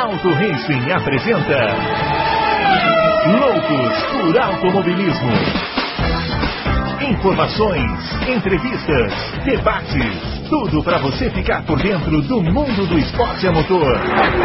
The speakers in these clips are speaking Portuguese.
Auto Racing apresenta Loucos por Automobilismo. Informações, entrevistas, debates, tudo para você ficar por dentro do mundo do esporte a motor.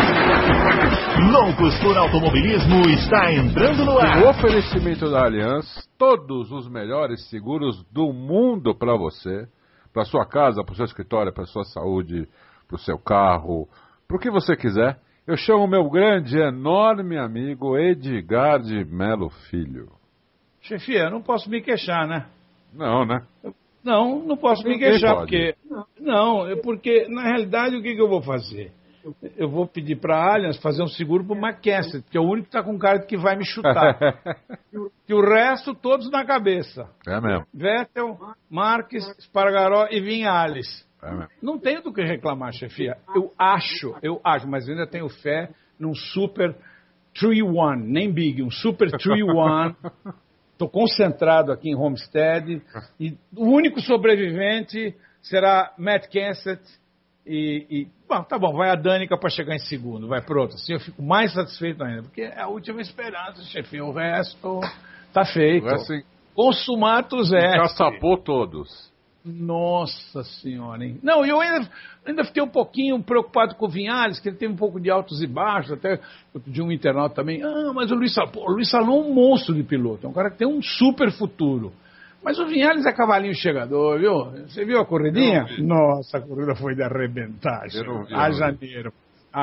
Loucos por Automobilismo está entrando no ar. O oferecimento da Allianz, todos os melhores seguros do mundo para você, para sua casa, para o seu escritório, para sua saúde, para o seu carro, para o que você quiser. Eu chamo meu grande, enorme amigo Edgar de Melo Filho. Chefia, eu não posso me queixar, né? Não, né? Não posso me queixar, porque... porque na realidade o que eu vou fazer? Eu vou pedir para a Allianz fazer um seguro para o McKesson, que é o único que está com cara de que vai me chutar. Que o resto, todos na cabeça. É mesmo. Vettel, Marques, Espargaró e Vinhales. É mesmo. Não tenho do que reclamar, chefia. Eu acho, mas eu ainda tenho fé num Super 3-1, nem Big, um Super 3-1. Estou concentrado aqui em Homestead e o único sobrevivente será Matt Kenseth bom, tá bom, vai a Danica para chegar em segundo, vai pronto, assim eu fico mais satisfeito ainda, porque é a última esperança, chefe, o resto tá feito. Consumatos é. Caçapou todos. Nossa senhora, hein? Não, eu ainda fiquei um pouquinho preocupado com o Vinhales, que ele tem um pouco de altos e baixos, até de um internauta também. Mas o Luiz Salom é um monstro de piloto, é um cara que tem um super futuro. Mas o Vinhales é cavalinho chegador, viu? Você viu a corridinha? Nossa, a corrida foi de arrebentar. Janeiro.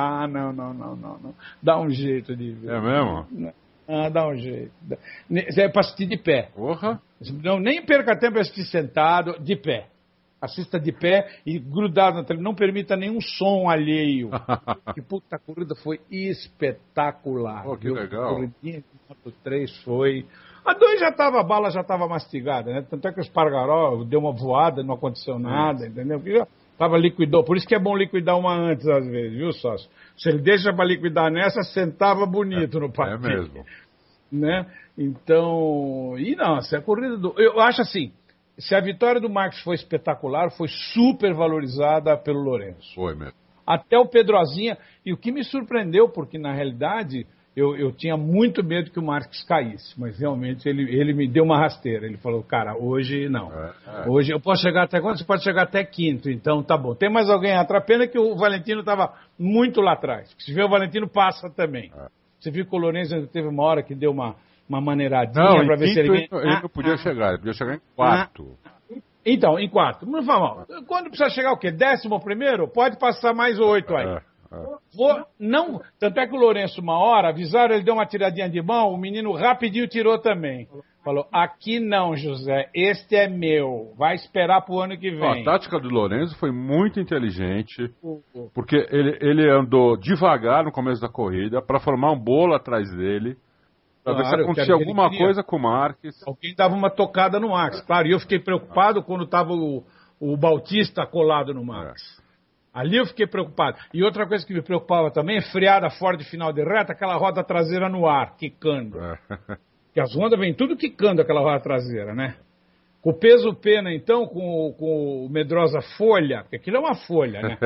Não. Dá um jeito de ver. É mesmo? Dá um jeito. Isso é pra assistir de pé. Porra. Não, nem perca tempo em assistir sentado, de pé. Assista de pé e grudado na televisão. Não permita nenhum som alheio. Que puta, a corrida foi espetacular. Pô, que legal. A corridinha de Moto 3 foi... A 2 a bala já estava mastigada, né? Tanto é que o Espargaró deu uma voada, não aconteceu nada, entendeu? Porque já liquidou. Por isso que é bom liquidar uma antes, às vezes, viu, sócio? Se ele deixa para liquidar nessa, sentava bonito no partido. É mesmo. Né? Então, se a corrida eu acho assim, se a vitória do Marques foi espetacular, foi super valorizada pelo Lourenço. Foi mesmo. Até o Pedrozinha, e o que me surpreendeu, porque na realidade eu tinha muito medo que o Marques caísse, mas realmente ele me deu uma rasteira. Ele falou, cara, hoje não. Hoje eu posso chegar até quando? Você pode chegar até quinto, então tá bom. Tem mais alguém atrás? Pena que o Valentino estava muito lá atrás. Se vê o Valentino, passa também. Você viu que o Lourenço teve uma hora que deu uma maneiradinha para ver se ele... Ele não podia chegar, ele podia chegar em quarto. Então, em quarto. Não fala mal. Quando precisa chegar o quê? 11º? Pode passar mais 8 aí. Tanto é que o Lourenço, uma hora, avisaram, ele deu uma tiradinha de mão, o menino rapidinho tirou também. Falou, aqui não, José, este é meu, vai esperar pro ano que vem. A tática do Lourenço foi muito inteligente, porque ele andou devagar no começo da corrida para formar um bolo atrás dele, para ver se acontecia alguma coisa com o Marques. Alguém dava uma tocada no Marques, claro, e eu fiquei preocupado quando estava o Bautista colado no Marques. Ali eu fiquei preocupado. E outra coisa que me preocupava também é freada fora de final de reta, aquela roda traseira no ar, quicando. Porque as Honda vem tudo quicando aquela roda traseira, né? Com o peso pena, então, com o Medrosa folha, porque aquilo é uma folha, né?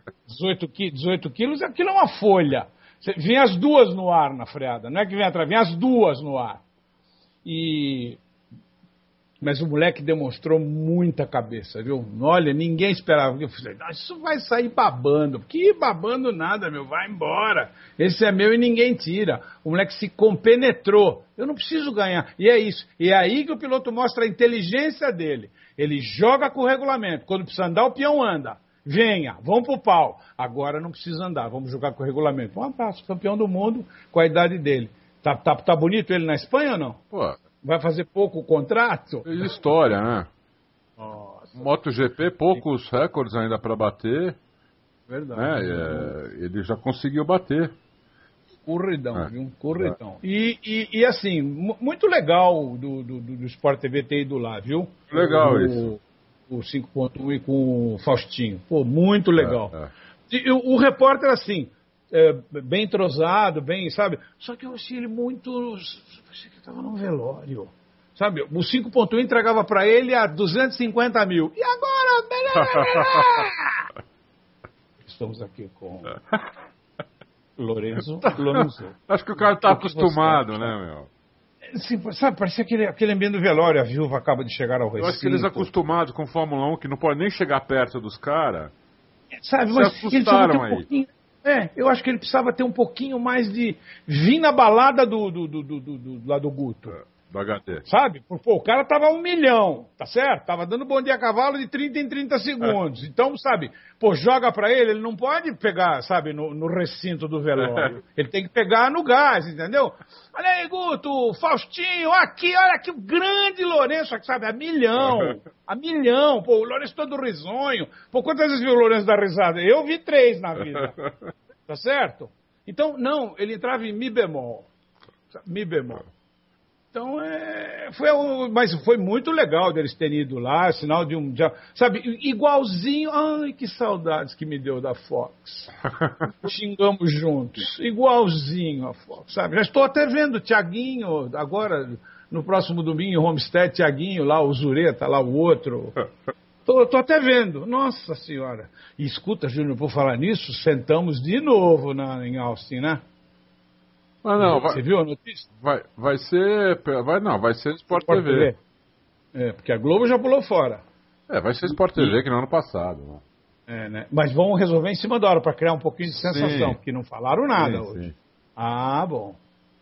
18 quilos, aquilo é uma folha. Vem as duas no ar na freada, não é que vem atrás, vem as duas no ar. Mas o moleque demonstrou muita cabeça, viu? Olha, ninguém esperava. Eu falei, isso vai sair babando. Que babando nada, meu, vai embora. Esse é meu e ninguém tira. O moleque se compenetrou. Eu não preciso ganhar. E é isso. E é aí que o piloto mostra a inteligência dele. Ele joga com o regulamento. Quando precisa andar, o peão anda. Venha, vamos pro pau. Agora não precisa andar, vamos jogar com o regulamento. Um abraço, campeão do mundo com a idade dele. Tá bonito ele na Espanha ou não? Pô. Vai fazer pouco contrato? História, né? Nossa. MotoGP, poucos recordes ainda para bater. Verdade. Ele já conseguiu bater. Corridão, viu? Corridão. E assim, muito legal do Sport TV ter ido lá, viu? Legal isso. O 5.1 e com o Faustinho. Pô, muito legal. E o repórter, assim, bem entrosado, bem, sabe? Só que eu achei ele muito... Achei que estava num velório. Sabe? O 5.1 entregava para ele a 250 mil. E agora? Estamos aqui com Lorenzo. Acho que o cara tá acostumado, né, meu? Sim, sabe, parecia aquele ambiente do velório, a viúva acaba de chegar ao recinto. Eu acho que eles acostumados com Fórmula 1, que não pode nem chegar perto dos caras, sabe, se mas assustaram aí. Pouquinho, eu acho que ele precisava ter um pouquinho mais de... vir na balada lá do Guto. Do HD. Sabe? Pô, o cara tava 1 milhão, tá certo? Tava dando bom dia a cavalo de 30 em 30 segundos. Então, sabe, joga pra ele não pode pegar, sabe, no recinto do velório. Ele tem que pegar no gás, entendeu? Olha aí, Guto, Faustinho, olha aqui o grande Lourenço, sabe, a milhão. Pô, o Lourenço todo risonho. Pô, quantas vezes viu o Lourenço dar risada? Eu vi 3 na vida. Tá certo? Então, não, ele entrava em Mi bemol. Mi bemol. Então, mas foi muito legal deles terem ido lá, sinal de sabe, igualzinho, ai, que saudades que me deu da Fox. Xingamos juntos, igualzinho a Fox, sabe? Já estou até vendo o Thiaguinho, agora, no próximo domingo, em Homestead, Thiaguinho, lá, o Zureta, lá, o outro. Tô até vendo, nossa senhora. E escuta, Júnior, por falar nisso, sentamos de novo em Austin, né? Ah, não, você viu a notícia? Vai ser Sport TV. Porque a Globo já pulou fora. Vai ser Sport TV que no ano passado. Né? Né? Mas vão resolver em cima da hora para criar um pouquinho de sensação, porque não falaram nada hoje. Sim. Ah, bom.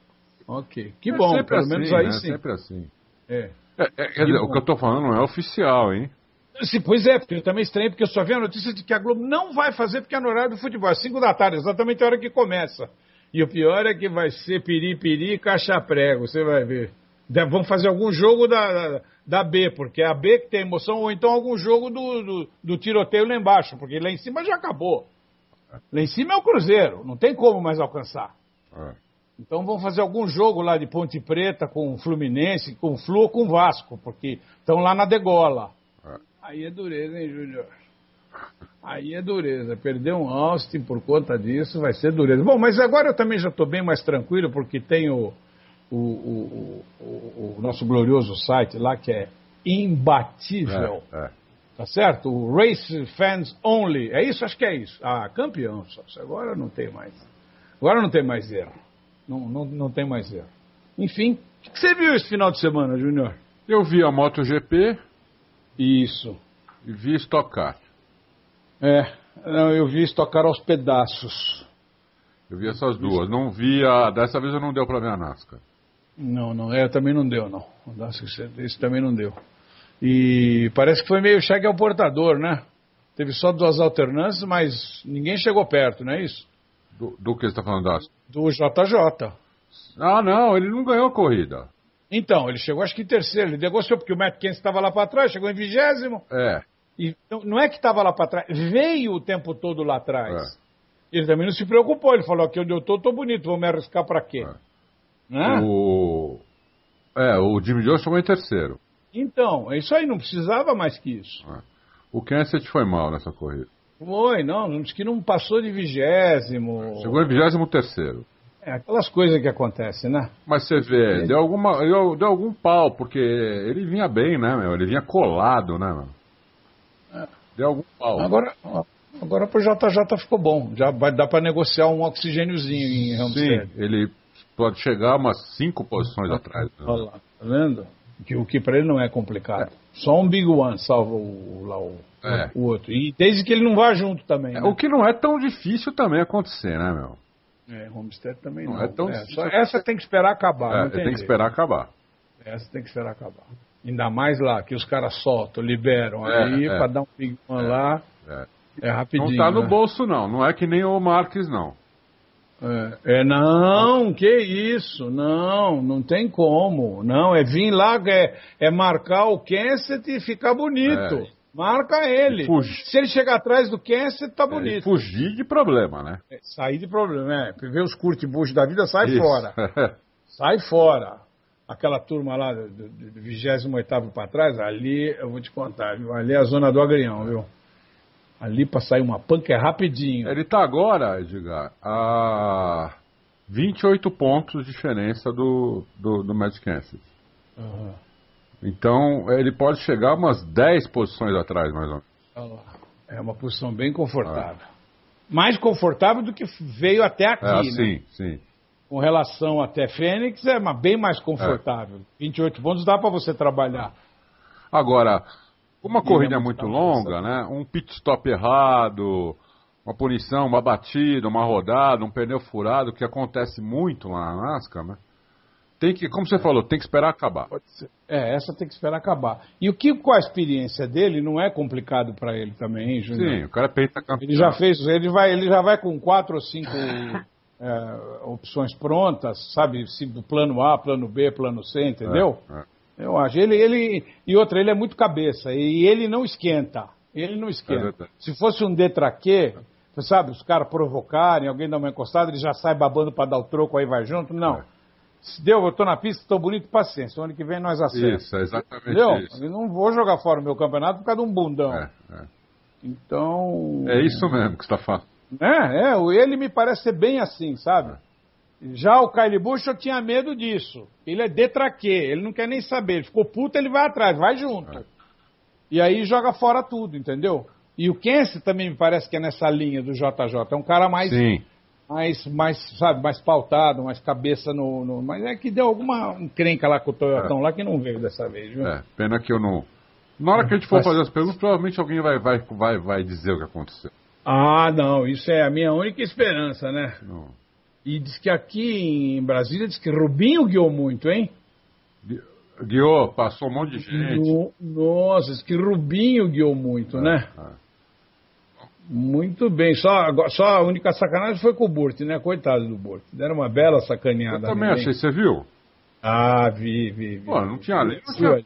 Ok. Que bom, pelo assim, menos aí sim. Sempre assim. Quer dizer, o que eu tô falando não é oficial, hein? Sim, pois é, porque eu também estranho, porque eu só vi a notícia de que a Globo não vai fazer porque é no horário do futebol, às 5 da tarde, exatamente a hora que começa. E o pior é que vai ser piripiri e caixa-prego, você vai ver. Vão fazer algum jogo da B, porque é a B que tem emoção, ou então algum jogo do tiroteio lá embaixo, porque lá em cima já acabou. Lá em cima é o Cruzeiro, não tem como mais alcançar. Então vão fazer algum jogo lá de Ponte Preta com o Fluminense, com o Flu ou com o Vasco, porque estão lá na degola. Aí é dureza, hein, Júnior? Aí é dureza. Perder um Austin por conta disso vai ser dureza. Bom, mas agora eu também já estou bem mais tranquilo, porque tem o nosso glorioso site lá, que é imbatível. Tá certo? O Race Fans Only. É isso? Acho que é isso. Ah, campeão. Agora não tem mais. Agora não tem mais erro. Não tem mais erro. Enfim, o que você viu esse final de semana, Júnior? Eu vi a MotoGP. Isso. E vi Stock Car. Eu vi Stock Car aos pedaços. Eu vi essas duas. Não vi dessa vez eu não deu pra ver a NASCAR. Não, também não deu, não. Isso também não deu. E parece que foi meio chegue ao portador, né? Teve só 2 alternâncias, mas ninguém chegou perto, não é isso? Do que você está falando, das? Do JJ. Ah, não, ele não ganhou a corrida. Então, ele chegou acho que em terceiro, ele negociou porque o Matt Kenseth estava lá para trás, chegou em 20º. E não é que estava lá para trás, veio o tempo todo lá atrás. Ele também não se preocupou, ele falou, aqui onde eu tô bonito, vou me arriscar para quê? Né? O Jimmy Johnson chegou em terceiro. Então, isso aí, não precisava mais que isso. O Kenseth foi mal nessa corrida. Diz que não passou de 20º. Chegou em 23º. Aquelas coisas que acontecem, né? Mas você vê, deu algum pau, porque ele vinha bem, né, meu? Ele vinha colado, né, meu? Deu algum pau. Agora pro JJ ficou bom. Já vai dar para negociar um oxigêniozinho em Hampstead. Sim, ele pode chegar umas 5 posições atrás. Né? Olha lá, tá vendo? O que para ele não é complicado. Só um Big One salva o outro. E desde que ele não vá junto também. Né? O que não é tão difícil também acontecer, né, meu? Homestead também não. É tão difícil. Essa tem que esperar acabar. Tem que esperar acabar. Essa tem que esperar acabar. Ainda mais lá, que os caras soltam, liberam. Aí, para dar um Big One lá, é rapidinho. Não tá no bolso, não. Não é que nem o Marques, não. Não, que isso, não tem como, não, vir lá, marcar o Kenseth e ficar bonito, marca ele, se ele chegar atrás do Kenseth, tá bonito. Fugir de problema, né? Sair de problema, ver os Kurt Busch da vida, sai fora, aquela turma lá do 28º para trás, ali, eu vou te contar, viu? Ali é a zona do agrião, viu? Ali para sair uma panca é rapidinho. Ele está agora, Edgar, a 28 pontos de diferença do Matt Kenseth. Então, ele pode chegar umas 10 posições atrás, mais ou menos. É uma posição bem confortável. Mais confortável do que veio até aqui, né? Sim. Com relação até Fênix, é bem mais confortável. 28 pontos dá para você trabalhar. Agora, uma corrida muito longa, né? Um pit stop errado, uma punição, uma batida, uma rodada, um pneu furado, que acontece muito lá na NASCAR, né? Tem que, como você falou, tem que esperar acabar. Pode ser. Essa tem que esperar acabar. E o que, com a experiência dele, não é complicado para ele também, hein, Júnior? Sim, o cara é pentacampeão. Ele já fez, ele já vai com 4 ou 5 opções prontas, sabe? Do plano A, plano B, plano C, entendeu? Eu acho. E outra, ele é muito cabeça. E ele não esquenta. Se fosse um detraquê, você sabe, os caras provocarem, alguém dá uma encostada, ele já sai babando para dar o troco, aí vai junto. Não. Se deu, eu tô na pista, tô bonito, paciência. O ano que vem nós acertamos. Isso, é exatamente entendeu? isso. Eu não vou jogar fora o meu campeonato por causa de um bundão. Então... É isso mesmo que você está falando. Ele me parece ser bem assim, sabe? Já o Kyle Busch, eu tinha medo disso. Ele é detraquê, ele não quer nem saber. Ele ficou puto, ele vai atrás, vai junto. E aí joga fora tudo, entendeu? E o Kense também me parece que é nessa linha do JJ. É um cara mais... Sim. mais pautado, mais cabeça no... Mas é que deu alguma encrenca lá com o Toyotão lá que não veio dessa vez, viu? Pena que eu não... Na hora que a gente for fazer as perguntas, provavelmente alguém vai dizer o que aconteceu. Ah, não, isso é a minha única esperança, né? Não. E diz que aqui em Brasília, diz que Rubinho guiou muito, hein? Guiou, passou um monte de gente. Nossa, diz que Rubinho guiou muito, né? Muito bem, só a única sacanagem foi com o Burt, né? Coitado do Burt. Deram uma bela sacaneada. Eu também achei, você viu? Ah, vi. Pô, não tinha lei.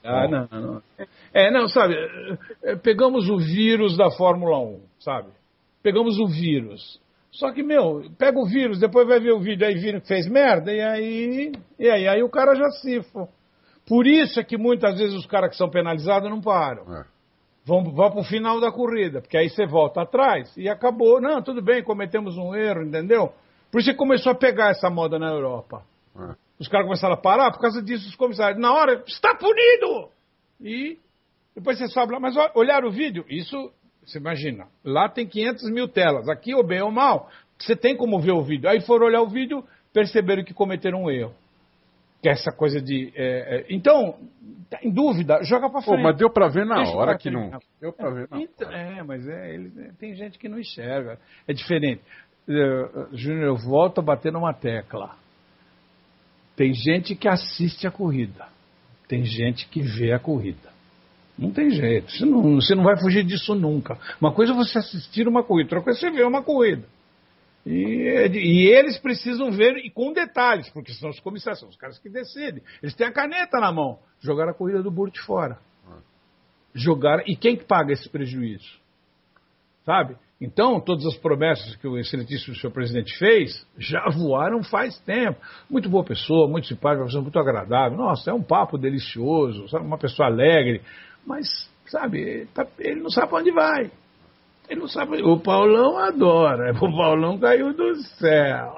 Não, sabe, pegamos o vírus da Fórmula 1, sabe? Pegamos o vírus. Só que, pega o vírus, depois vai ver o vídeo, aí viram que fez merda, e aí o cara já cifa. Por isso é que muitas vezes os caras que são penalizados não param. Vão para o final da corrida, porque aí você volta atrás e acabou. Não, tudo bem, cometemos um erro, entendeu? Por isso que começou a pegar essa moda na Europa. Os caras começaram a parar por causa disso, os comissários. Na hora, está punido! E depois você sobe lá, mas olhar o vídeo, isso, você imagina, lá tem 500 mil telas, aqui ou bem ou mal, você tem como ver o vídeo. Aí foram olhar o vídeo, perceberam que cometeram um erro. Que é essa coisa de... Então, em dúvida, joga pra frente. Mas deu pra ver na hora que não... Deu pra ver na hora. Mas tem gente que não enxerga. É diferente. Júnior, eu volto a bater numa tecla. Tem gente que assiste a corrida. Tem gente que vê a corrida. Não tem jeito. Você não vai fugir disso nunca. Uma coisa é você assistir uma corrida, outra coisa é você ver uma corrida. E eles precisam ver e com detalhes, porque são os comissários, são os caras que decidem. Eles têm a caneta na mão. Jogaram a corrida do Burt fora. E quem que paga esse prejuízo? Sabe? Então, todas as promessas que o excelentíssimo senhor presidente fez, já voaram faz tempo. Muito boa pessoa, muito simpática, uma pessoa muito agradável. Nossa, é um papo delicioso, sabe? Uma pessoa alegre. Mas, sabe, ele não sabe para onde vai. Ele não sabe. O Paulão adora. O Paulão caiu do céu.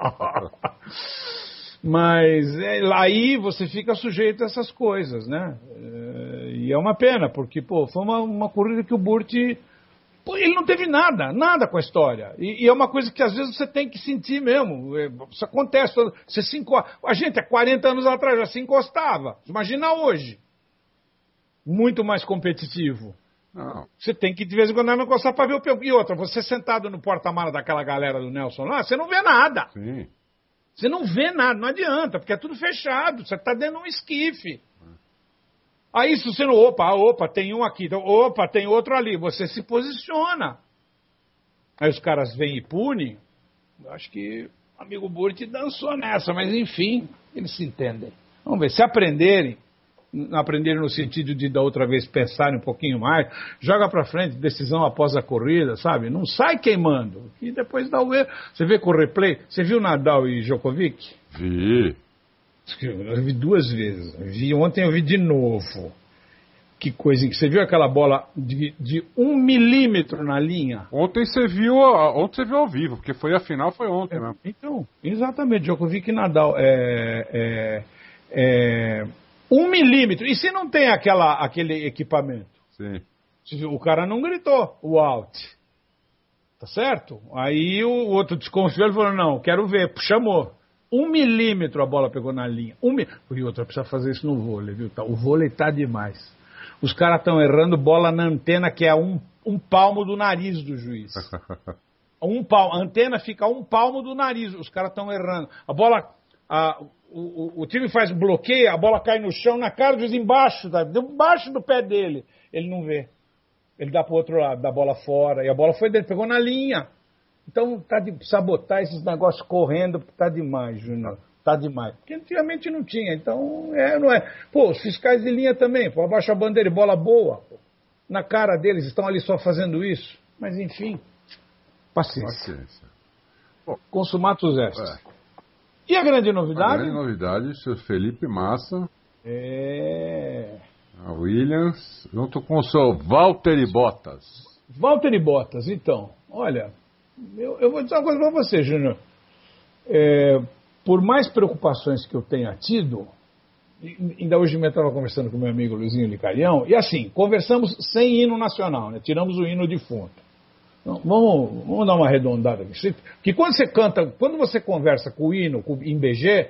Mas aí você fica sujeito a essas coisas, né? E é uma pena, porque foi uma corrida que o Burt... ele não teve nada com a história. E é uma coisa que às vezes você tem que sentir mesmo. Isso acontece. A gente, há 40 anos atrás, já se encostava. Imagina hoje. Muito mais competitivo. Não. Você tem que de vez em quando não encostar para ver o pneu. E outra, você sentado no porta-mala daquela galera do Nelson lá, você não vê nada. Sim. Você não vê nada, não adianta, porque é tudo fechado. Você está dentro de um esquife. Aí se você não... Opa, tem um aqui. Opa, tem outro ali. Você se posiciona. Aí os caras vêm e punem. Eu acho que o amigo Burt dançou nessa, mas enfim, eles se entendem. Vamos ver, se aprenderem no sentido de da outra vez pensarem um pouquinho mais, joga pra frente, decisão após a corrida, sabe? Não sai queimando. E depois dá o erro. Você vê com o replay, você viu Nadal e Djokovic? Vi. Eu vi 2 vezes. Ontem eu vi de novo. Que coisa. Você viu aquela bola de 1 milímetro na linha? Ontem você viu ao vivo, porque foi a final, foi ontem mesmo. Então, exatamente, Djokovic e Nadal. 1 milímetro. E se não tem aquele equipamento? Sim. O cara não gritou o out. Tá certo? Aí o outro desconfiou e falou, não, quero ver. Chamou. 1 milímetro a bola pegou na linha. E outra, precisa fazer isso no vôlei, viu? O vôlei tá demais. Os caras estão errando bola na antena, que é um palmo do nariz do juiz. A antena fica a 1 palmo do nariz. Os caras estão errando. A bola... O time faz bloqueio, a bola cai no chão, na cara do juiz, embaixo do pé dele. Ele não vê. Ele dá pro outro lado, dá a bola fora. E a bola foi dentro, pegou na linha. Então, tá de sabotar esses negócios correndo, tá demais, Júnior. Tá demais. Porque antigamente não tinha. Então, não é. Pô, os fiscais de linha também. Pô, abaixa a bandeira e bola boa. Pô. Na cara deles, estão ali só fazendo isso. Mas, enfim. Paciência. Bom, consumatos estes. E a grande novidade? A grande novidade, o seu Felipe Massa. A Williams, junto com o seu Valtteri Bottas. Valtteri Bottas, então. Olha, eu vou dizer uma coisa para você, Júnior. Por mais preocupações que eu tenha tido, ainda hoje eu estava conversando com meu amigo Luizinho Licarião, e assim, conversamos sem hino nacional, né? Tiramos o hino de fundo. Então, vamos dar uma arredondada aqui. Porque quando você conversa com o hino, em BG,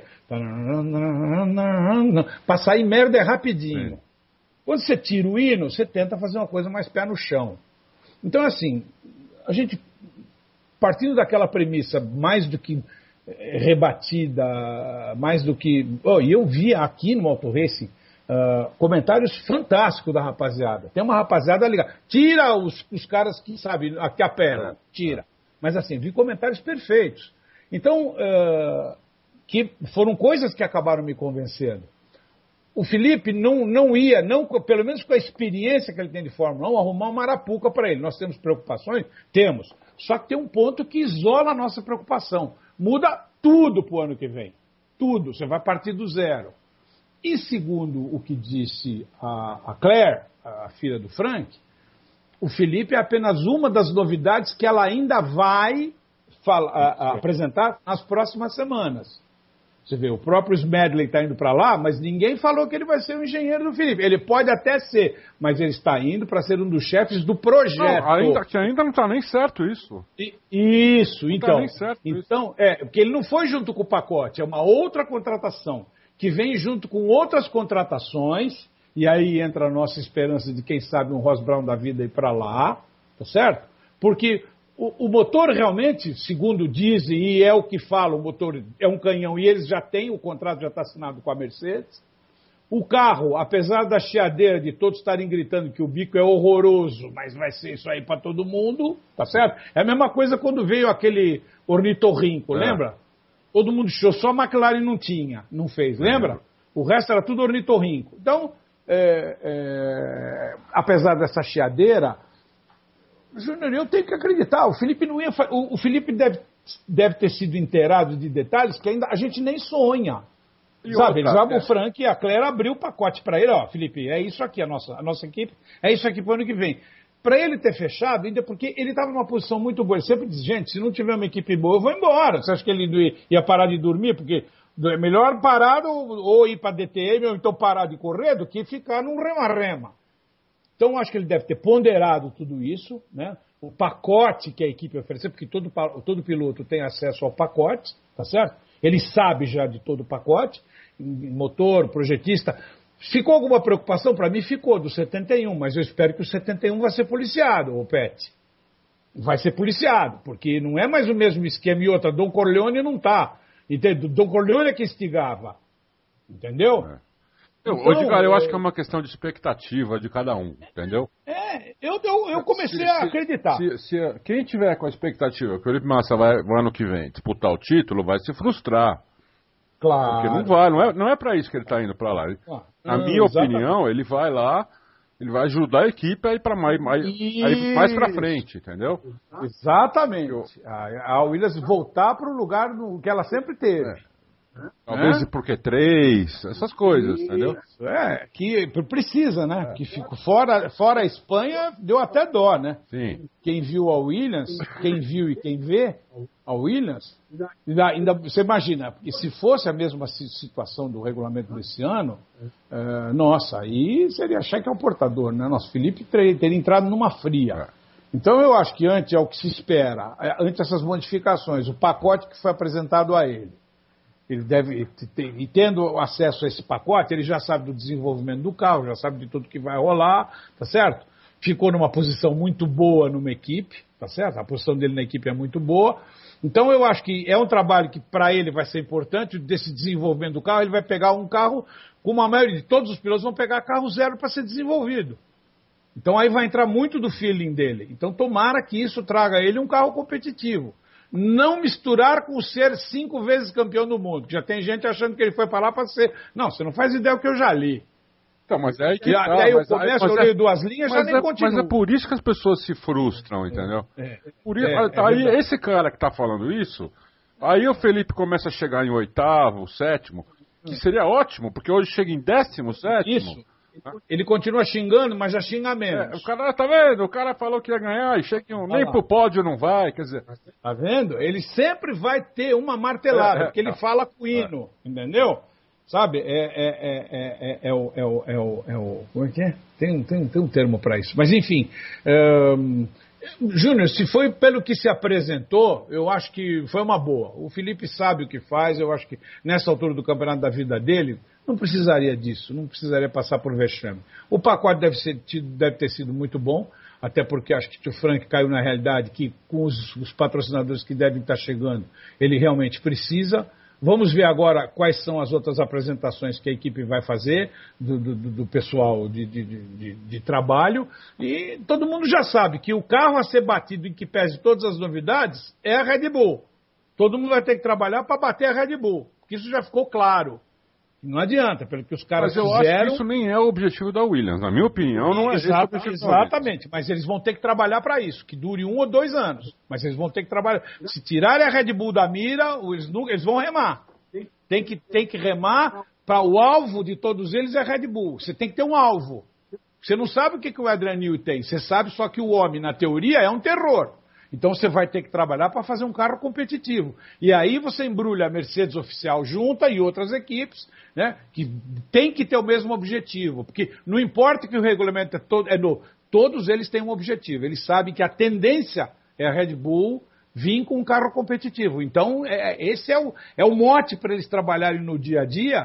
para sair merda é rapidinho. Quando você tira o hino, você tenta fazer uma coisa mais pé no chão. Então, assim, a gente, partindo daquela premissa mais do que rebatida, mais do que... E eu vi aqui no Auto Racing comentários fantásticos da rapaziada. Tem uma rapaziada ligada. Tira os caras que, sabe, que apelam. Tira. Mas, assim, vi comentários perfeitos. Então, que foram coisas que acabaram me convencendo. O Felipe não ia, pelo menos com a experiência que ele tem de Fórmula 1, arrumar uma arapuca para ele. Nós temos preocupações? Temos. Só que tem um ponto que isola a nossa preocupação. Muda tudo para o ano que vem. Tudo. Você vai partir do zero. E segundo o que disse a Claire, a filha do Frank, o Felipe é apenas uma das novidades que ela ainda vai apresentar nas próximas semanas. Você vê, o próprio Smedley está indo para lá, mas ninguém falou que ele vai ser o engenheiro do Felipe. Ele pode até ser, mas ele está indo para ser um dos chefes do projeto. Não, ainda não está nem certo isso. Isso, não então. Tá nem certo então, porque ele não foi junto com o pacote, é uma outra contratação que vem junto com outras contratações, e aí entra a nossa esperança de, quem sabe, um Ross Brown da vida ir para lá, tá certo? Porque o motor realmente, segundo dizem, e é o que fala, o motor é um canhão, e eles já têm, o contrato já está assinado com a Mercedes. O carro, apesar da chiadeira de todos estarem gritando que o bico é horroroso, mas vai ser isso aí para todo mundo, tá certo? É a mesma coisa quando veio aquele ornitorrinco, lembra? Todo mundo achou, só a McLaren não fez, lembra? O resto era tudo ornitorrinco. Então, apesar dessa chiadeira, Júnior, eu tenho que acreditar, o Felipe não ia... O Felipe deve ter sido inteirado de detalhes que ainda a gente nem sonha. Sabe, eles jogam o Frank e a Claire abriu o pacote para ele, Felipe, é isso aqui, a nossa equipe, é isso aqui para o ano que vem. Para ele ter fechado, ainda porque ele estava numa posição muito boa. Ele sempre diz, gente, se não tiver uma equipe boa, eu vou embora. Você acha que ele ia parar de dormir? Porque é melhor parar ou ir para DTM ou então parar de correr do que ficar num rema-rema. Então, acho que ele deve ter ponderado tudo isso, né? O pacote que a equipe ofereceu, porque todo piloto tem acesso ao pacote, tá certo? Ele sabe já de todo o pacote, motor, projetista. Ficou alguma preocupação? Para mim ficou, do 71, mas eu espero que o 71 vai ser policiado, o Pet. Vai ser policiado, porque não é mais o mesmo esquema e outra. Don Corleone não está. Don Corleone é que instigava. Entendeu? Edgar, eu acho que é uma questão de expectativa de cada um, entendeu? Eu comecei a acreditar. Quem tiver com a expectativa que o Felipe Massa vai, ano que vem, disputar o título, vai se frustrar. Claro. Porque não é para isso que ele está indo para lá. Na minha opinião, ele vai lá, ele vai ajudar a equipe a ir para mais para frente, entendeu? Exatamente. A Williams voltar para o lugar que ela sempre teve. Talvez porque 3, essas coisas, entendeu? Que precisa, né? Porque fora a Espanha, deu até dó, né? Sim. Quem viu a Williams, quem viu e quem vê a Williams, ainda você imagina, porque se fosse a mesma situação do regulamento desse ano, nossa, aí seria cheque ao portador, né? Nosso Felipe teria entrado numa fria. Então eu acho que antes é o que se espera, antes dessas modificações, o pacote que foi apresentado a ele. Ele deve ter, e tendo acesso a esse pacote, ele já sabe do desenvolvimento do carro, já sabe de tudo que vai rolar, tá certo? Ficou numa posição muito boa numa equipe, tá certo? A posição dele na equipe é muito boa. Então eu acho que é um trabalho que para ele vai ser importante, desse desenvolvimento do carro, ele vai pegar um carro, como a maioria de todos os pilotos vão pegar carro zero para ser desenvolvido. Então aí vai entrar muito do feeling dele. Então tomara que isso traga a ele um carro competitivo. Não misturar com ser 5 vezes campeão do mundo. Já tem gente achando que ele foi para lá para ser... Não, você não faz ideia do que eu já li. Então, mas é aí que até aí eu começo, eu leio 2 linhas e já nem continuo. Mas é por isso que as pessoas se frustram, entendeu? Esse cara que está falando isso, aí o Felipe começa a chegar em 8º, 7º, que seria ótimo, porque hoje chega em 17º. Isso. Ele continua xingando, mas já xinga menos. O cara, tá vendo? O cara falou que ia ganhar e chega nem pro pódio não vai, quer dizer... Tá vendo? Ele sempre vai ter uma martelada, porque ele fala com o hino, entendeu? Sabe? Como é que é? Tem um termo para isso. Mas enfim, Júnior, se foi pelo que se apresentou, eu acho que foi uma boa. O Felipe sabe o que faz, eu acho que nessa altura do campeonato da vida dele, não precisaria disso, não precisaria passar por vexame. O pacote deve ter sido muito bom, até porque acho que o Frank caiu na realidade que com os patrocinadores que devem estar chegando, ele realmente precisa. Vamos ver agora quais são as outras apresentações que a equipe vai fazer do pessoal de trabalho. E todo mundo já sabe que o carro a ser batido em que pese todas as novidades é a Red Bull. Todo mundo vai ter que trabalhar para bater a Red Bull, porque isso já ficou claro. Não adianta, pelo que os caras fizeram... Mas eu acho que isso nem é o objetivo da Williams. Na minha opinião, não é esse o objetivo. Exatamente, mas eles vão ter que trabalhar para isso, que dure 1 ou 2 anos. Mas eles vão ter que trabalhar. Se tirarem a Red Bull da mira, eles vão remar. Tem que remar para o alvo de todos eles é a Red Bull. Você tem que ter um alvo. Você não sabe o que o Adrian Newey tem. Você sabe só que o homem, na teoria, é um terror. Então você vai ter que trabalhar para fazer um carro competitivo. E aí você embrulha a Mercedes oficial junta e outras equipes, né, que tem que ter o mesmo objetivo. Porque não importa que o regulamento todos eles têm um objetivo. Eles sabem que a tendência é a Red Bull vir com um carro competitivo. Então esse é o mote para eles trabalharem no dia a dia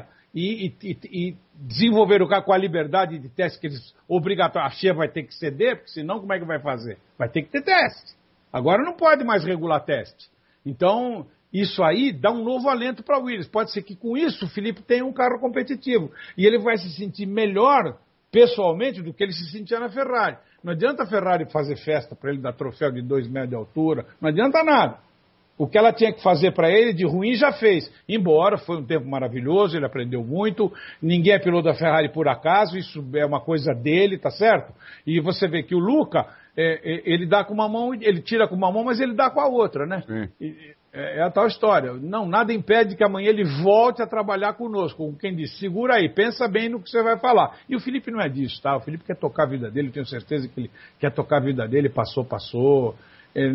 e desenvolver o carro com a liberdade de teste que eles obrigatoriamente. A FIA vai ter que ceder, porque senão como é que vai fazer? Vai ter que ter teste. Agora não pode mais regular teste. Então, isso aí dá um novo alento para o Williams. Pode ser que com isso o Felipe tenha um carro competitivo. E ele vai se sentir melhor, pessoalmente, do que ele se sentia na Ferrari. Não adianta a Ferrari fazer festa para ele dar troféu de 2 metros de altura. Não adianta nada. O que ela tinha que fazer para ele de ruim já fez. Embora foi um tempo maravilhoso, ele aprendeu muito. Ninguém é piloto da Ferrari por acaso. Isso é uma coisa dele, tá certo? E você vê que o Luca... ele dá com uma mão, ele tira com uma mão, mas ele dá com a outra, né? É a tal história. Não, nada impede que amanhã ele volte a trabalhar conosco. Como quem diz, segura aí, pensa bem no que você vai falar. E o Felipe não é disso, tá? O Felipe quer tocar a vida dele, eu tenho certeza que ele quer tocar a vida dele, passou. Ele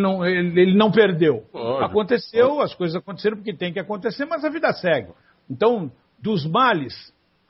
não perdeu. Aconteceu, as coisas aconteceram porque tem que acontecer, mas a vida segue. Então, dos males...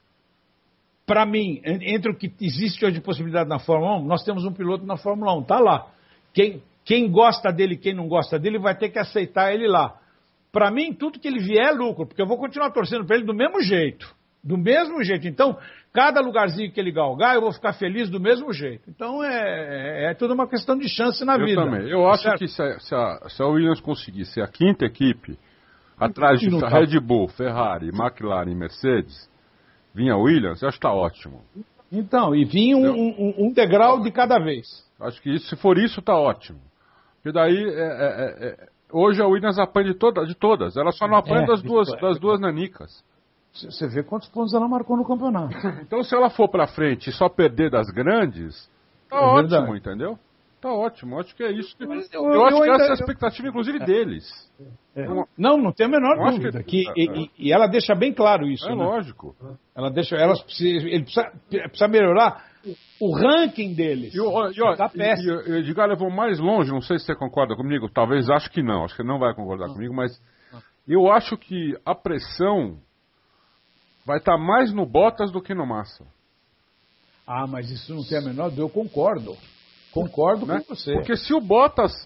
Para mim, entre o que existe hoje de possibilidade na Fórmula 1, nós temos um piloto na Fórmula 1, está lá. Quem gosta dele, quem não gosta dele, vai ter que aceitar ele lá. Para mim, tudo que ele vier é lucro, porque eu vou continuar torcendo para ele do mesmo jeito. Do mesmo jeito. Então, cada lugarzinho que ele galgar, eu vou ficar feliz do mesmo jeito. Então, é tudo uma questão de chance na vida. Eu também. Eu acho que se a Williams conseguir ser a 5ª equipe, atrás de Red Bull, Ferrari, McLaren e Mercedes... Vinha Williams, eu acho que está ótimo. Então, e vinha um degrau de cada vez. Acho que se for isso, está ótimo. Porque daí, hoje a Williams apanha de todas. Ela só não apanha das duas nanicas. Você vê quantos pontos ela marcou no campeonato. Então, se ela for para frente e só perder das grandes, está ótimo, verdade. Entendeu? Tá ótimo, acho que é isso. Eu acho que essa é a expectativa, inclusive, deles. Não tem a menor dúvida. E ela deixa bem claro isso. É, né? Lógico. Ela deixa, ele precisa melhorar o ranking deles. Tá péssimo. E o Edgar levou mais longe, não sei se você concorda comigo, talvez acho que não vai concordar comigo, mas eu acho que a pressão vai estar mais no Bottas do que no Massa. Mas isso não tem a menor dúvida, eu concordo. Concordo né? com você. Porque se o Bottas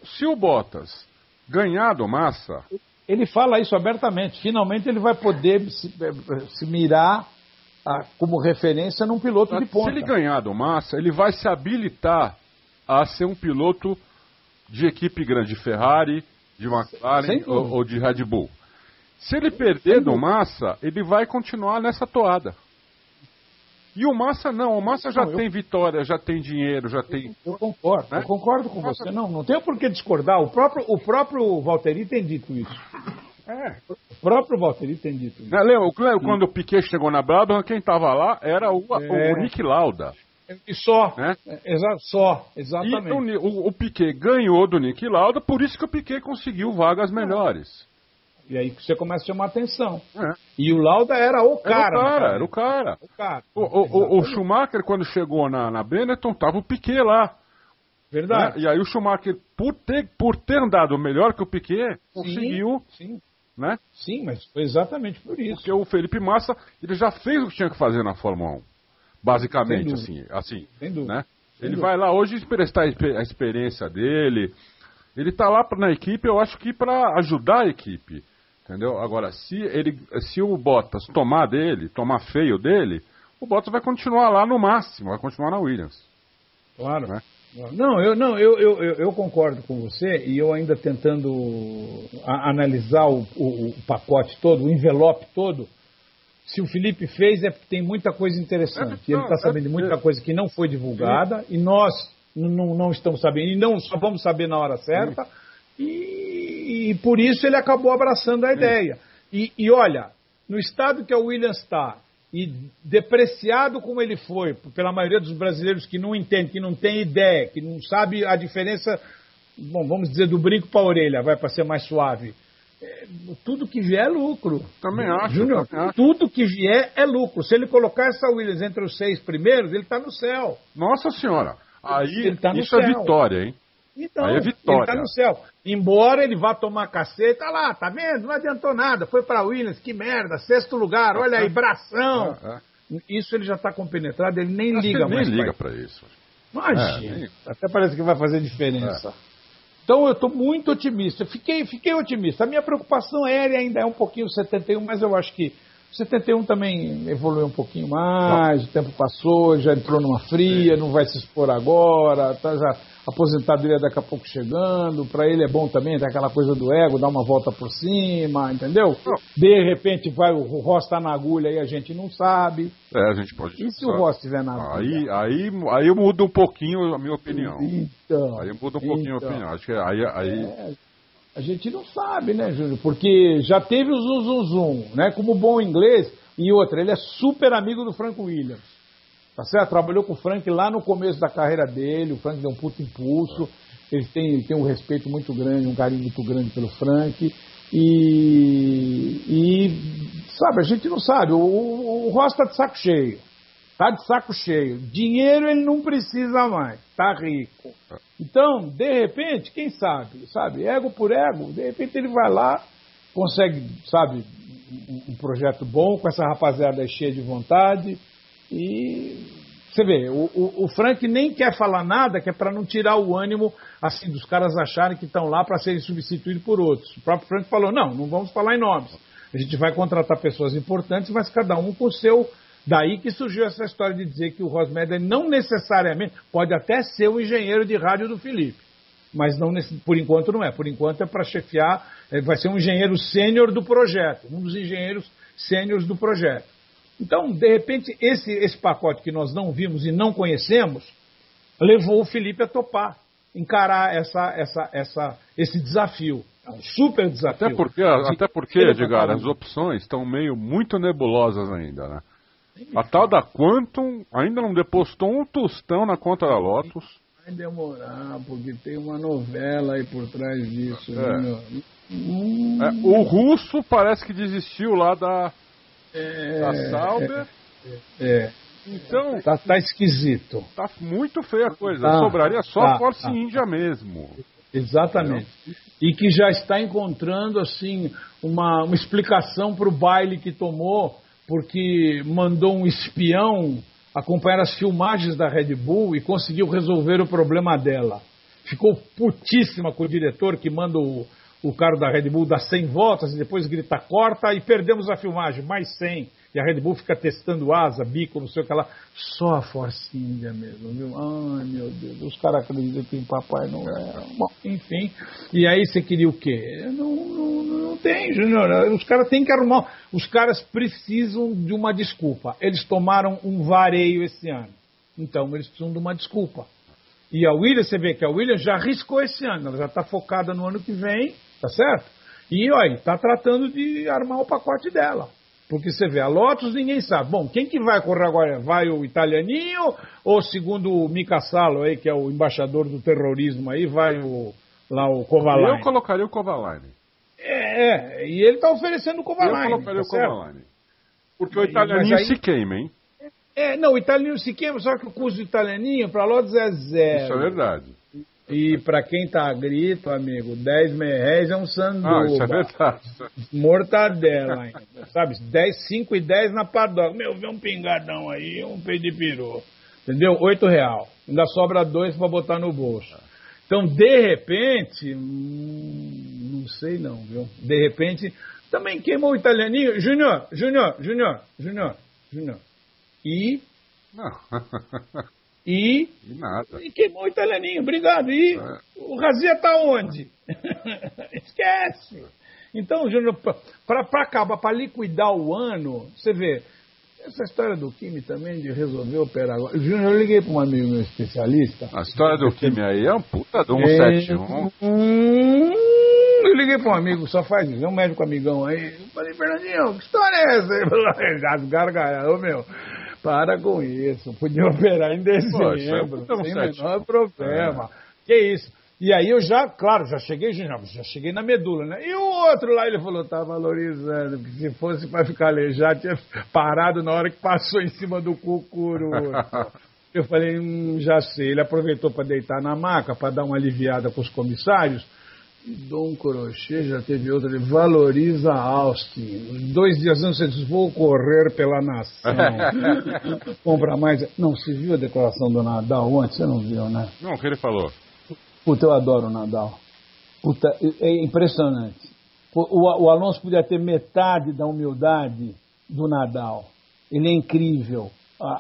ganhar do Massa... Ele fala isso abertamente. Finalmente ele vai poder se mirar como referência num piloto de ponta. Se ele ganhar do Massa, ele vai se habilitar a ser um piloto de equipe grande, de Ferrari, de McLaren ou de Red Bull. Se ele perder do Massa, ele vai continuar nessa toada. E o Massa não, o Massa já tem vitória, já tem dinheiro, já tem... Eu concordo, né? Eu concordo com você. Não tem por que discordar. O próprio Valtteri tem dito isso. O próprio Valtteri tem dito isso. Lembra quando o Piquet chegou na Brabham, quem estava lá era o Niki Lauda. E só, né? Exatamente. E o Piquet ganhou do Niki Lauda, por isso que o Piquet conseguiu vagas melhores. E aí você começa a chamar atenção. E o Lauda era o cara. Era o cara. O Schumacher, quando chegou na Benetton, tava o Piquet lá. Verdade. Né? E aí o Schumacher, por ter andado melhor que o Piquet, conseguiu... Sim. Né? Sim, mas foi exatamente por isso. Porque o Felipe Massa, ele já fez o que tinha que fazer na Fórmula 1. Basicamente, assim. Sem dúvida. Né? Ele vai lá hoje emprestar a experiência dele. Ele tá lá na equipe, eu acho que para ajudar a equipe. Entendeu? Agora, se o Bottas tomar feio dele, o Bottas vai continuar lá no máximo, vai continuar na Williams. Claro. Né? Eu concordo com você, e eu ainda tentando analisar o pacote todo, o envelope todo. Se o Felipe fez, é porque tem muita coisa interessante. Ele está sabendo de muita coisa que não foi divulgada, e nós não estamos sabendo, e não só vamos saber na hora certa. E por isso ele acabou abraçando a ideia. E olha, no estado que a Williams está, e depreciado como ele foi, pela maioria dos brasileiros que não entende, que não tem ideia, que não sabe a diferença, bom, vamos dizer, do brinco para a orelha, vai para ser mais suave. Tudo que vier é lucro. Também acho. Júnior, tudo que vier é lucro. Se ele colocar essa Williams entre os 6 primeiros, ele está no céu. Nossa Senhora, aí tá isso é vitória, hein? Então, aí é vitória. Ele tá no céu. Embora ele vá tomar cacete, tá lá, tá vendo? Não adiantou nada. Foi pra Williams, que merda, 6º lugar, olha aí, bração. Isso ele já tá compenetrado, ele nem liga mais. Nem liga pra isso. Imagina. Até parece que vai fazer diferença. Então eu tô muito otimista. Fiquei otimista. A minha preocupação aérea ainda é um pouquinho o 71, mas eu acho que o 71 também evoluiu um pouquinho mais, o tempo passou, já entrou numa fria, não vai se expor agora, tá já... A aposentadoria daqui a pouco chegando, para ele é bom também, tem aquela coisa do ego, dar uma volta por cima, entendeu? De repente o Ross está na agulha e a gente não sabe. A gente pode... E se o Ross estiver na agulha? Aí eu mudo um pouquinho a minha opinião. Então, aí eu mudo um pouquinho a opinião. Acho que aí... A gente não sabe, né, Júnior? Porque já teve o zum, né? Como bom inglês, e outra, ele é super amigo do Frank Williams. Tá certo? Trabalhou com o Frank lá no começo da carreira dele, o Frank deu um puto impulso, ele tem um respeito muito grande, um carinho muito grande pelo Frank, e sabe, a gente não sabe, o Ross tá de saco cheio, dinheiro ele não precisa mais, tá rico, então, de repente, quem sabe, ego por ego, de repente ele vai lá, consegue, sabe, um projeto bom, com essa rapaziada cheia de vontade. E você vê, o Frank nem quer falar nada, que é para não tirar o ânimo assim dos caras acharem que estão lá para serem substituídos por outros. O próprio Frank falou, não vamos falar em nomes. A gente vai contratar pessoas importantes, mas cada um com o seu... Daí que surgiu essa história de dizer que o Ross Meder não necessariamente, pode até ser o engenheiro de rádio do Felipe, mas não, por enquanto não é. Por enquanto é para chefiar, vai ser um engenheiro sênior do projeto, um dos engenheiros sêniores do projeto. Então, de repente, esse pacote que nós não vimos e não levou o Felipe a topar, encarar esse desafio. É um super desafio. Até porque, Edgar, as opções estão muito nebulosas ainda, né? A tal da Quantum ainda não depositou um tostão na conta da Lotus. Vai demorar, porque tem uma novela aí por trás disso. O russo parece que desistiu lá da Sauber. Então, tá esquisito. Tá muito feia a coisa. Sobraria só a Force India mesmo. Exatamente. E que já está encontrando assim uma explicação para o baile que tomou, porque mandou um espião acompanhar as filmagens da Red Bull e conseguiu resolver o problema dela. Ficou putíssima com o diretor que manda o cara da Red Bull dar 100 voltas e depois grita corta e perdemos a filmagem, mais 100. E a Red Bull fica testando asa, bico, não sei o que lá. Só a Force India mesmo, viu? Ai, meu Deus, os caras acreditam em Papai Noel. Bom, enfim. E aí você queria o quê? Não tem, Júnior. Os caras têm que arrumar. Os caras precisam de uma desculpa. Eles tomaram um vareio esse ano. Então, eles precisam de uma desculpa. E a Williams, você vê que a Williams já arriscou esse ano. Ela já está focada no ano que vem, tá certo? E, olha, está tratando de armar o pacote dela. Porque você vê, a Lotus ninguém sabe. Bom, quem que vai correr agora? Vai o italianinho ou, segundo o Mika Salo, aí, que é o embaixador do terrorismo aí, vai o Kovalainen? Eu colocaria o Kovalainen. E ele está oferecendo o Kovalainen. Eu colocaria tá o Kovalainen. Porque o italianinho se queima, hein? Não, o italianinho se queima, só que o custo do italianinho para a Lotus é zero. Isso é verdade. E para quem tá grito, amigo, 10 reais é um sanduba. Isso é verdade. Mortadela ainda, sabe? 5 e 10 na padoca. Meu, vê um pingadão aí, um peito de peru. Entendeu? R$8. Ainda sobra 2 para botar no bolso. Então, de repente, não sei não, viu? De repente, também queimou o italianinho. Júnior. E... Não. E nada. E queimou o italianinho, obrigado. E o Razia tá onde? Esquece. Então, Júnior, para acabar, para liquidar o ano, você vê, essa história do Kimi também de resolver operar agora. Júnior, eu liguei para um amigo meu especialista. A história do Kimi aí é um puta de 171. Eu liguei para um amigo, só faz isso, é um médico amigão aí. Eu falei, Fernandinho, que história é essa? Ele falou, gargalhado, meu. Para com isso, podia operar em dezembro, sem menor problema. Que isso? E aí eu já cheguei na medula, né? E o outro lá, ele falou, tá valorizando, porque se fosse para ficar aleijado, tinha parado na hora que passou em cima do cucuru. Eu falei, já sei, ele aproveitou para deitar na maca, para dar uma aliviada com os comissários. E Dom Crochê já teve outra, ele valoriza Austin. 2 dias antes ele disse, vou correr pela nação. Compra mais. Não, você viu a declaração do Nadal ontem? Você não viu, né? Não, o que ele falou? Puta, eu adoro o Nadal. Puta, é impressionante. O Alonso podia ter metade da humildade do Nadal. Ele é incrível.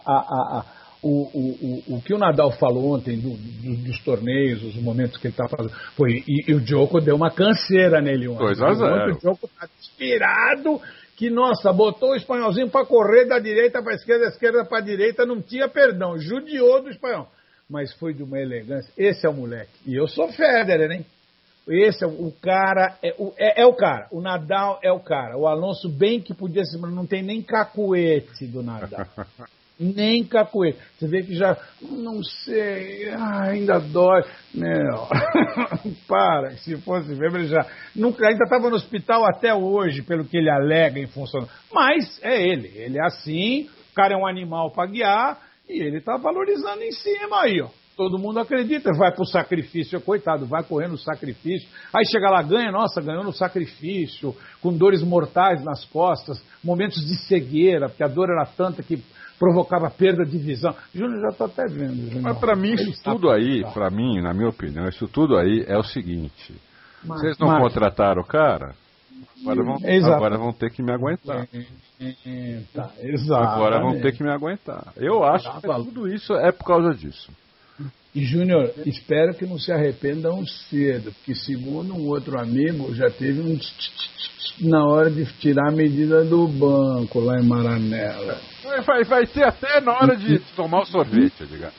O que o Nadal falou ontem dos torneios, os momentos que ele estava fazendo, e o Djoko deu uma canseira nele ontem. 2-0. O Djoko está inspirado, que, nossa, botou o espanholzinho para correr da direita para a esquerda, da esquerda para a direita, não tinha perdão, judiou do espanhol. Mas foi de uma elegância. Esse é o moleque. E eu sou Federer, hein? Esse é o cara, é o cara. O Nadal é o cara. O Alonso bem que podia ser, mas não tem nem cacuete do Nadal. Nem capoeira. Você vê que já, não sei, ainda dói. Meu, para, se fosse mesmo, ele já ainda estava no hospital até hoje, pelo que ele alega em função. Mas é ele é assim, o cara é um animal para guiar, e ele está valorizando em cima aí, ó. Todo mundo acredita, vai pro sacrifício, coitado, vai correndo no sacrifício, aí chega lá, ganhou no sacrifício, com dores mortais nas costas, momentos de cegueira, porque a dor era tanta que provocava perda de visão. Júnior, já estou até vendo. Júnior. Mas para mim, isso tudo aí, para mim, na minha opinião, isso tudo aí é o seguinte, vocês não contrataram o cara, agora vão ter que me aguentar. Tá, exato. Agora vão ter que me aguentar. Eu acho que tudo isso é por causa disso. E, Júnior, espero que não se arrependam cedo, porque segundo um outro amigo, já teve um na hora de tirar a medida do banco lá em Maranello. Vai ter até na hora de tomar o sorvete, digamos.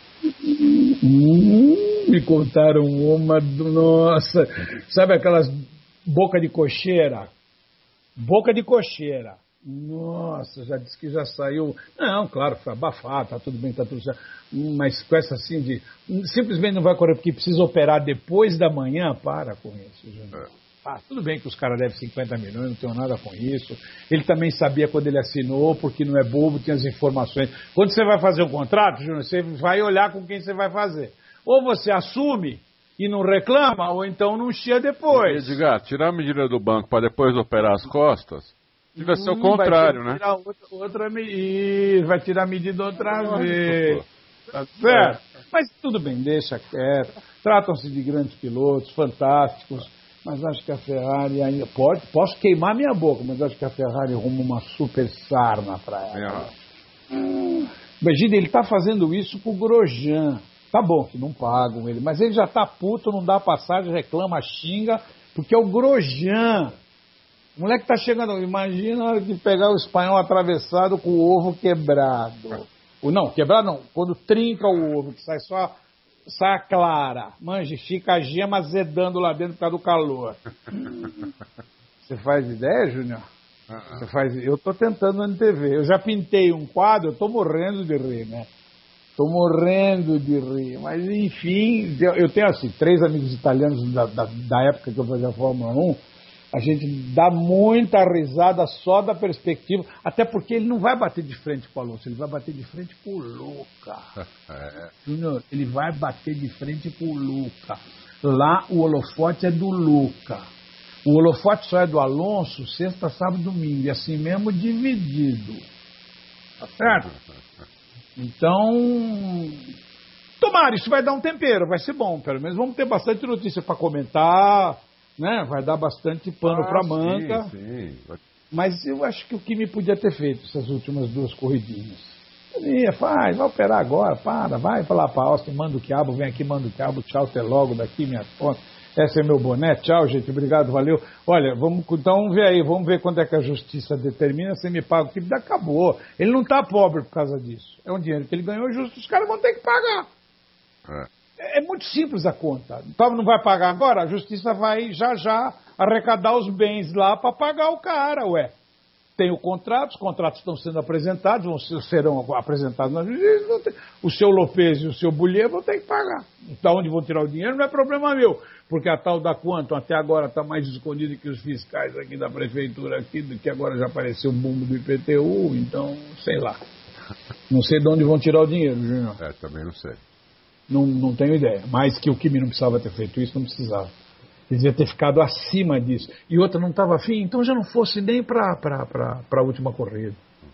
Me contaram uma nossa, sabe aquelas boca de cocheira? Boca de cocheira. Nossa, já disse que já saiu. Não, claro, foi abafado, tá tudo bem, tá tudo certo. Mas com essa assim de. Simplesmente não vai correr porque precisa operar depois da manhã, para com isso, Júnior. Tudo bem que os caras devem 50 milhões, não tenho nada com isso. Ele também sabia quando ele assinou, porque não é bobo, tinha as informações. Quando você vai fazer o contrato, Júnior, você vai olhar com quem você vai fazer. Ou você assume e não reclama, ou então não chia depois. Edgar, tirar a medida do banco para depois operar as costas. Devia ser o contrário, né? Vai tirar a medida outra vez. Tá certo? Mas tudo bem, deixa quieto. Tratam-se de grandes pilotos, fantásticos. Mas acho que a Ferrari ainda posso queimar minha boca, mas acho que a Ferrari arruma uma super sarna para ela. Imagina, ele está fazendo isso com o Grosjean. Tá bom que não pagam ele, mas ele já tá puto, não dá passagem, reclama, xinga, porque é o Grosjean. O moleque tá chegando, imagina a hora de pegar o espanhol atravessado com o ovo quebrado. Não, quebrado não, quando trinca o ovo, que sai a clara. Manja, fica a gema azedando lá dentro por causa do calor. Você faz ideia, Júnior? Eu tô tentando na TV. Eu já pintei um quadro, eu tô morrendo de rir, né? Tô morrendo de rir. Mas, enfim, eu tenho, assim, 3 amigos italianos da época que eu fazia a Fórmula 1. A gente dá muita risada só da perspectiva, até porque ele não vai bater de frente com o Alonso, ele vai bater de frente com o Luca. Júnior, ele vai bater de frente com o Luca. Lá o holofote é do Luca. O holofote só é do Alonso sexta, sábado e domingo, e assim mesmo dividido. Tá certo? Então, tomara, isso vai dar um tempero, vai ser bom, pelo menos vamos ter bastante notícia para comentar, né? Vai dar bastante pano para manga. Sim. Mas eu acho que o Kimi podia ter feito essas últimas 2 corridinhas. Vai operar agora, vai lá para Austin, manda o quiabo, vem aqui, manda o quiabo, tchau, até logo, daqui minha conta. Esse é meu boné, tchau, gente, obrigado, valeu. Olha, vamos ver aí, vamos ver quando é que a justiça determina, você me paga o Kimi, acabou. Ele não está pobre por causa disso. É um dinheiro que ele ganhou justo, os caras vão ter que pagar. É muito simples a conta. Então não vai pagar agora, a justiça vai já arrecadar os bens lá para pagar o cara, ué. Tem o contrato, os contratos estão sendo apresentados, serão apresentados na justiça, o seu Lopes e o seu Bullier vão ter que pagar. Da onde vão tirar o dinheiro não é problema meu, porque a tal da Quantum até agora está mais escondida que os fiscais aqui da prefeitura, aqui, do que agora já apareceu o bumbo do IPTU, então, sei lá. Não sei de onde vão tirar o dinheiro, Júnior. Também não sei. Não tenho ideia, mas que o Kimi não precisava ter feito isso, não precisava. Ele devia ter ficado acima disso. E outra não estava afim, então já não fosse nem para a última corrida.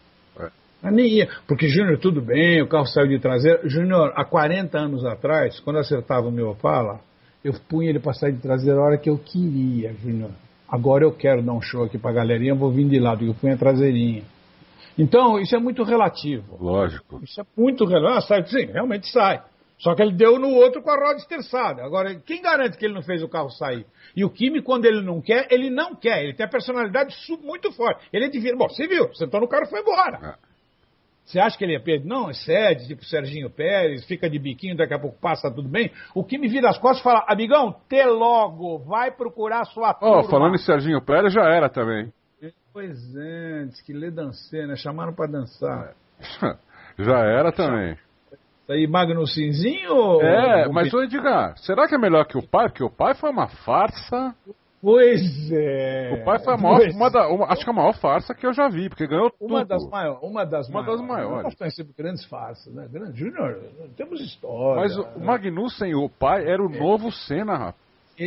Nem ia. Porque, Júnior, tudo bem, o carro saiu de traseira. Júnior, há 40 anos atrás, quando eu acertava o meu Opala, eu punha ele para sair de traseira a hora que eu queria, Júnior. Agora eu quero dar um show aqui para a galerinha, vou vir de lado, eu punha a traseirinha. Então, isso é muito relativo. Lógico. Isso é muito relativo. Sai, sim, realmente sai. Só que ele deu no outro com a roda esterçada. Agora, quem garante que ele não fez o carro sair? E o Kimi, quando ele não quer, ele não quer. Ele tem a personalidade muito forte. Ele é divino. Bom, você viu, sentou no carro e foi embora. Você acha que ele é Pedro? Não, excede, tipo Serginho Pérez, fica de biquinho, daqui a pouco passa, tudo bem. O Kimi vira as costas e fala, amigão, até logo, vai procurar sua turma. Falando em Serginho Pérez, já era também. Pois é, diz que lê dancê, né? Chamaram pra dançar. Já era também. Aí Magnussenzinho? Mas o Edgar, será que é melhor que o pai? Porque o pai foi uma farsa. Pois é. O pai foi acho que a maior farsa que eu já vi, porque ganhou tudo. Uma das maiores. Nós conhecemos grandes farsas, né? Júnior, temos história. Mas o Magnussen, o pai, era o novo Senna, rapaz.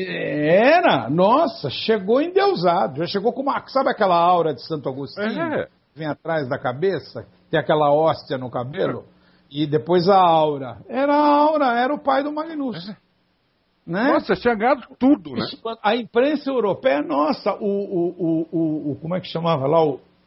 Era, nossa, chegou endeusado. Já chegou com sabe aquela aura de Santo Agostinho? Vem atrás da cabeça, tem aquela hóstia no cabelo. E depois a aura. Era o pai do Magnussen. Né? Nossa, tinha ganhado tudo, né? A imprensa europeia, nossa, como é que chamava lá?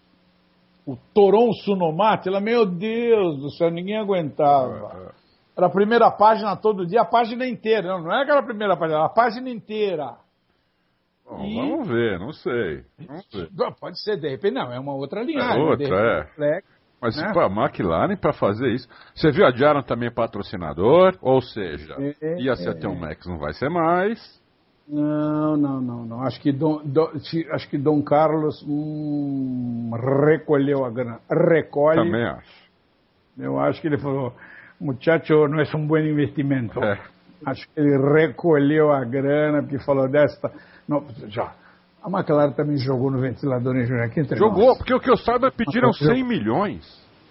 O Toron Sunomati, meu Deus do céu, ninguém aguentava. Era a primeira página todo dia, a página inteira. Não é aquela primeira página, era a página inteira. Bom, vamos ver, não sei. Pode ser, de repente, não, é uma outra linhagem. Mas a McLaren, para fazer isso... Você viu, adiaram também patrocinador, ou seja, ia ser até um Max, não vai ser mais. Não. Acho que Dom Carlos recolheu a grana. Recolhe. Também acho. Eu acho que ele falou, muchacho, não é um bom investimento. Acho que ele recolheu a grana, porque falou desta... Não, já... A McLaren também jogou no ventilador em Júnior. Jogou, porque o que eu saiba pediram 100 milhões.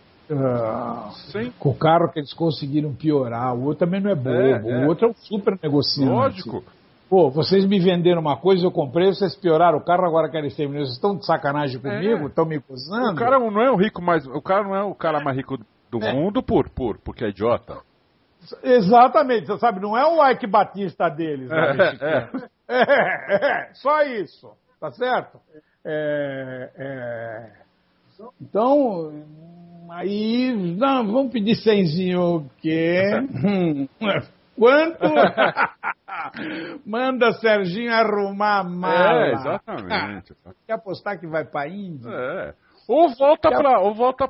Com o carro que eles conseguiram piorar. O outro também não é bobo. O outro é um super negociante. Lógico. Pô, vocês me venderam uma coisa, eu comprei, vocês pioraram o carro, agora querem ser Vocês estão de sacanagem comigo? Estão me acusando? O cara não é o rico mais. O cara não é o cara mais rico do mundo porque é idiota. Exatamente, você sabe, não é o Ike Batista deles. Só isso, tá certo? Então, aí, não, vamos pedir 100zinho, o quê? Quanto? Manda Serginho arrumar a mala. Exatamente. Quer apostar que vai pra Índia? Ou volta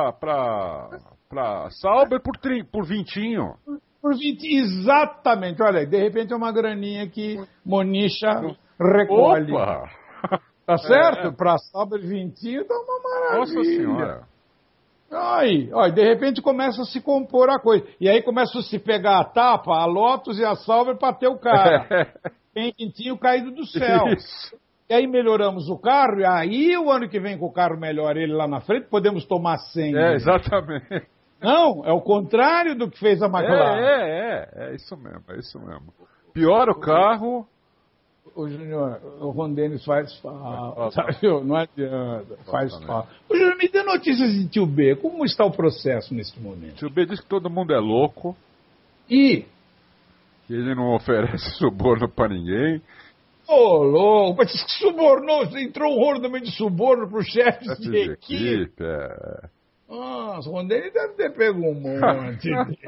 pra Sauber por 20. Por 20, exatamente. Olha aí, de repente é uma graninha que Monicha recolhe. Opa! Tá certo? Pra Sauber 20 dá uma maravilha. Nossa Senhora. Aí, de repente começa a se compor a coisa. E aí começa a se pegar a tapa, a Lotus e a Sauber pra ter o cara. Tem quintinho caído do céu. Isso. E aí melhoramos o carro, e aí o ano que vem com o carro melhor, ele lá na frente, podemos tomar 100. Exatamente. Não, é o contrário do que fez a McLaren. É isso mesmo. Piora o carro. O Júnior, o Ron Dennis faz falta, não adianta, faz falta. O Júnior, me dê notícias de Tio B, como está o processo neste momento? Tio B diz que todo mundo é louco. E? Que ele não oferece suborno pra ninguém. Ô, louco, mas subornou, entrou um rolo também de suborno pro chefe de equipe. Nossa, o Rondelli deve ter pego um monte.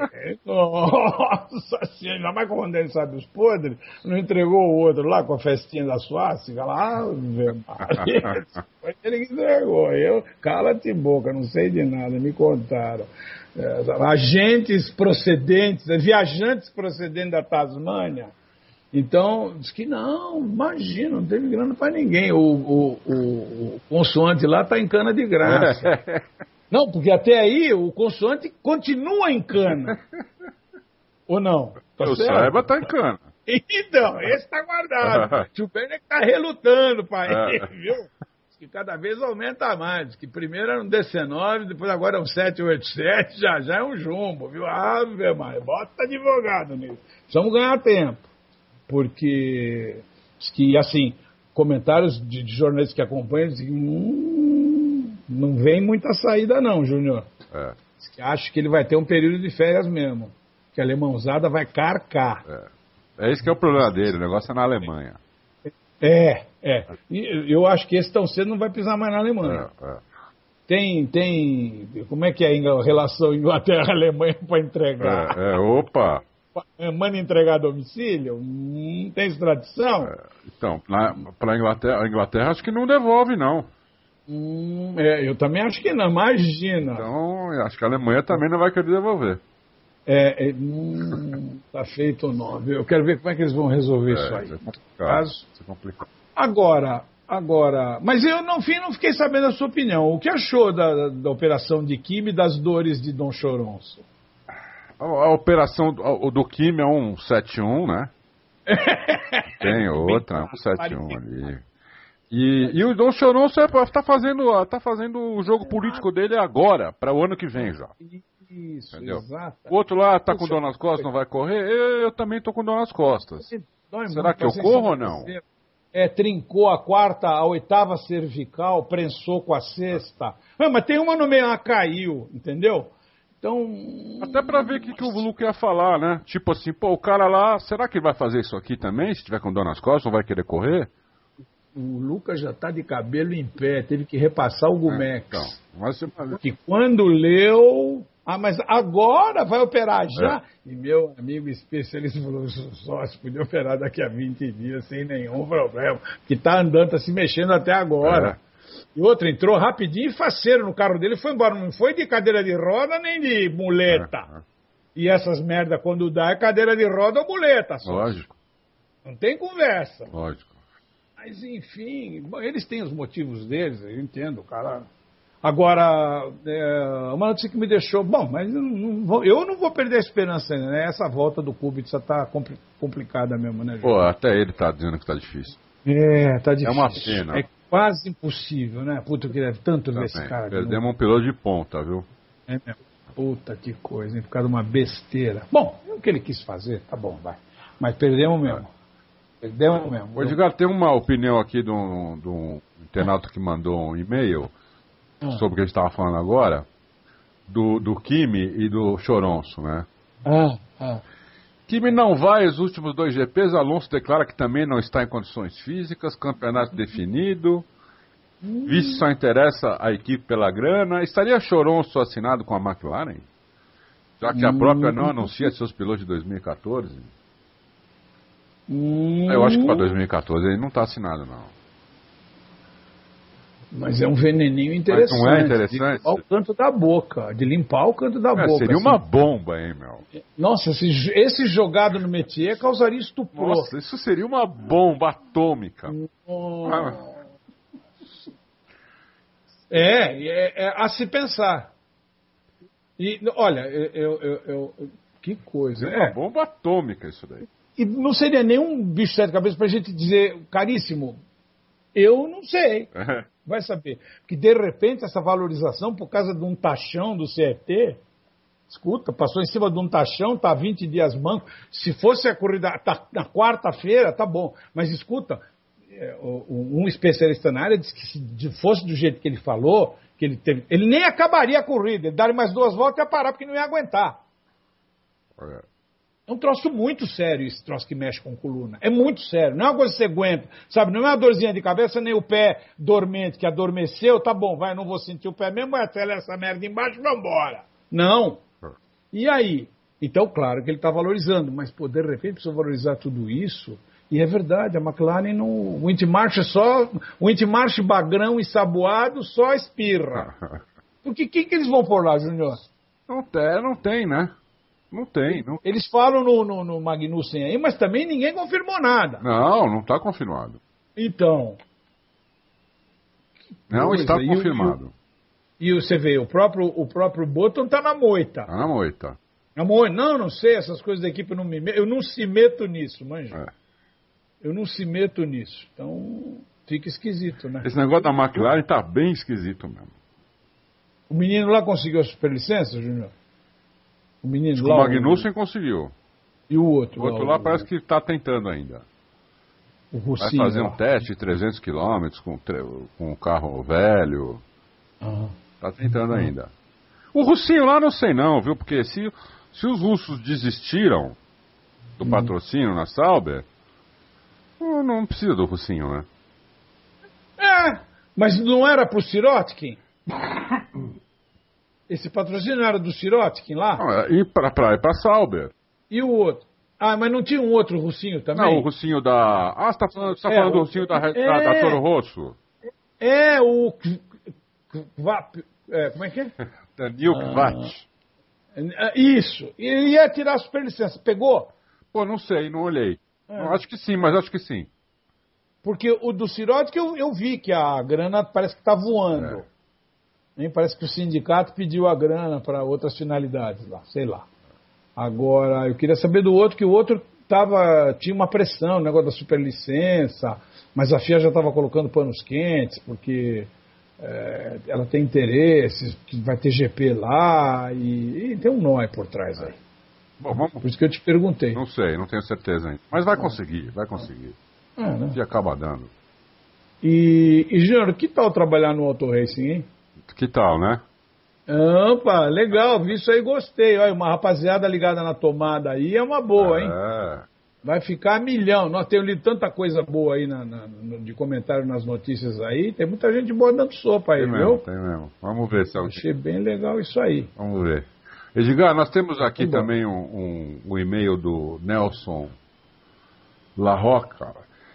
Nossa senhora, ainda mais que o Rondelli sabe os podres, não entregou o outro lá com a festinha da suástica lá, foi ele que entregou. Eu, cala-te boca, não sei de nada, me contaram. Agentes procedentes, viajantes procedentes da Tasmânia. Então, diz que não, imagina, não teve grana para ninguém. O consoante lá está em cana de graça. Não, porque até aí o consoante continua em cana. Ou não? Tá eu saiba, tá em cana. Então, esse tá guardado. Tio Berner que tá relutando para ele, viu? Diz que cada vez aumenta mais. Diz que primeiro era um DC9, depois agora é um 787, já é um jumbo, viu? Ave Maria, bota advogado nisso. Precisamos ganhar tempo. Porque, diz que, assim, comentários de jornalistas que acompanham dizem que não vem muita saída não, Júnior. Diz que acho que ele vai ter um período de férias mesmo. Que a alemãozada vai carcar. É esse que é o problema dele, o negócio é na Alemanha. E eu acho que esse tão cedo não vai pisar mais na Alemanha. Tem, como é que é a relação Inglaterra-Alemanha para entregar? Opa! Manda entregar a domicílio? Tem extradição? Então, para a Inglaterra acho que não devolve, não. Eu também acho que não, imagina. Então, acho que a Alemanha também não vai querer devolver. Tá feito ou não. Eu quero ver como é que eles vão resolver isso aí. Isso é complicado. Agora, mas eu no fim não fiquei sabendo a sua opinião. O que achou da operação de Kim e das dores de Dom Choronço? A operação do Kim é um 71, né? Tem outra, um 71 ali. E o Dom Choronço tá fazendo o jogo político dele agora, para o ano que vem já. Isso, entendeu? Exato. O outro lá tá com dor nas costas, não vai correr. Eu também tô com dor nas costas. Será que eu corro ou não? Trincou a oitava cervical, prensou com a sexta. Mas tem uma no meio, ela caiu, entendeu? Então... Até pra ver o que o Luca ia falar, né? Tipo assim, o cara lá, será que ele vai fazer isso aqui também? Se tiver com dor nas costas, não vai querer correr? O Lucas já tá de cabelo em pé, teve que repassar o Gumex. Então, que quando leu... mas agora vai operar já? E meu amigo especialista falou, só se podia operar daqui a 20 dias sem nenhum problema. Que tá andando, tá se mexendo até agora. E outro entrou rapidinho e faceiro no carro dele e foi embora. Não foi de cadeira de roda nem de muleta. E essas merda, quando dá, é cadeira de roda ou muleta. Só. Lógico. Não tem conversa. Lógico. Mas, enfim, eles têm os motivos deles, eu entendo, cara. Agora, uma notícia que me deixou... Bom, mas eu não vou perder a esperança ainda, né? Essa volta do Kubica tá complicada mesmo, né, Jorge? Até ele tá dizendo que tá difícil. Tá difícil. É uma pena. É quase impossível, né? Puta, eu queria tanto ver esse cara. Perdemos um piloto de ponta, viu? Puta que coisa, hein? Por causa de uma besteira. Bom, é o que ele quis fazer, tá bom, vai. Mas perdemos mesmo. Perdemos mesmo. O Edgar, tem uma opinião aqui de um internauta que mandou um e-mail sobre o que a gente estava falando agora, do Kimi e do Choronço, né? Kimi não vai aos últimos 2 GPs, Alonso declara que também não está em condições físicas, campeonato definido, vice só interessa a equipe pela grana. Estaria Choronço assinado com a McLaren? Já que a própria não anuncia seus pilotos de 2014? Eu acho que para 2014 ele não está assinado, não. Mas é um veneninho interessante. Mas não é interessante? De limpar o canto da boca. De limpar o canto da boca. Seria assim. uma bomba, hein, meu? Nossa, esse jogado no métier causaria estupro. Nossa, isso seria uma bomba atômica. É a se pensar. E, olha, que coisa. É uma bomba atômica isso daí. E não seria nenhum bicho de sete cabeças pra gente dizer, caríssimo, eu não sei. Vai saber. Que de repente essa valorização, por causa de um taxão do CFT, escuta, passou em cima de um taxão, tá 20 dias manco. Se fosse a corrida tá, na quarta-feira, tá bom. Mas escuta, um especialista na área disse que se fosse do jeito que ele falou, que ele nem acabaria a corrida, ele daria mais 2 voltas e ia parar porque não ia aguentar. É um troço muito sério esse troço que mexe com coluna. É muito sério. Não é uma coisa que você aguenta. Sabe, não é uma dorzinha de cabeça, nem o pé dormente que adormeceu. Tá bom, vai, não vou sentir o pé mesmo, vai até essa merda embaixo e vambora. Não. E aí? Então, claro que ele está valorizando, mas, pô, de repente precisa valorizar tudo isso. E é verdade, a McLaren não... O Windmarsh bagrão ensaboado só espirra. Porque quem que eles vão por lá, Júnior? Não tem, né? Não tem. Não... Eles falam no Magnussen aí, mas também ninguém confirmou nada. Não está confirmado. Então. Não está confirmado. E você vê, o próprio Button está na moita. Está na moita. Não sei, essas coisas da equipe eu não se meto nisso, manja. Eu não se meto nisso. Então, fica esquisito, né? Esse negócio da McLaren está bem esquisito mesmo. O menino lá conseguiu a superlicença, Júnior? O menino lá. O Magnussen conseguiu. E o outro? O outro lá parece que está tentando ainda. O Russinho, vai fazer um teste de 300 km com um carro velho. Está tentando ainda. O Russinho lá não sei não, viu? Porque se os russos desistiram do patrocínio na Sauber, não precisa do Russinho, né? Mas não era pro Sirotkin? Esse patrocínio era do Sirotkin lá? Não, ir pra Sauber. E o outro? Mas não tinha um outro Russinho também? Não, o Russinho da... você tá falando do Russinho da Toro Rosso? Como é que é? Daniel Kvat. Isso. Ele ia tirar a superlicença. Pegou? Pô, não sei, não olhei. Acho que sim, mas acho que sim. Porque o do Sirotkin eu vi que a grana parece que tá voando. Parece que o sindicato pediu a grana para outras finalidades lá, sei lá. Agora, eu queria saber do outro, que o outro tinha uma pressão, o negócio da superlicença, mas a FIA já estava colocando panos quentes, porque ela tem interesses, que vai ter GP lá, e tem um nó aí por trás aí. Bom, por isso que eu te perguntei. Não sei, não tenho certeza ainda. Mas vai conseguir. Né? E acaba dando. E Júnior, que tal trabalhar no Auto Racing, hein? Que tal, né? Opa, legal, vi isso aí, gostei. Olha, uma rapaziada ligada na tomada aí é uma boa, hein? Vai ficar a milhão. Nós temos lido tanta coisa boa aí de comentário nas notícias aí. Tem muita gente boa dando sopa aí, viu? Tem mesmo. Vamos ver se achei bem legal isso aí. Vamos ver. Edgar, nós temos aqui também um e-mail do Nelson Larroca.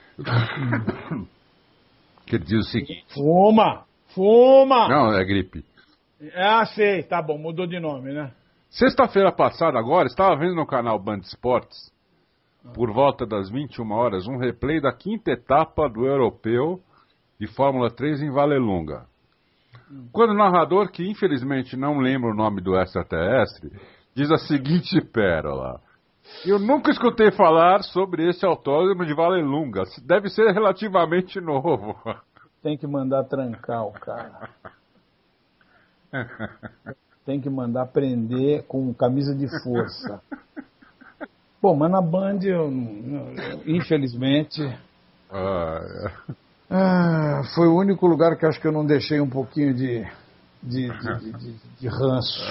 Que diz o seguinte... Fuma! Não, é gripe. Sei, tá bom, mudou de nome, né? Sexta-feira passada agora, estava vendo no canal Band Esportes, por volta das 21 horas, um replay da 5ª etapa do Europeu de Fórmula 3 em Vallelunga. Quando o narrador, que infelizmente não lembra o nome do extraterrestre, diz a seguinte pérola: eu nunca escutei falar sobre esse autódromo de Vallelunga, deve ser relativamente novo. Tem que mandar trancar o cara. Tem que mandar prender com camisa de força. Bom, mas na Band, infelizmente, foi o único lugar que acho que eu não deixei um pouquinho de ranço.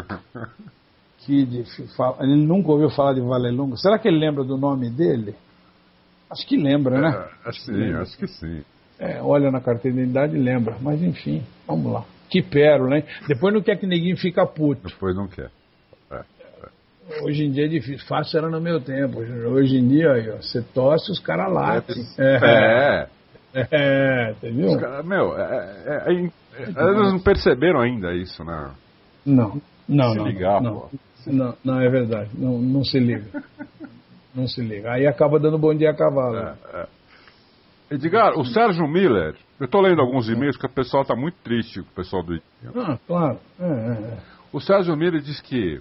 Ele nunca ouviu falar de Vallelunga. Será que ele lembra do nome dele? Acho que lembra, né? Acho que sim. Olha na carteira de identidade e lembra. Mas enfim, vamos lá. Que pérola, hein? Depois não quer que ninguém fica puto. Depois não quer. Hoje em dia é difícil. Fácil era no meu tempo. Hoje em dia, aí, ó, você tosse, os caras latem. Entendeu? Os cara, eles não perceberam ainda isso, né? Não. Se ligar, pô. Não, é verdade. Não se liga. Não se liga. Aí acaba dando bom dia a cavalo. Edgar, o Sérgio Miller, eu estou lendo alguns e-mails que o pessoal está muito triste, o pessoal do... Claro. O Sérgio Miller diz que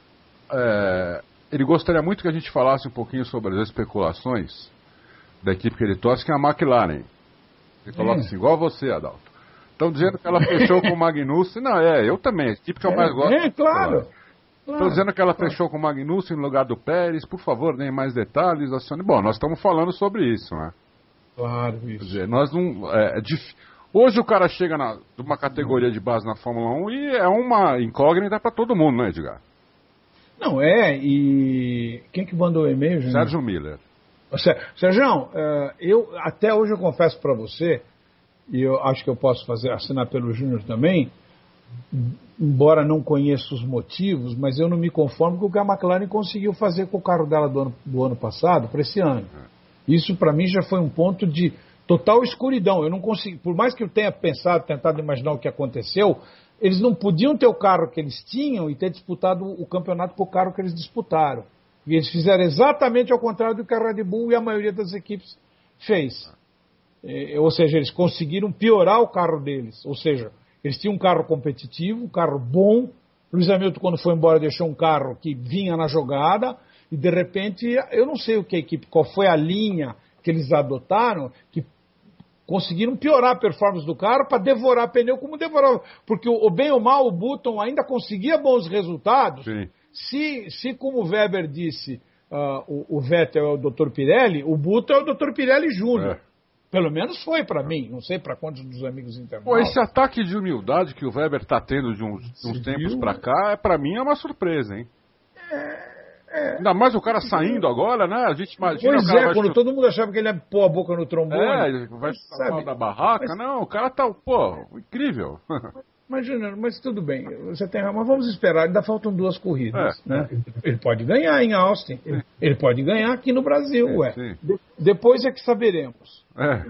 ele gostaria muito que a gente falasse um pouquinho sobre as especulações da equipe que ele torce, que é a McLaren. Ele coloca assim, igual você, Adalto. Estão dizendo que ela fechou com o Magnussen. Não, eu também, a equipe que eu mais gosto. Claro. Estão dizendo que ela fechou com o Magnussen no lugar do Pérez. Por favor, deem mais detalhes. Bom, nós estamos falando sobre isso, né? Claro, isso. Quer dizer, nós não... Hoje o cara chega numa categoria de base na Fórmula 1 e é uma incógnita para todo mundo, né, Edgar? Não, e... Quem que mandou o e-mail, gente? Sérgio Miller. Sérgio, até hoje eu confesso para você, e eu acho que eu posso assinar pelo Júnior também, embora não conheça os motivos, mas eu não me conformo com o que a McLaren conseguiu fazer com o carro dela do ano passado para esse ano. Isso para mim já foi um ponto de total escuridão. Eu não consegui, por mais que eu tenha tentado imaginar o que aconteceu, eles não podiam ter o carro que eles tinham e ter disputado o campeonato por carro que eles disputaram. E eles fizeram exatamente ao contrário do que a Red Bull e a maioria das equipes fez. Ou seja, eles conseguiram piorar o carro deles. Ou seja, eles tinham um carro competitivo, um carro bom. Lewis Hamilton, quando foi embora, deixou um carro que vinha na jogada. E, de repente, eu não sei qual foi a linha que eles adotaram, que conseguiram piorar a performance do carro para devorar pneu como devorava. Porque, bem ou mal, o Button ainda conseguia bons resultados. Sim. Se como o Weber disse, o Vettel é o Dr. Pirelli, o Button é o Dr. Pirelli Júnior. Pelo menos foi para mim, não sei para quantos dos amigos internautas. Esse ataque de humildade que o Weber está tendo de uns tempos para cá, para mim é uma surpresa, hein? Ainda mais o cara saindo agora, né? A gente imagina. Pois quando todo mundo achava que ele ia pôr a boca no trombone. Ele vai escapar da barraca. Não, o cara tá, incrível. Mas, Júnior, tudo bem, você tem razão, mas vamos esperar, ainda faltam 2 corridas, né? Ele pode ganhar em Austin, ele pode ganhar aqui no Brasil, Depois é que saberemos.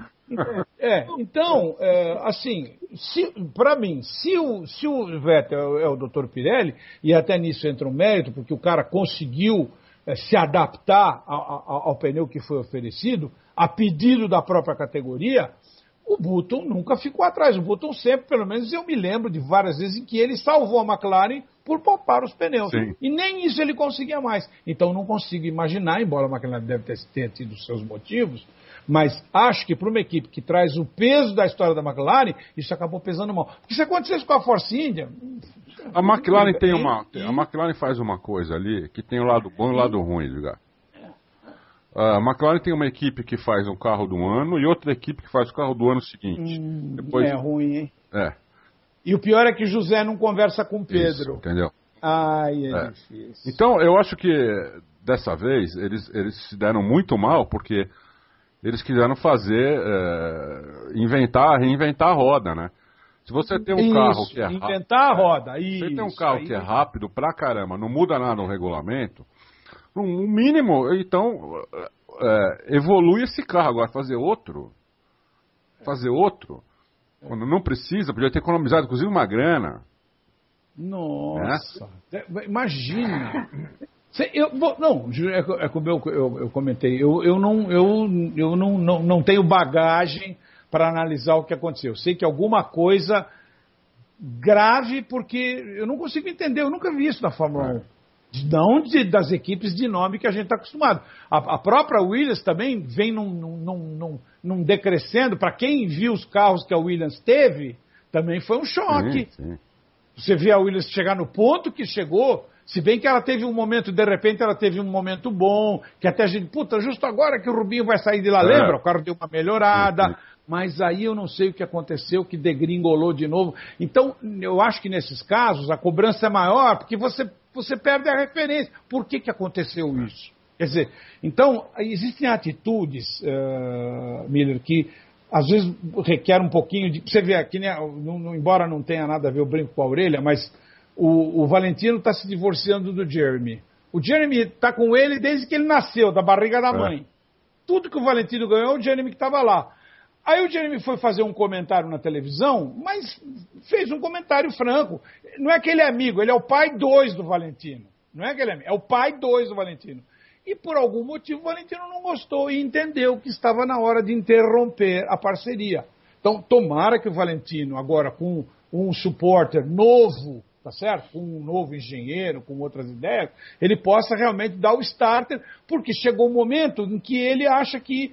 Então, assim, para mim, se o Vettel é o Dr. Pirelli, e até nisso entra um mérito, porque o cara conseguiu se adaptar ao pneu que foi oferecido, a pedido da própria categoria, o Button nunca ficou atrás. O Button sempre, pelo menos eu me lembro de várias vezes em que ele salvou a McLaren por poupar os pneus. Sim. E nem isso ele conseguia mais. Então não consigo imaginar, embora a McLaren deve ter tido seus motivos, mas acho que para uma equipe que traz o peso da história da McLaren, isso acabou pesando mal. Porque se acontecesse com a Force India... A McLaren a McLaren faz uma coisa ali que tem o lado bom e o lado ruim, Edgar. A McLaren tem uma equipe que faz um carro do ano e outra equipe que faz o carro do ano seguinte. Depois... É ruim, hein? E o pior é que José não conversa com Pedro. Isso, entendeu? Difícil. Então, eu acho que dessa vez eles se deram muito mal porque eles quiseram reinventar a roda, né? Se você tem um carro que é rápido... Inventar a roda, isso. Você tem um carro que é rápido pra caramba, não muda nada no regulamento... No mínimo, então, evolui esse carro. Agora, fazer outro, quando não precisa, podia ter economizado, inclusive, uma grana. Nossa, imagina. Como eu comentei, eu não tenho bagagem para analisar o que aconteceu. Eu sei que alguma coisa grave, porque eu não consigo entender, eu nunca vi isso na Fórmula 1. Não das equipes de nome que a gente está acostumado. A própria Williams também vem num decrescendo. Para quem viu os carros que a Williams teve, também foi um choque. Sim. Você vê a Williams chegar no ponto que chegou, Se bem que ela teve um momento, de repente ela teve um momento bom, que até a gente, puta, justo agora que o Rubinho vai sair de lá, lembra? O carro deu uma melhorada, mas aí eu não sei o que aconteceu, que degringolou de novo. Então, eu acho que nesses casos a cobrança é maior, porque você perde a referência. Por que aconteceu isso? Quer dizer, então, existem atitudes, Miller, que às vezes requer um pouquinho de... Você vê aqui, né, embora não tenha nada a ver o brinco com a orelha, mas o Valentino está se divorciando do Jeremy. O Jeremy está com ele desde que ele nasceu, da barriga da mãe. Tudo que o Valentino ganhou, o Jeremy que estava lá. Aí o Jeremy foi fazer um comentário na televisão, mas fez um comentário franco. Não é que ele é amigo, ele é o pai 2 do Valentino. Não é que ele é amigo, é o pai 2 do Valentino. E por algum motivo o Valentino não gostou e entendeu que estava na hora de interromper a parceria. Então, tomara que o Valentino, agora com um supporter novo, tá certo? Com um novo engenheiro, com outras ideias, ele possa realmente dar o starter, porque chegou um momento em que ele acha que,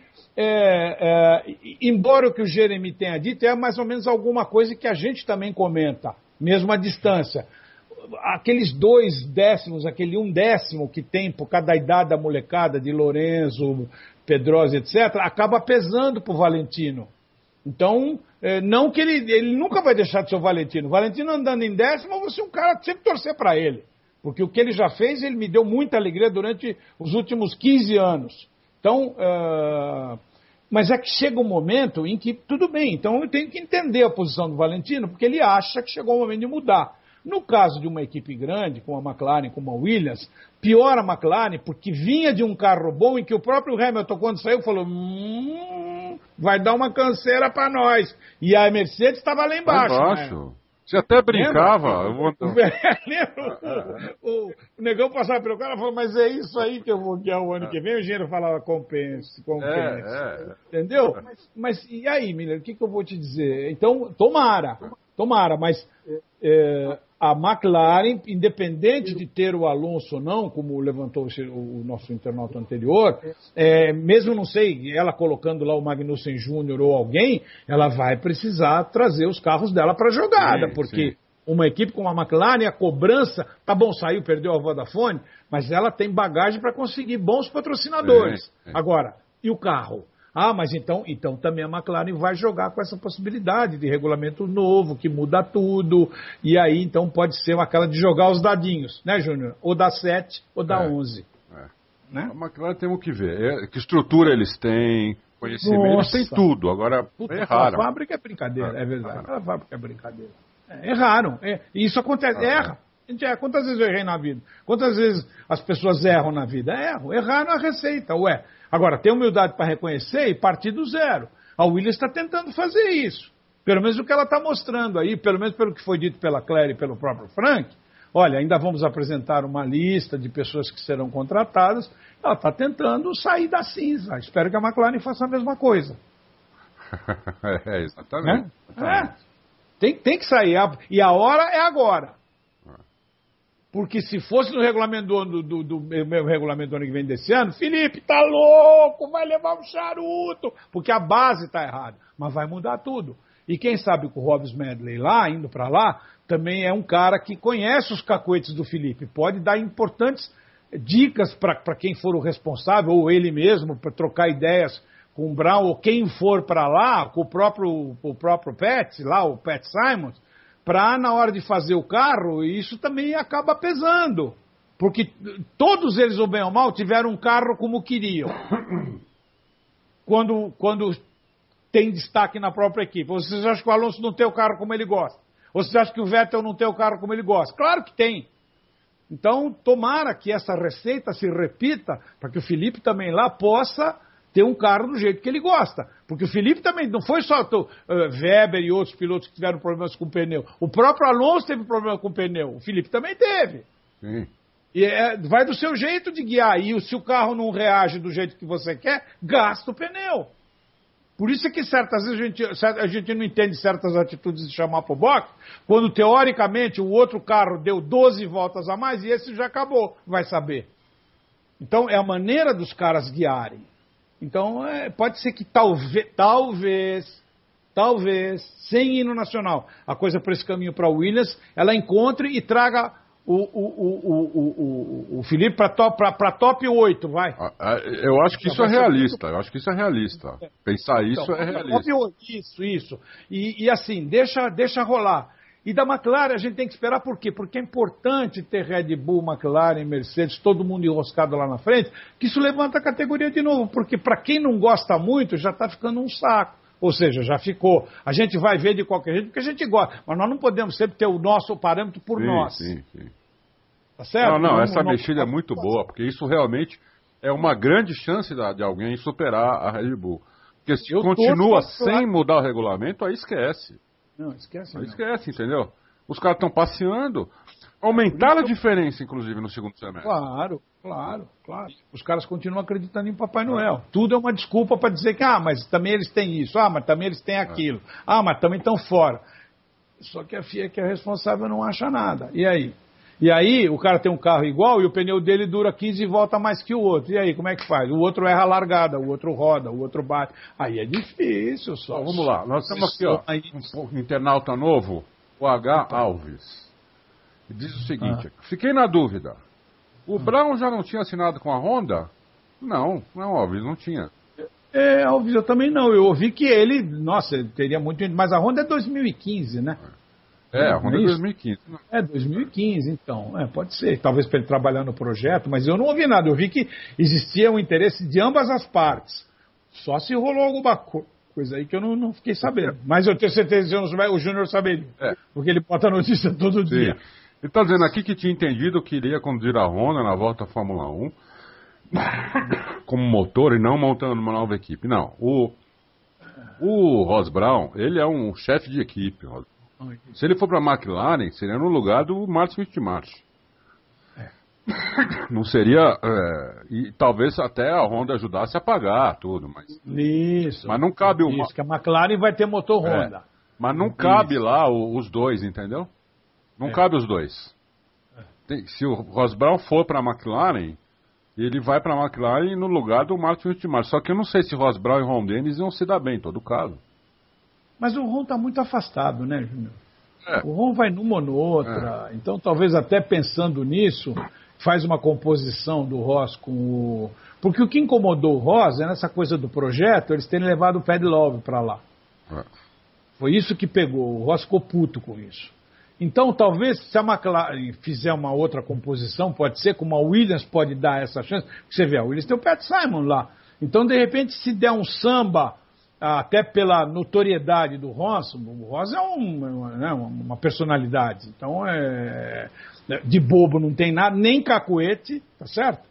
embora o que o Jeremy tenha dito, é mais ou menos alguma coisa que a gente também comenta, mesmo à distância. Aqueles 2 décimos, aquele 1 décimo que tem por cada idade da molecada, de Lorenzo, Pedrosa, etc., acaba pesando para o Valentino. Então, não que ele nunca vai deixar de ser o Valentino. O Valentino andando em décimo, você é um cara que sempre torcer para ele. Porque o que ele já fez, ele me deu muita alegria durante os últimos 15 anos. Então, mas é que chega um momento em que, tudo bem, então eu tenho que entender a posição do Valentino, porque ele acha que chegou o momento de mudar. No caso de uma equipe grande, como a McLaren, como a Williams, pior a McLaren, porque vinha de um carro bom em que o próprio Hamilton, quando saiu, falou, vai dar uma canseira para nós. E a Mercedes estava lá embaixo. Né? Você até brincava. O negão passava pelo cara e falou, mas é isso aí que eu vou guiar o ano que vem. O engenheiro falava, compense. Entendeu? Mas e aí, Miller, o que eu vou te dizer? Então, tomara, mas a McLaren, independente de ter o Alonso ou não, como levantou o nosso internauta anterior, mesmo não sei, ela colocando lá o Magnussen Júnior ou alguém, ela vai precisar trazer os carros dela para a jogada, porque uma equipe como a McLaren, a cobrança, tá bom, saiu, perdeu a Vodafone, mas ela tem bagagem para conseguir bons patrocinadores. Agora, e o carro? Mas então também a McLaren vai jogar com essa possibilidade de regulamento novo, que muda tudo, e aí então pode ser aquela de jogar os dadinhos, né, Júnior? Ou da 7 ou da 11. Né? A McLaren temos que ver. Que estrutura eles têm, conhecimento, eles têm tudo. Agora, erraram. A fábrica é brincadeira, é verdade. A fábrica é brincadeira. Erraram. Isso acontece, erra. Quantas vezes eu errei na vida? Quantas vezes as pessoas erram na vida? Erraram a receita, Agora, tem humildade para reconhecer e partir do zero. A Williams está tentando fazer isso. Pelo menos o que ela está mostrando aí, pelo menos pelo que foi dito pela Claire e pelo próprio Frank. Olha, ainda vamos apresentar uma lista de pessoas que serão contratadas. Ela está tentando sair da cinza. Espero que a McLaren faça a mesma coisa. Exatamente. Tem que sair. E a hora é agora. Porque se fosse no regulamento do meu regulamento do ano que vem desse ano, Felipe, tá louco, vai levar um charuto, porque a base tá errada, mas vai mudar tudo. E quem sabe com o Robbs Medley lá, indo para lá, também é um cara que conhece os cacoetes do Felipe, pode dar importantes dicas para quem for o responsável, ou ele mesmo, para trocar ideias com o Brown, ou quem for para lá, com o próprio Pat, lá, o Pat Simons, para, na hora de fazer o carro, isso também acaba pesando. Porque todos eles, ou bem ou mal, tiveram um carro como queriam. Quando tem destaque na própria equipe. Vocês acham que o Alonso não tem o carro como ele gosta? Ou vocês acham que o Vettel não tem o carro como ele gosta? Claro que tem. Então, tomara que essa receita se repita, para que o Felipe também lá possa ter um carro do jeito que ele gosta. Porque o Felipe também, não foi só Weber e outros pilotos que tiveram problemas com o pneu. O próprio Alonso teve problema com o pneu. O Felipe também teve. Sim. E vai do seu jeito de guiar. E se o carro não reage do jeito que você quer, gasta o pneu. Por isso é que certas vezes a gente não entende certas atitudes de chamar para o box, quando teoricamente o outro carro deu 12 voltas a mais e esse já acabou. Vai saber. Então é a maneira dos caras guiarem. Então, pode ser que talvez, sem hino nacional, a coisa por esse caminho para a Williams, ela encontre e traga o Felipe para top 8, vai. Eu acho que isso é realista. Eu acho que isso é realista. Pensar isso Então, é realista. Top 8, isso. E assim, deixa rolar. E da McLaren a gente tem que esperar por quê? Porque é importante ter Red Bull, McLaren, Mercedes, todo mundo enroscado lá na frente, que isso levanta a categoria de novo. Porque para quem não gosta muito, já está ficando um saco. Ou seja, já ficou. A gente vai ver de qualquer jeito porque a gente gosta. Mas nós não podemos sempre ter o nosso parâmetro por nós. Sim. Tá certo? Não, essa mexida é muito boa, porque isso realmente é uma grande chance de alguém superar a Red Bull. Porque se continua sem mudar o regulamento, aí esquece. Não, esquece. Aí esquece, entendeu? Os caras estão passeando. Aumentaram a diferença, inclusive, no segundo semestre. Claro. Os caras continuam acreditando em Papai Noel. Tudo é uma desculpa para dizer que, mas também eles têm isso, mas também eles têm aquilo, mas também estão fora. Só que a FIA, que é responsável, não acha nada. E aí? E aí, o cara tem um carro igual e o pneu dele dura 15 voltas mais que o outro. E aí, como é que faz? O outro erra a largada, o outro roda, o outro bate. Aí é difícil só. Vamos lá, nós temos aqui, um internauta novo, o H. Alves. Diz o seguinte, fiquei na dúvida. O Brown já não tinha assinado com a Honda? Não, Alves, não tinha. Alves, eu também não. Eu ouvi que ele, ele teria muito... Mas a Honda é 2015, né? A Honda é 2015. É 2015, então. Pode ser. Talvez para ele trabalhar no projeto, mas eu não ouvi nada. Eu vi que existia um interesse de ambas as partes. Só se rolou alguma coisa aí que eu não fiquei sabendo. Mas eu tenho certeza que o Júnior saberia. Porque ele bota a notícia todo dia. Ele está dizendo aqui que tinha entendido que iria conduzir a Honda na volta à Fórmula 1 como motor e não montando uma nova equipe. Não. O Ross Brown, ele é um chefe de equipe, Ross. Se ele for para a McLaren, seria no lugar do Martin Whitmarsh. Não seria... e talvez até a Honda ajudasse a pagar tudo, mas... Isso. Mas não cabe uma... Isso, que a McLaren vai ter motor Honda. Mas não cabe lá os dois, entendeu? Não cabe os dois. Se o Ross Brown for para a McLaren, ele vai para a McLaren no lugar do Martin Whitmarsh. Só que eu não sei se Ross Brown e Ron Dennis iam se dar bem, em todo caso. Mas o Ron está muito afastado, né, Júnior? O Ron vai numa ou noutra. Então, talvez até pensando nisso, faz uma composição do Ross com o... Porque o que incomodou o Ross é nessa coisa do projeto, eles terem levado o Paddy Lowe para lá. Foi isso que pegou. O Ross ficou puto com isso. Então, talvez, se a McLaren fizer uma outra composição, pode ser, como a Williams pode dar essa chance. Porque você vê, a Williams tem o Pat Simon lá. Então, de repente, se der um samba... até pela notoriedade do Ross, o Ross é uma personalidade, então de bobo não tem nada, nem cacuete, tá certo?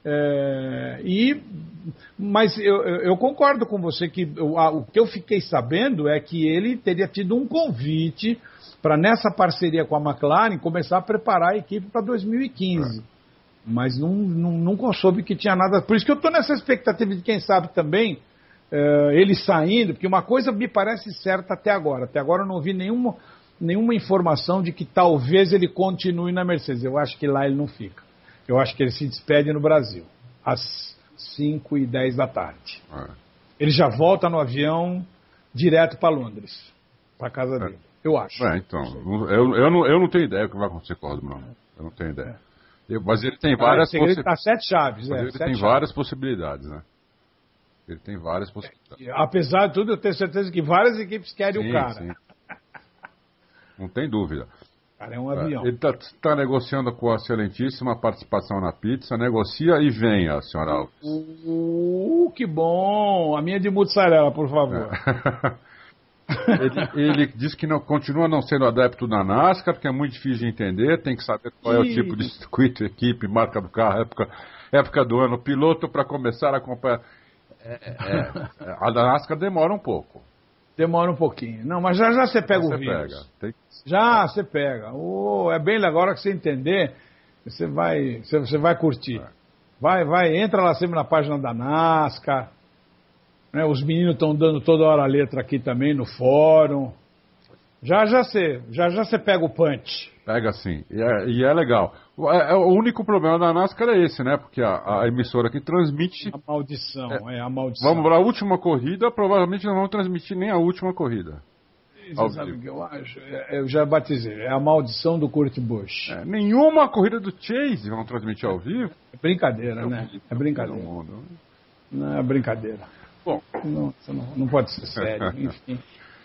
Mas eu concordo com você que o que eu fiquei sabendo é que ele teria tido um convite para nessa parceria com a McLaren começar a preparar a equipe para 2015. Mas não soube que tinha nada, por isso que eu estou nessa expectativa de quem sabe também ele saindo, porque uma coisa me parece certa até agora. Até agora eu não vi nenhuma informação de que talvez ele continue na Mercedes. Eu acho que lá ele não fica. Eu acho que ele se despede no Brasil, às 5h10 da tarde. Ele já volta no avião direto para Londres, para casa dele. Eu acho. Então, eu não tenho ideia do que vai acontecer com o Ross Brown. Eu não tenho ideia. Mas ele tem várias possibilidades. Ele tá 7 chaves. Ele tem várias possibilidades, né? Ele tem várias possibilidades. Apesar de tudo, eu tenho certeza que várias equipes querem o cara. Sim. Não tem dúvida. O cara é um avião. Ele está negociando com a excelentíssima participação na pizza. Negocia e venha, senhora Alves. Que bom! A minha de mussarela, por favor. Ele diz que continua não sendo adepto da NASCAR, porque é muito difícil de entender. Tem que saber qual é o tipo de circuito, equipe, marca do carro, época do ano, piloto para começar a acompanhar. A da NASCAR demora um pouco. Demora um pouquinho. Não, mas já você pega o vírus. Já você pega. É bem legal, agora que você entender, você vai curtir. Vai, entra lá sempre na página da NASCAR. Né, os meninos estão dando toda hora a letra aqui também no fórum. Já você pega o punch. Pega sim. E é legal. O único problema da NASCAR é esse, né? Porque a emissora que transmite... A maldição, a maldição. Vamos para a última corrida, provavelmente não vamos transmitir nem a última corrida. Você sabe o que eu acho? Eu já batizei. É a maldição do Kurt Busch. Nenhuma corrida do Chase vão transmitir ao vivo. É brincadeira, né? É brincadeira. Não, é brincadeira. Bom, não pode ser sério. Enfim.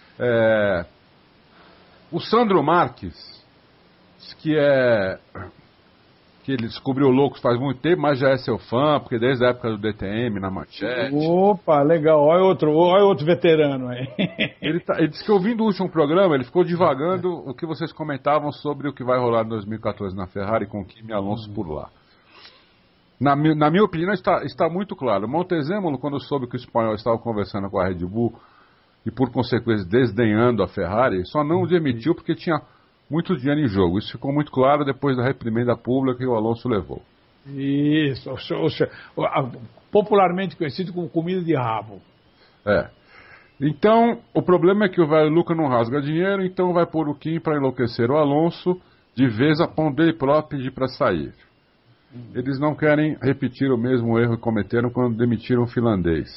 O Sandro Marques, que ele descobriu o Loucos faz muito tempo, mas já é seu fã, porque desde a época do DTM, na Manchete. Opa, legal. Olha outro veterano aí. Ele disse que ouvindo o último programa, ele ficou divagando o que vocês comentavam sobre o que vai rolar em 2014 na Ferrari com Kimi Alonso por lá. Na minha opinião, está muito claro. Montezemolo, quando soube que o espanhol estava conversando com a Red Bull e, por consequência, desdenhando a Ferrari, só não o demitiu porque tinha muito dinheiro em jogo. Isso ficou muito claro depois da reprimenda pública que o Alonso levou. Isso, popularmente conhecido como comida de rabo. Então, o problema é que o velho Luca não rasga dinheiro, então vai pôr o Kim para enlouquecer o Alonso, de vez a pão dele próprio pedir para sair. Eles não querem repetir o mesmo erro que cometeram quando demitiram o finlandês.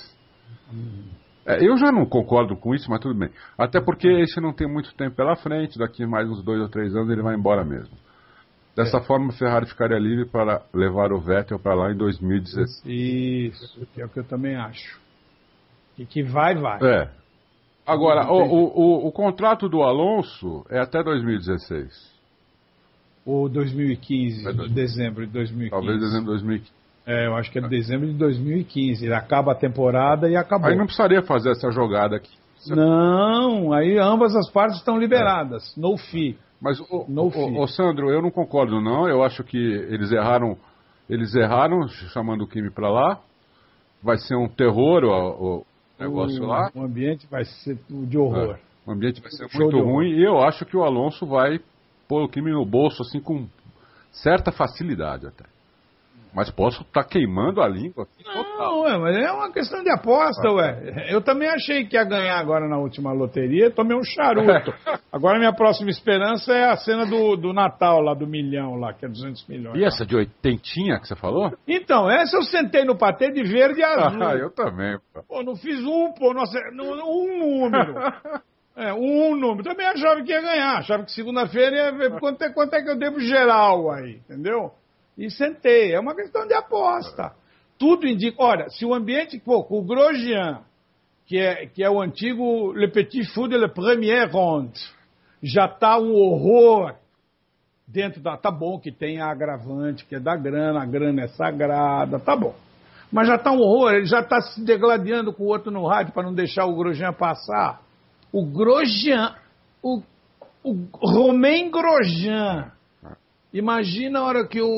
Eu já não concordo com isso, mas tudo bem. Até porque esse não tem muito tempo pela frente, daqui mais uns 2 ou 3 anos ele vai embora mesmo. Dessa forma, a Ferrari ficaria livre para levar o Vettel para lá em 2016. Isso, que é o que eu também acho. E que vai. Agora, o contrato do Alonso é até 2016. Ou 2015, dezembro de 2015. Talvez dezembro de 2015. Eu acho que é dezembro de 2015. Ele acaba a temporada e acabou. Aí não precisaria fazer essa jogada aqui. Não, aí ambas as partes estão liberadas. No fee. Mas, Sandro, eu não concordo, não. Eu acho que eles erraram chamando o Kimi para lá. Vai ser um terror o negócio lá. O ambiente vai ser de horror. O ambiente vai ser muito ruim. E eu acho que o Alonso vai pôr o Kimi no bolso assim com certa facilidade até. Mas posso estar queimando a língua aqui total. Não, mas é uma questão de aposta, Eu também achei que ia ganhar agora na última loteria, tomei um charuto. Agora minha próxima esperança é a cena do Natal lá, do milhão lá, que é 200 milhões. E essa de 80 que você falou? Então, essa eu sentei no patê de verde e azul. Eu também. Pô, não fiz um número. Um número. Também achava que ia ganhar. Achava que segunda-feira ia ver quanto é que eu devo geral aí, entendeu? E sentei. É uma questão de aposta. Tudo indica. Olha, se o ambiente, com o Grosjean, que é o antigo Le Petit Fou de la Première Ronde, já está um horror dentro da. Tá bom que tem a agravante, que é da grana, a grana é sagrada, tá bom. Mas já está um horror, ele já está se degladiando com o outro no rádio para não deixar o Grosjean passar. O Grosjean, o Romain Grosjean. Imagina a hora que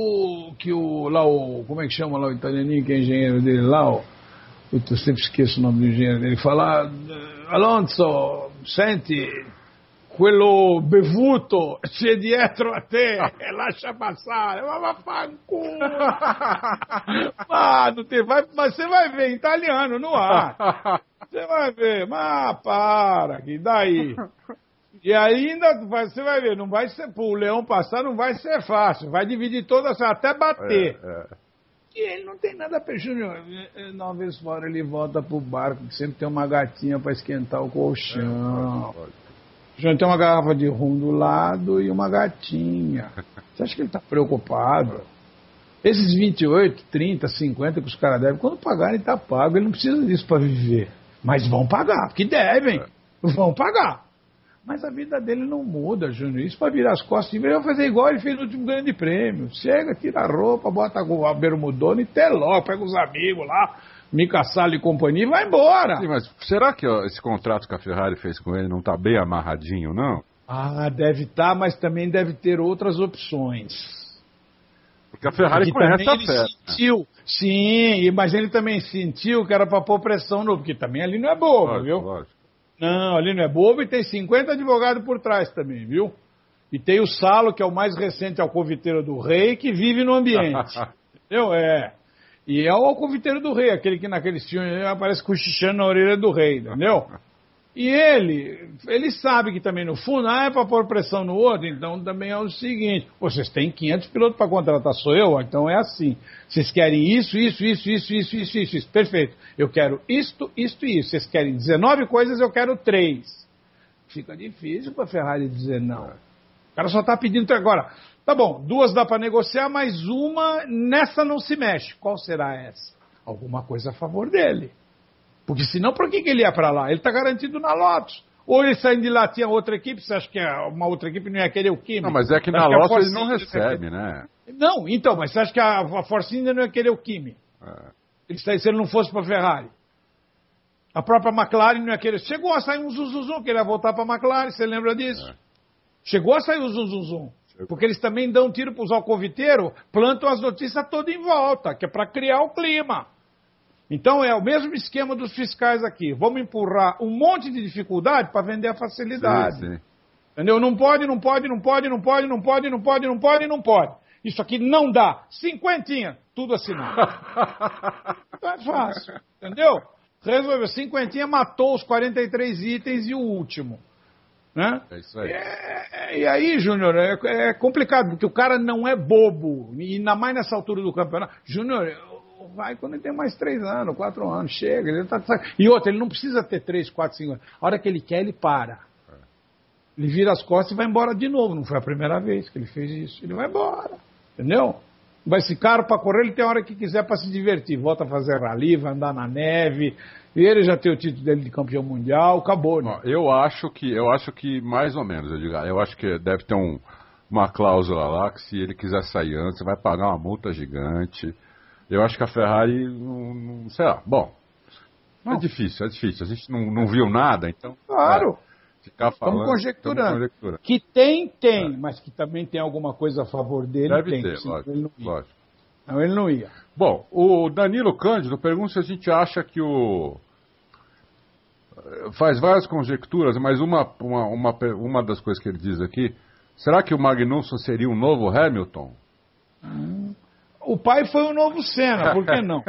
como é que chama lá o italianinho, que é engenheiro dele lá, eu sempre esqueço o nome do engenheiro dele, fala, Alonso, senti, quello bevuto c'è dietro a te, lascia passare, ma fanculo. Mas você vai ver em italiano no ar. Você vai ver, mas para, que daí? E ainda você vai ver, não vai ser, pro Leão passar não vai ser fácil, vai dividir todas, até bater. E ele não tem nada pra Júnior. 9 vezes fora ele volta pro barco, que sempre tem uma gatinha pra esquentar o colchão. Júnior tem uma garrafa de rum do lado e uma gatinha. Você acha que ele tá preocupado? Esses 28, 30, 50 que os caras devem, quando pagarem tá pago, ele não precisa disso pra viver. Mas vão pagar, porque devem. Vão pagar. Mas a vida dele não muda, Júnior. Isso para virar as costas, ele vai fazer igual ele fez no último grande prêmio. Chega, tira a roupa, bota a bermudona e até logo, pega os amigos lá, Mika Sala e companhia e vai embora. Sim, mas será que esse contrato que a Ferrari fez com ele não está bem amarradinho, não? Deve estar, mas também deve ter outras opções. Porque a Ferrari conhece a festa. Sim, mas ele também sentiu que era para pôr pressão no... Porque também ali não é bobo, viu? Lógico. Não, ali não é bobo e tem 50 advogados por trás também, viu? E tem o Salo, que é o mais recente alcoviteiro do rei, que vive no ambiente. Entendeu? E é o alcoviteiro do rei, aquele que naqueles filmes aparece cochichando na orelha do rei, entendeu? E ele sabe que também no fundo, é para pôr pressão no outro, então também é o seguinte, vocês têm 500 pilotos para contratar, sou eu? Então é assim, vocês querem isso, perfeito, eu quero isto, vocês querem 19 coisas, eu quero 3. fica difícil para a Ferrari dizer não. O cara só está pedindo até agora. Tá bom, 2 dá para negociar, mas uma, nessa não se mexe. Qual será essa? Alguma coisa a favor dele. Porque senão, por que ele ia para lá? Ele está garantido na Lotus. Ou ele saindo de lá tinha outra equipe, você acha que uma outra equipe não ia querer o Kimi? Não, mas é que na Lotus ele não recebe, né? Não, então, mas você acha que a Force India não ia querer o Kimi? Se ele não fosse para a Ferrari. A própria McLaren não ia querer. Chegou a sair um zum, que ele ia voltar para a McLaren, você lembra disso? Chegou a sair o zum. Porque eles também dão tiro para os alcoviteiros, plantam as notícias todas em volta, que é para criar o clima. Então é o mesmo esquema dos fiscais aqui. Vamos empurrar um monte de dificuldade para vender a facilidade. Sim. Entendeu? Não pode. Isso aqui não dá. 50, tudo assinado. Então é fácil. Entendeu? Resolveu. 50 matou os 43 itens e o último. Né? É isso aí. E aí, Júnior, é complicado, porque o cara não é bobo. E ainda mais nessa altura do campeonato. Júnior, vai quando ele tem mais 3 anos, 4 anos, chega. Ele tá... E outra, ele não precisa ter 3, 4, 5 anos. A hora que ele quer, ele para. Ele vira as costas e vai embora de novo. Não foi a primeira vez que ele fez isso. Ele vai embora. Entendeu? Vai esse cara para correr, ele tem a hora que quiser para se divertir. Volta a fazer rally, vai andar na neve. E ele já tem o título dele de campeão mundial, acabou, né? Eu acho que mais ou menos, eu acho que deve ter uma cláusula lá que se ele quiser sair antes, vai pagar uma multa gigante. Eu acho que a Ferrari, não sei lá, bom, é difícil. A gente não viu nada, então... Claro. Ficar falando, estamos conjecturando. Que tem, mas que também tem alguma coisa a favor dele. Deve ter, lógico. Não, ele não ia. Bom, o Danilo Cândido pergunta se a gente acha que faz várias conjecturas, mas uma das coisas que ele diz aqui, será que o Magnussen seria um novo Hamilton? O pai foi um novo Senna, por que não?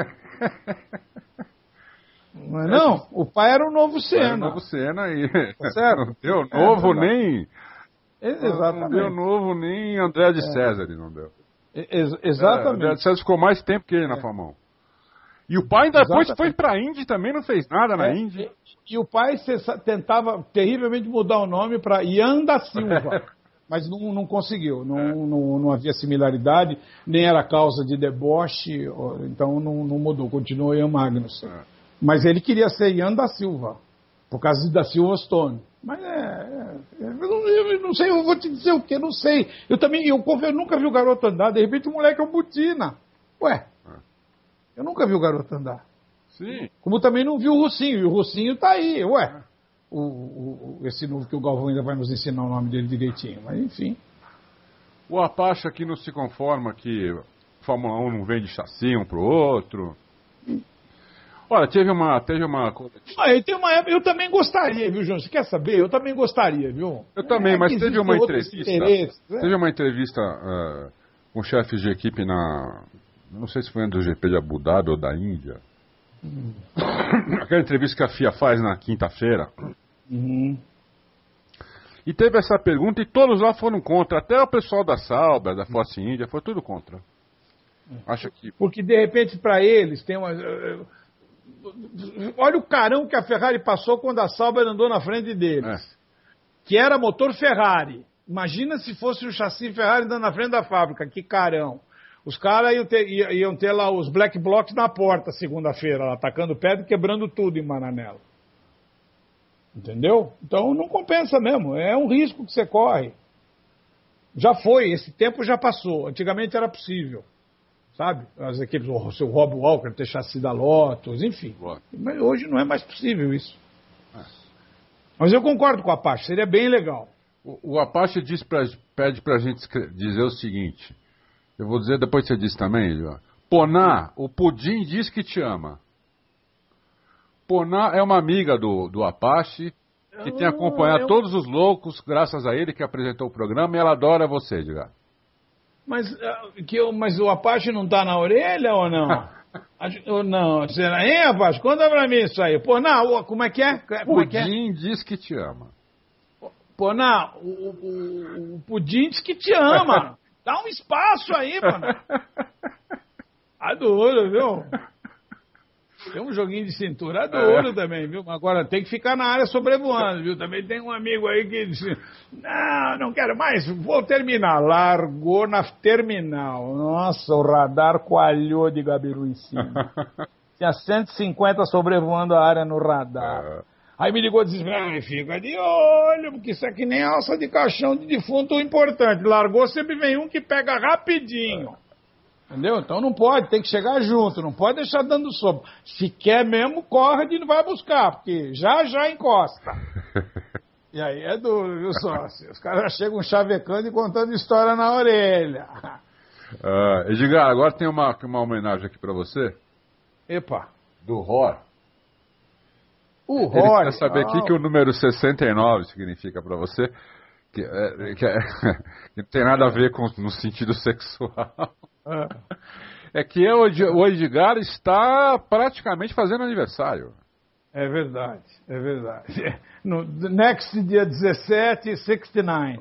Não é não? O pai era um novo Senna. Era um novo Senna e certo? Não deu novo nem... Exatamente. Não deu novo nem André de César, não deu. Exatamente. André de César ficou mais tempo que ele na Fórmula 1. E o pai depois foi pra Indy também, não fez nada na Indy. E o pai tentava terrivelmente mudar o nome para Ian da Silva. Mas não conseguiu, não havia similaridade, nem era causa de deboche, então não mudou, continuou Ian Magnussen. Mas ele queria ser Ian da Silva, por causa de da Silva Stone. Mas eu não sei, eu vou te dizer o que, não sei. Eu nunca vi o garoto andar, de repente o moleque é um butina. Ué, eu nunca vi o garoto andar. Sim. Como também não vi o Russinho, e o Russinho tá aí, ué. Esse novo que o Galvão ainda vai nos ensinar o nome dele direitinho, mas enfim. O Apache aqui não se conforma que Fórmula 1 não vende chassi um pro outro. Olha, teve uma eu também gostaria, viu, João? Você quer saber? Eu também gostaria, viu? Eu também, mas teve uma entrevista. Né? Teve uma entrevista com chefes de equipe não sei se foi do GP de Abu Dhabi ou da Índia. Aquela entrevista que a FIA faz na quinta-feira. E teve essa pergunta e todos lá foram contra. Até o pessoal da Sauber, da Force India, foi tudo contra. Acho que... Porque de repente para eles tem uma... Olha o carão que a Ferrari passou quando a Sauber andou na frente deles. Que era motor Ferrari. Imagina se fosse o chassi Ferrari andando na frente da fábrica. Que carão. Os caras iam ter lá os black blocks na porta segunda-feira, lá, atacando pedra e quebrando tudo em Maranello. Entendeu? Então não compensa mesmo. É um risco que você corre. Já foi, esse tempo já passou. Antigamente era possível. Sabe? As equipes, o seu Rob Walker ter chassi da Lotus, enfim. Mas hoje não é mais possível isso. Mas eu concordo com o Apache, seria bem legal. O Apache pede pra gente dizer o seguinte, eu vou dizer, depois você diz também, Poná, o Pudim diz que te ama. Poná é uma amiga do Apache, que tem acompanhado todos os loucos, graças a ele que apresentou o programa, e ela adora você, Edgar. Mas o Apache não tá na orelha ou não? Ou não? Será, hein, Apache? Conta pra mim isso aí. Poná, como é que é? Pudim diz que te ama. Poná, o Pudim diz que te ama. Dá um espaço aí, mano. Tá duro, viu? Tem um joguinho de cintura duro também, viu? Agora tem que ficar na área sobrevoando, viu? Também tem um amigo aí que disse, não quero mais, vou terminar. Largou na terminal. Nossa, o radar coalhou de Gabiru em cima. Tinha 150 sobrevoando a área no radar. Aí me ligou desesperado, fica de olho, porque isso é que nem alça de caixão de defunto importante. Largou, sempre vem um que pega rapidinho. Entendeu? Então não pode, tem que chegar junto, não pode deixar dando sopa. Se quer mesmo, corre e vai buscar, porque já encosta. E aí é duro, viu, sócio? Os caras já chegam chavecando e contando história na orelha. Edgar, agora tem uma homenagem aqui pra você. Epa. Do Ror. O Ele Ror. quer saber o que o número 69 significa pra você. Que não tem nada a ver no sentido sexual. É que o Edgar está praticamente fazendo aniversário. É verdade. No next dia 17, 69.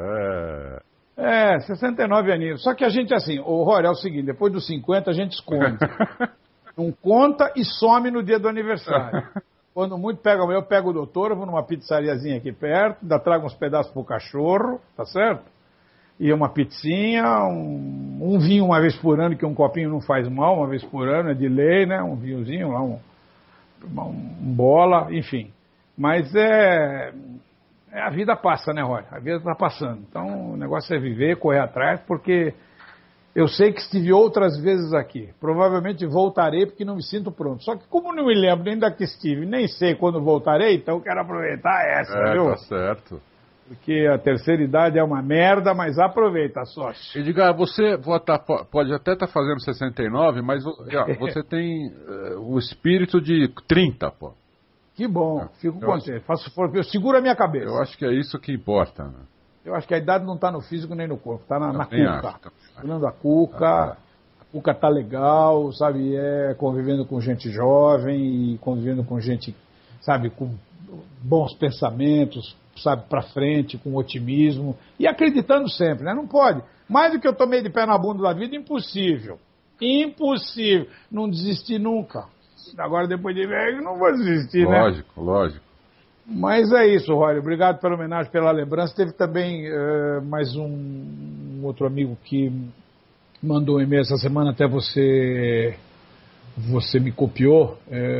69 aninhos. Só que a gente, assim, o Ror, é o seguinte, depois dos 50 a gente esconde. Não conta e some no dia do aniversário. Quando muito eu pego o doutor, eu vou numa pizzariazinha aqui perto, ainda trago uns pedaços pro cachorro, tá certo? E uma pizzinha, um vinho uma vez por ano, que um copinho não faz mal, uma vez por ano, é de lei, né? Um vinhozinho lá, um bola, enfim. Mas a vida passa, né, Roy? A vida tá passando. Então o negócio é viver, correr atrás, porque eu sei que estive outras vezes aqui. Provavelmente voltarei porque não me sinto pronto. Só que como não me lembro nem da que estive, nem sei quando voltarei, então eu quero aproveitar essa, viu? Tá certo. Porque a terceira idade é uma merda, mas aproveita, sócio. Edgar, você pode até estar fazendo 69, mas você tem o espírito de 30, pô. Que bom, fico contente. Eu seguro a minha cabeça. Eu acho que é isso que importa, né? Eu acho que a idade não está no físico nem no corpo, está na cuca. Segurando a cuca, a cuca está legal, sabe? Convivendo com gente jovem e convivendo com gente, sabe, com bons pensamentos, sabe, para frente, com otimismo e acreditando sempre, né? Não pode. Mais do que eu tomei de pé na bunda da vida, impossível. Impossível. Não desistir nunca. Agora, depois de velho, não vou desistir, né? Lógico. Mas é isso, Rory. Obrigado pela homenagem, pela lembrança. Teve também mais um outro amigo que mandou um e-mail essa semana, até você me copiou.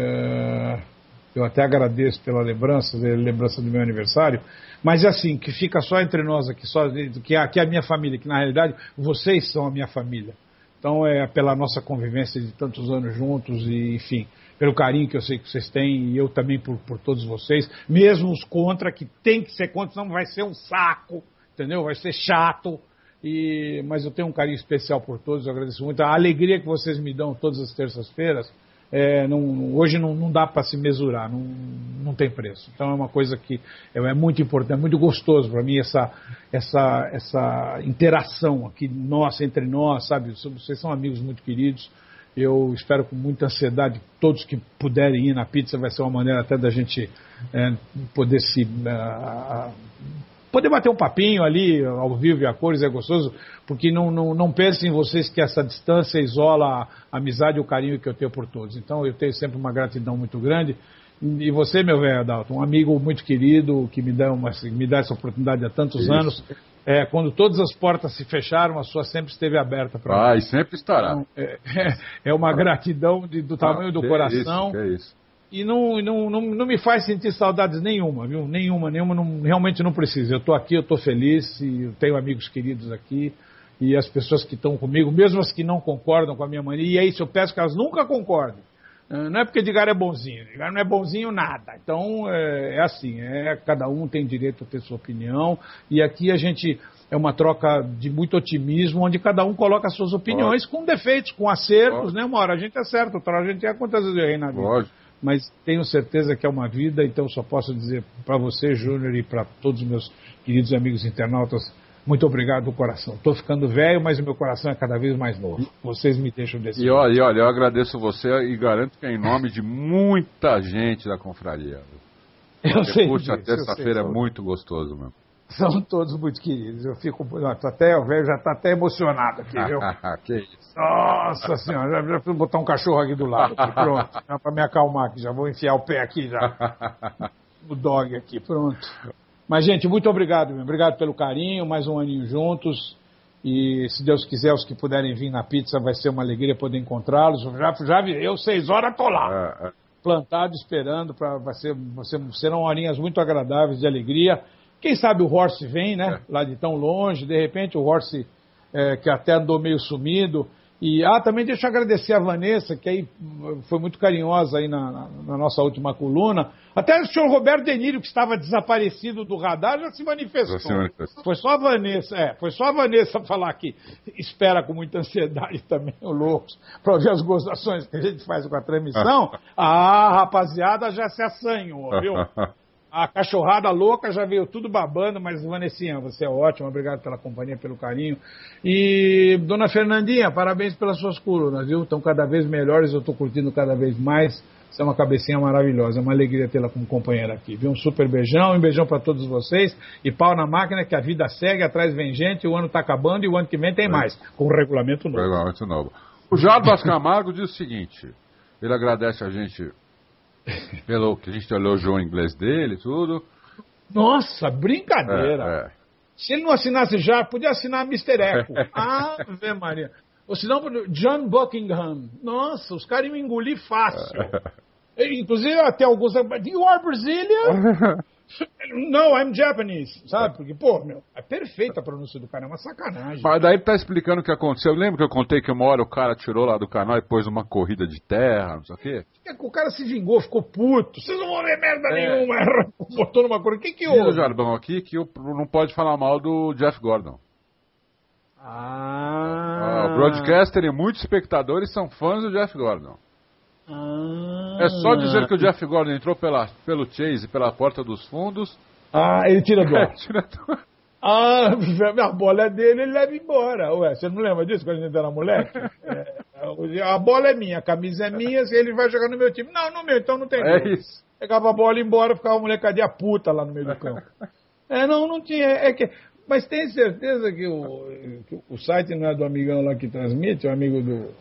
Eu até agradeço pela lembrança do meu aniversário. Mas é assim, que fica só entre nós aqui, que é a minha família, que na realidade vocês são a minha família. Então é pela nossa convivência de tantos anos juntos e, enfim, pelo carinho que eu sei que vocês têm e eu também por todos vocês, mesmo os contra, que tem que ser contra, senão vai ser um saco, entendeu? Vai ser chato, mas eu tenho um carinho especial por todos, eu agradeço muito. A alegria que vocês me dão todas as terças-feiras, hoje não dá para se mesurar, não tem preço. Então é uma coisa que é muito importante, é muito gostoso para mim essa interação aqui entre nós, sabe? Vocês são amigos muito queridos. Eu espero com muita ansiedade que todos que puderem ir na pizza, vai ser uma maneira até da gente poder poder bater um papinho ali, ao vivo e a cores, é gostoso, porque não pensem vocês que essa distância isola a amizade e o carinho que eu tenho por todos. Então eu tenho sempre uma gratidão muito grande. E você, meu velho Adalto, um amigo muito querido, que me dá essa oportunidade há tantos anos. Quando todas as portas se fecharam, a sua sempre esteve aberta para mim. E sempre estará. Então, é uma gratidão do tamanho do coração. É isso. E não me faz sentir saudades nenhuma, viu? Nenhuma, realmente não precisa. Eu estou aqui, eu estou feliz, e eu tenho amigos queridos aqui, e as pessoas que estão comigo, mesmo as que não concordam com a minha mania, e é isso, eu peço que elas nunca concordem. Não é porque Edgar é bonzinho, Edgar não é bonzinho nada. Então, assim, cada um tem direito a ter sua opinião, e aqui a gente é uma troca de muito otimismo, onde cada um coloca as suas opiniões com defeitos, com acertos, né? Uma hora a gente acerta, outra hora a gente quantas vezes eu errei na vida. Mas tenho certeza que é uma vida, então só posso dizer para você, Júnior, e para todos os meus queridos amigos internautas, muito obrigado do coração. Estou ficando velho, mas o meu coração é cada vez mais novo. Vocês me deixam desse. E olha, eu agradeço você e garanto que é em nome de muita gente da confraria. Eu sei. Puxa, a terça-feira é muito gostoso, meu. São todos muito queridos. Eu fico. Até, o velho já está até emocionado aqui, viu? Que isso. Nossa senhora, já preciso botar um cachorro aqui do lado. Aqui, pronto. Para me acalmar aqui, já vou enfiar o pé aqui já. O dog aqui, pronto. Mas, gente, muito obrigado, meu. Obrigado pelo carinho, mais um aninho juntos. E, se Deus quiser, os que puderem vir na pizza, vai ser uma alegria poder encontrá-los. Já vi, eu 6 horas tô lá. Plantado, esperando. Serão horinhas muito agradáveis de alegria. Quem sabe o Horst vem, né? Lá de tão longe. De repente, o Horst, que até andou meio sumido. E também deixa eu agradecer a Vanessa, que aí foi muito carinhosa aí na nossa última coluna. Até o senhor Roberto Denírio, que estava desaparecido do radar, já se manifestou. Foi só a Vanessa falar que espera com muita ansiedade também, o Loucos, para ver as gozações que a gente faz com a transmissão. A rapaziada já se assanhou, viu? A cachorrada louca já veio tudo babando, mas, Vanessinha, você é ótima, obrigado pela companhia, pelo carinho. E, dona Fernandinha, parabéns pelas suas colunas, viu? Estão cada vez melhores, eu estou curtindo cada vez mais. Você é uma cabecinha maravilhosa, é uma alegria tê-la como companheira aqui, viu? Um super beijão, um beijão para todos vocês. E pau na máquina, que a vida segue, atrás vem gente, o ano está acabando e o ano que vem tem mais, com o regulamento novo. Regulamento novo. O Jarbas Camargo diz o seguinte, ele agradece a gente... pelo que a gente elogiou o inglês dele e tudo. Nossa, brincadeira. Se ele não assinasse já, podia assinar Mr. Echo. Ave Maria. Ou senão, John Buckingham. Nossa, os caras iam engolir fácil. Inclusive, até alguns... You are Brazilian? No, I'm Japanese. Sabe? Porque, pô, é perfeita a pronúncia do cara, é uma sacanagem. Mas daí tá explicando o que aconteceu. Lembra que eu contei que uma hora o cara tirou lá do canal e pôs uma corrida de terra, não sei o quê? O cara se vingou, ficou puto. Vocês não vão ver merda nenhuma. Botou numa corrida. O que houve? O Jarbão aqui que não pode falar mal do Jeff Gordon. O broadcaster e muitos espectadores são fãs do Jeff Gordon. É só dizer que o Jeff Gordon entrou pelo Chase, pela porta dos fundos. Ele tira do ar. A bola é dele, ele leva embora. Ué, você não lembra disso quando a gente era moleque? A bola é minha, a camisa é minha, se ele vai jogar no meu time. Não, no meu, então não tem nada. Isso. Pegava a bola e ia embora, ficava uma molecadinha puta lá no meio do campo. Não tinha. Mas tem certeza que o site não é do amigão lá que transmite, o amigo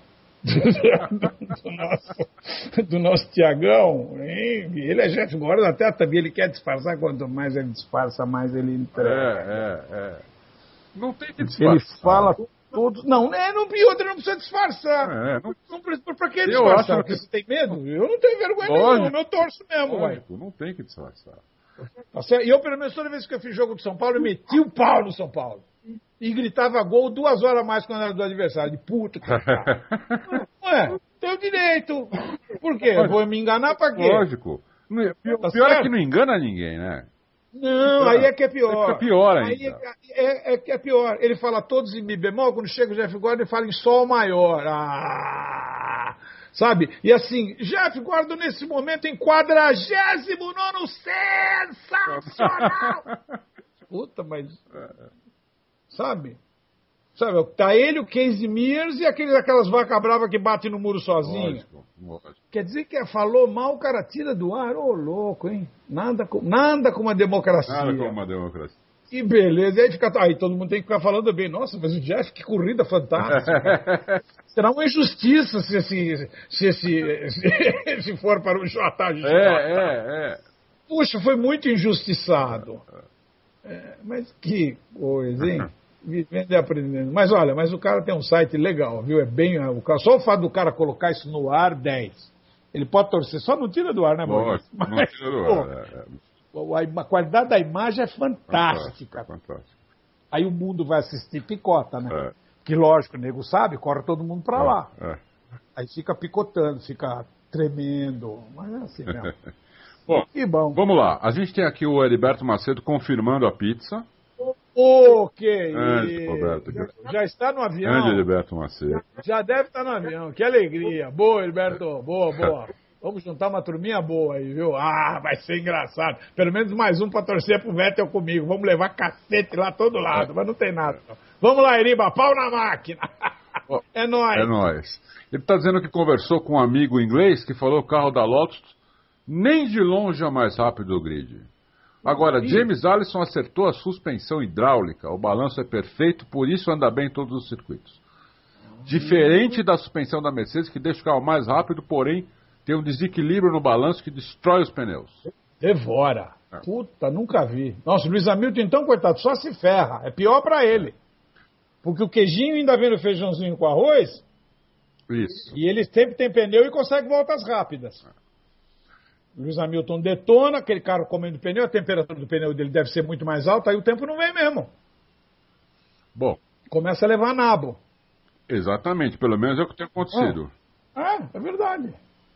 do nosso Tiagão, hein? Ele é Jeff Gordon, até também ele quer disfarçar, quanto mais ele disfarça, mais ele entrega. Não tem que disfarçar. Ele fala tudo. Não precisa disfarçar. Pra que disfarçar? Porque você tem medo? Eu não tenho vergonha nenhuma, eu torço mesmo. Lógico, não tem que disfarçar. E eu, pelo menos, toda vez que eu fiz jogo do São Paulo, eu meti o pau no São Paulo. E gritava gol 2 horas a mais quando era do adversário. De puta que pariu. Tenho direito. Por quê? Eu vou me enganar pra quê? Lógico. Pior é que não engana ninguém, né? Não, aí é que é pior. É pior ainda. Aí é que é pior. Ele fala todos em Mi bemol, quando chega o Jeff Gordon, ele fala em Sol maior. Sabe? E assim, Jeff Gordon nesse momento em 49º sensacional! Puta, mas... Sabe? Tá ele, o Casey Mears e aquelas vacas bravas que batem no muro sozinho. Lógico. Quer dizer que falou mal, o cara tira do ar. Ô, louco, hein? Nada com uma democracia. Nada com uma democracia. Que beleza. Aí todo mundo tem que ficar falando bem. Nossa, mas o Jeff, que corrida fantástica. Será uma injustiça se for para o JJ. Puxa, foi muito injustiçado. Mas que coisa, hein? Vivendo e aprendendo. Mas olha, o cara tem um site legal, viu? Só o fato do cara colocar isso no ar, 10. Ele pode torcer, só não tira do ar, né, amor? Não tira do ar. A qualidade da imagem é fantástica. Fantástica. Aí o mundo vai assistir picota, né? Que lógico, o nego sabe, corre todo mundo pra lá. Aí fica picotando, fica tremendo. Mas é assim mesmo. Bom, que bom. Vamos lá. A gente tem aqui o Heriberto Macedo confirmando a pizza. Roberto, já está no avião. Grande Heriberto Macedo. Já deve estar no avião. Que alegria. Boa, Heriberto. Boa. Vamos juntar uma turminha boa aí, viu? Vai ser engraçado. Pelo menos mais um pra torcer pro Vettel comigo. Vamos levar cacete lá todo lado, mas não tem nada. Não. Vamos lá, Eriba. Pau na máquina. É nóis. Ele está dizendo que conversou com um amigo inglês que falou que o carro da Lotus nem de longe é mais rápido do grid. Agora, James Allison acertou a suspensão hidráulica. O balanço é perfeito, por isso anda bem em todos os circuitos. Diferente da suspensão da Mercedes, que deixa o carro mais rápido, porém tem um desequilíbrio no balanço que destrói os pneus. Devora. Puta, nunca vi. Nossa, o Luiz Hamilton, então, coitado, só se ferra. É pior pra ele. Porque o queijinho ainda vem no feijãozinho com arroz. Isso. E ele sempre tem pneu e consegue voltas rápidas. O Luiz Hamilton detona, aquele carro comendo pneu, a temperatura do pneu dele deve ser muito mais alta, aí o tempo não vem mesmo. Bom. Começa a levar nabo. Exatamente, pelo menos é o que tem acontecido. É verdade.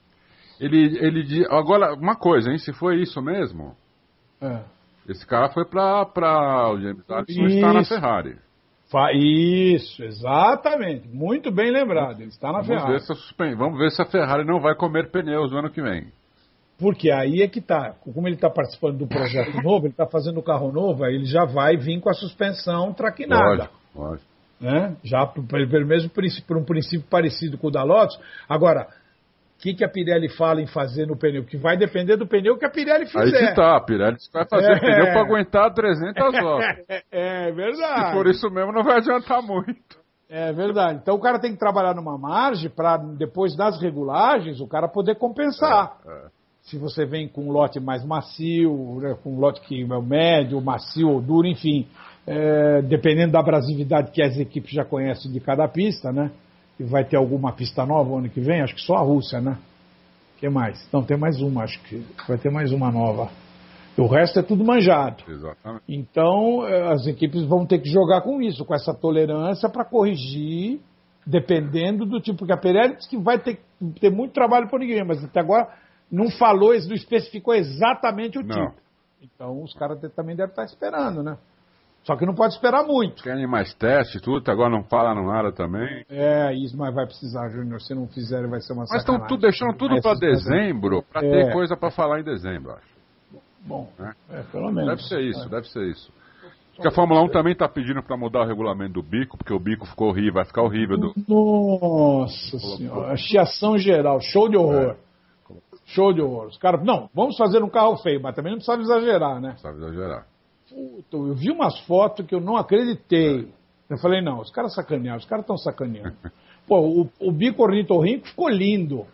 Agora, uma coisa, hein? Se foi isso mesmo, esse cara foi pra o James Allison estar na Ferrari. Isso, exatamente. Muito bem lembrado. Ele está na Ferrari. Vamos ver se a Ferrari não vai comer pneus no ano que vem. Porque aí é que tá. Como ele está participando do projeto novo, ele está fazendo o carro novo, aí ele já vai vir com a suspensão traquinada. Lógico. Né? Já pelo mesmo por um princípio parecido com o da Lotus. Agora, o que a Pirelli fala em fazer no pneu? Que vai depender do pneu que a Pirelli fizer. Aí que tá, a Pirelli vai fazer pneu para aguentar 300 horas. É verdade. E por isso mesmo não vai adiantar muito. É verdade. Então o cara tem que trabalhar numa margem para depois das regulagens o cara poder compensar. Se você vem com um lote mais macio, né, com um lote que é médio, macio ou duro, enfim, dependendo da abrasividade que as equipes já conhecem de cada pista, né? E vai ter alguma pista nova ano que vem? Acho que só a Rússia, né? O que mais? Não, tem mais uma, acho que vai ter mais uma nova. O resto é tudo manjado. Exatamente. Então, as equipes vão ter que jogar com isso, com essa tolerância para corrigir, dependendo do tipo. Porque a Pirelli diz que vai ter muito trabalho por ninguém, mas até agora não falou, não especificou exatamente o tipo. Então, os caras também devem estar esperando, né? Só que não pode esperar muito. Querem mais teste e tudo, até agora não falaram nada também. Isso, mas vai precisar, Júnior. Se não fizerem, vai ser uma sacanagem. Mas estão deixando tudo para dezembro, para ter coisa para falar em dezembro, acho. Bom, pelo menos. Deve ser isso. Porque a Fórmula 1 também está pedindo para mudar o regulamento do bico, porque o bico ficou horrível, vai ficar horrível. Nossa Senhora, a chiação geral, show de horror. Show de horror. Os caras, não, vamos fazer um carro feio, mas também não precisava exagerar, né? Não precisava exagerar. Puta, eu vi umas fotos que eu não acreditei. Eu falei, não, os caras sacanearam, os caras estão sacaneando. Pô, o bico ornitorrinco ficou lindo.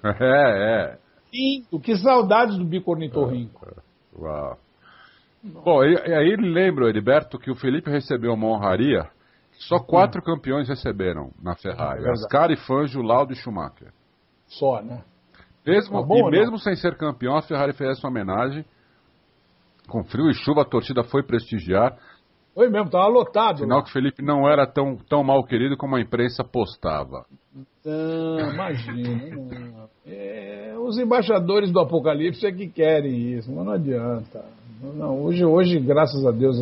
Lindo, que saudades do bico ornitorrinco. Uau. Bom, e aí lembra, Heriberto, que o Felipe recebeu uma honraria que só 4 campeões receberam na Ferrari. Ascari, Fangio, Lauda e Schumacher. Só, né? Mesmo sem ser campeão, a Ferrari fez essa homenagem. Com frio e chuva, a torcida foi prestigiar. Foi mesmo, estava lotado. Sinal que o Felipe não era tão mal querido como a imprensa postava. Imagina. Os embaixadores do Apocalipse é que querem isso, mas não adianta. Não, hoje, graças a Deus,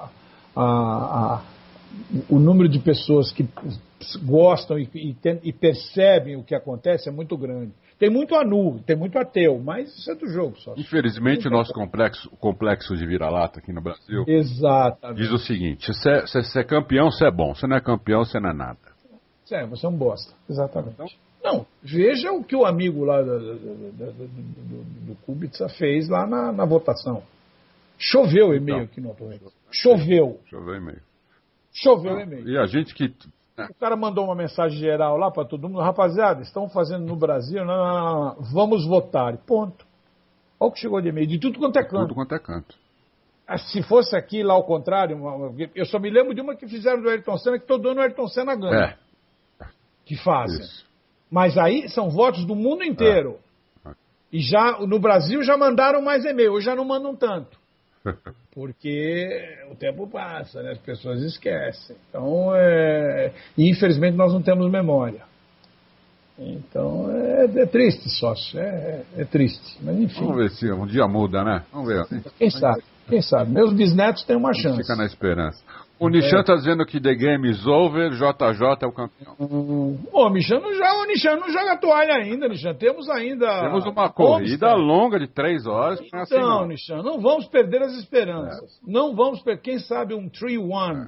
o número de pessoas que gostam e percebem o que acontece é muito grande. Tem muito anu, tem muito ateu, mas isso é do jogo só. Infelizmente, o nosso complexo de vira-lata aqui no Brasil Exatamente. diz o seguinte: se você é campeão, você é bom. Se não é campeão, você não é nada. Você é um bosta. Exatamente. Então, não, veja o que o amigo lá do Kubica fez lá na votação. Choveu e-mail aqui no Apoio. Choveu e-mail. E a gente que... O cara mandou uma mensagem geral lá para todo mundo. Rapaziada, estão fazendo no Brasil, não, vamos votar. Ponto. Olha o que chegou de e-mail. De tudo quanto é canto. Tudo quanto é canto. Se fosse aqui, lá ao contrário, eu só me lembro de uma que fizeram do Ayrton Senna, que todo ano o Ayrton Senna ganha. Que fazem. Isso. Mas aí são votos do mundo inteiro. E já no Brasil já mandaram mais e-mail. Hoje já não mandam tanto. Porque o tempo passa, né? As pessoas esquecem. Então, infelizmente, nós não temos memória. Então, é triste, sócio. É triste. Mas, enfim. Vamos ver se um dia muda, né? Vamos ver. Quem sabe? Meus bisnetos têm uma chance. Fica na esperança. O Nishan está dizendo que the game is over, JJ é o campeão. O Nishan não joga toalha ainda, Nishan. Temos uma corrida longa de 3 horas. Então, Nishan, não vamos perder as esperanças. Não vamos perder. Quem sabe um 3-1.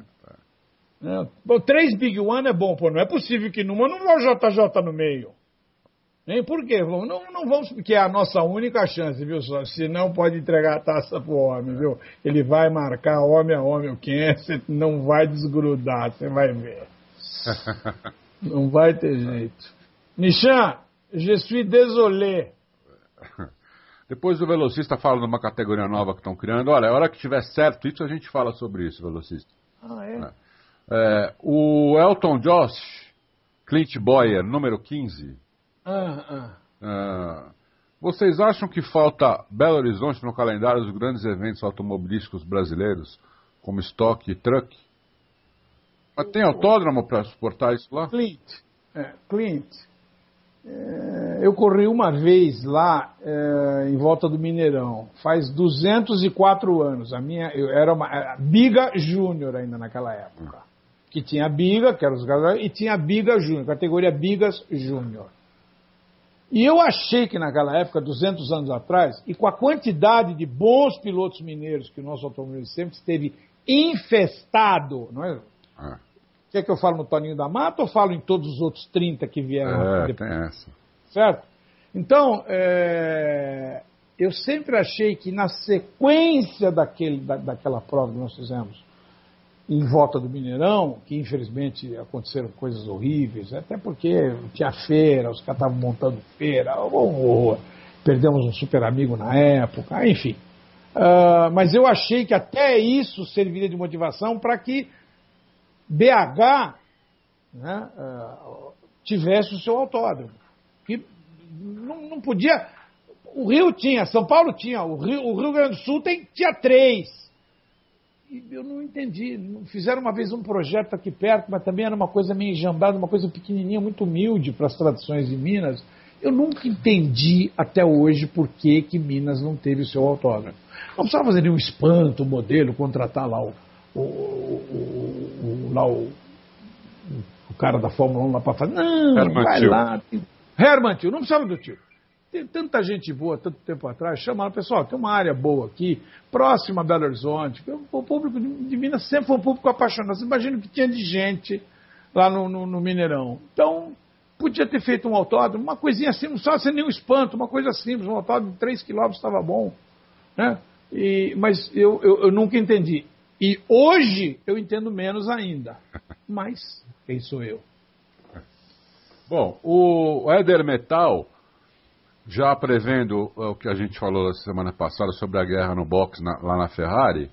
3 Big One é bom, pô. Não é possível que numa não vá o JJ no meio. Nem por quê? Não vamos, porque é a nossa única chance, viu só? Se não pode entregar a taça pro homem, viu? Ele vai marcar homem a homem quem é, você não vai desgrudar, você vai ver. Não vai ter jeito. Nichan, je suis désolé. Depois o velocista fala de uma categoria nova que estão criando. Olha, a hora que tiver certo isso, a gente fala sobre isso, velocista. O Elton Josh, Clint Boyer, número 15. Vocês acham que falta Belo Horizonte no calendário dos grandes eventos automobilísticos brasileiros, como Stock e Truck? Mas tem autódromo para suportar isso lá? Clint. Eu corri uma vez lá em volta do Mineirão, faz 204 anos. Eu era uma Biga Júnior ainda naquela época. Que tinha a Biga, que era os gasolina, e tinha a Biga Júnior, categoria Bigas Júnior. E eu achei que naquela época, 200 anos atrás, e com a quantidade de bons pilotos mineiros que o nosso automobilismo sempre esteve infestado, não é? Quer que eu fale no Toninho da Mata ou falo em todos os outros 30 que vieram depois? Tem essa. Certo? Então, eu sempre achei que na sequência daquela prova que nós fizemos em volta do Mineirão, que infelizmente aconteceram coisas horríveis, até porque tinha feira, os caras estavam montando feira, perdemos um super amigo na época, enfim. Mas eu achei que até isso serviria de motivação para que BH, né, tivesse o seu autódromo. Que não podia. O Rio tinha, São Paulo tinha, o Rio Grande do Sul tinha 3. E eu não entendi. Fizeram uma vez um projeto aqui perto, mas também era uma coisa meio enjambada, uma coisa pequenininha, muito humilde para as tradições de Minas. Eu nunca entendi até hoje por que Minas não teve o seu autódromo. Não precisava fazer nenhum espanto, modelo, contratar lá o cara da Fórmula 1 lá para fazer. Não, Herman vai Tio. lá. Herman Tio, não precisava do tio. Tem tanta gente boa, tanto tempo atrás, chamaram, pessoal, tem uma área boa aqui, próxima a Belo Horizonte. O público de Minas sempre foi um público apaixonado. Você imagina o que tinha de gente lá no Mineirão. Então, podia ter feito um autódromo, uma coisinha assim, não precisava ser nenhum espanto, uma coisa simples, um autódromo de 3 quilômetros estava bom. Né? Mas eu nunca entendi. E hoje eu entendo menos ainda. Mas quem sou eu? Bom, o Éder Metal, já prevendo o que a gente falou semana passada sobre a guerra no box lá na Ferrari,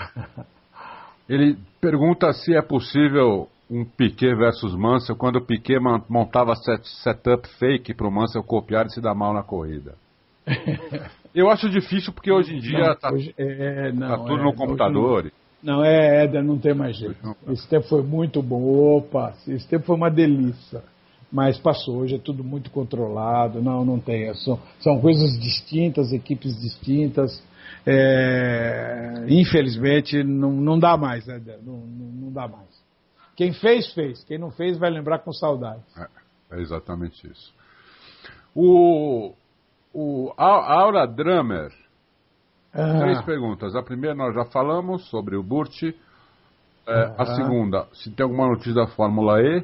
ele pergunta se é possível um Piquet versus Mansell quando o Piquet montava setup fake para o Mansell copiar e se dar mal na corrida. Eu acho difícil porque hoje em dia está tudo no computador. Éder, não tem mais jeito. Esse tempo foi muito bom. Opa, esse tempo foi uma delícia. Mas passou, hoje é tudo muito controlado. Não tem. São coisas distintas, equipes distintas. Infelizmente, não dá mais, Éder. Não dá mais. Quem fez, fez. Quem não fez, vai lembrar com saudade. É exatamente isso. A Aura Drummer. 3 perguntas. A primeira nós já falamos sobre o Burti. A segunda, se tem alguma notícia da Fórmula E.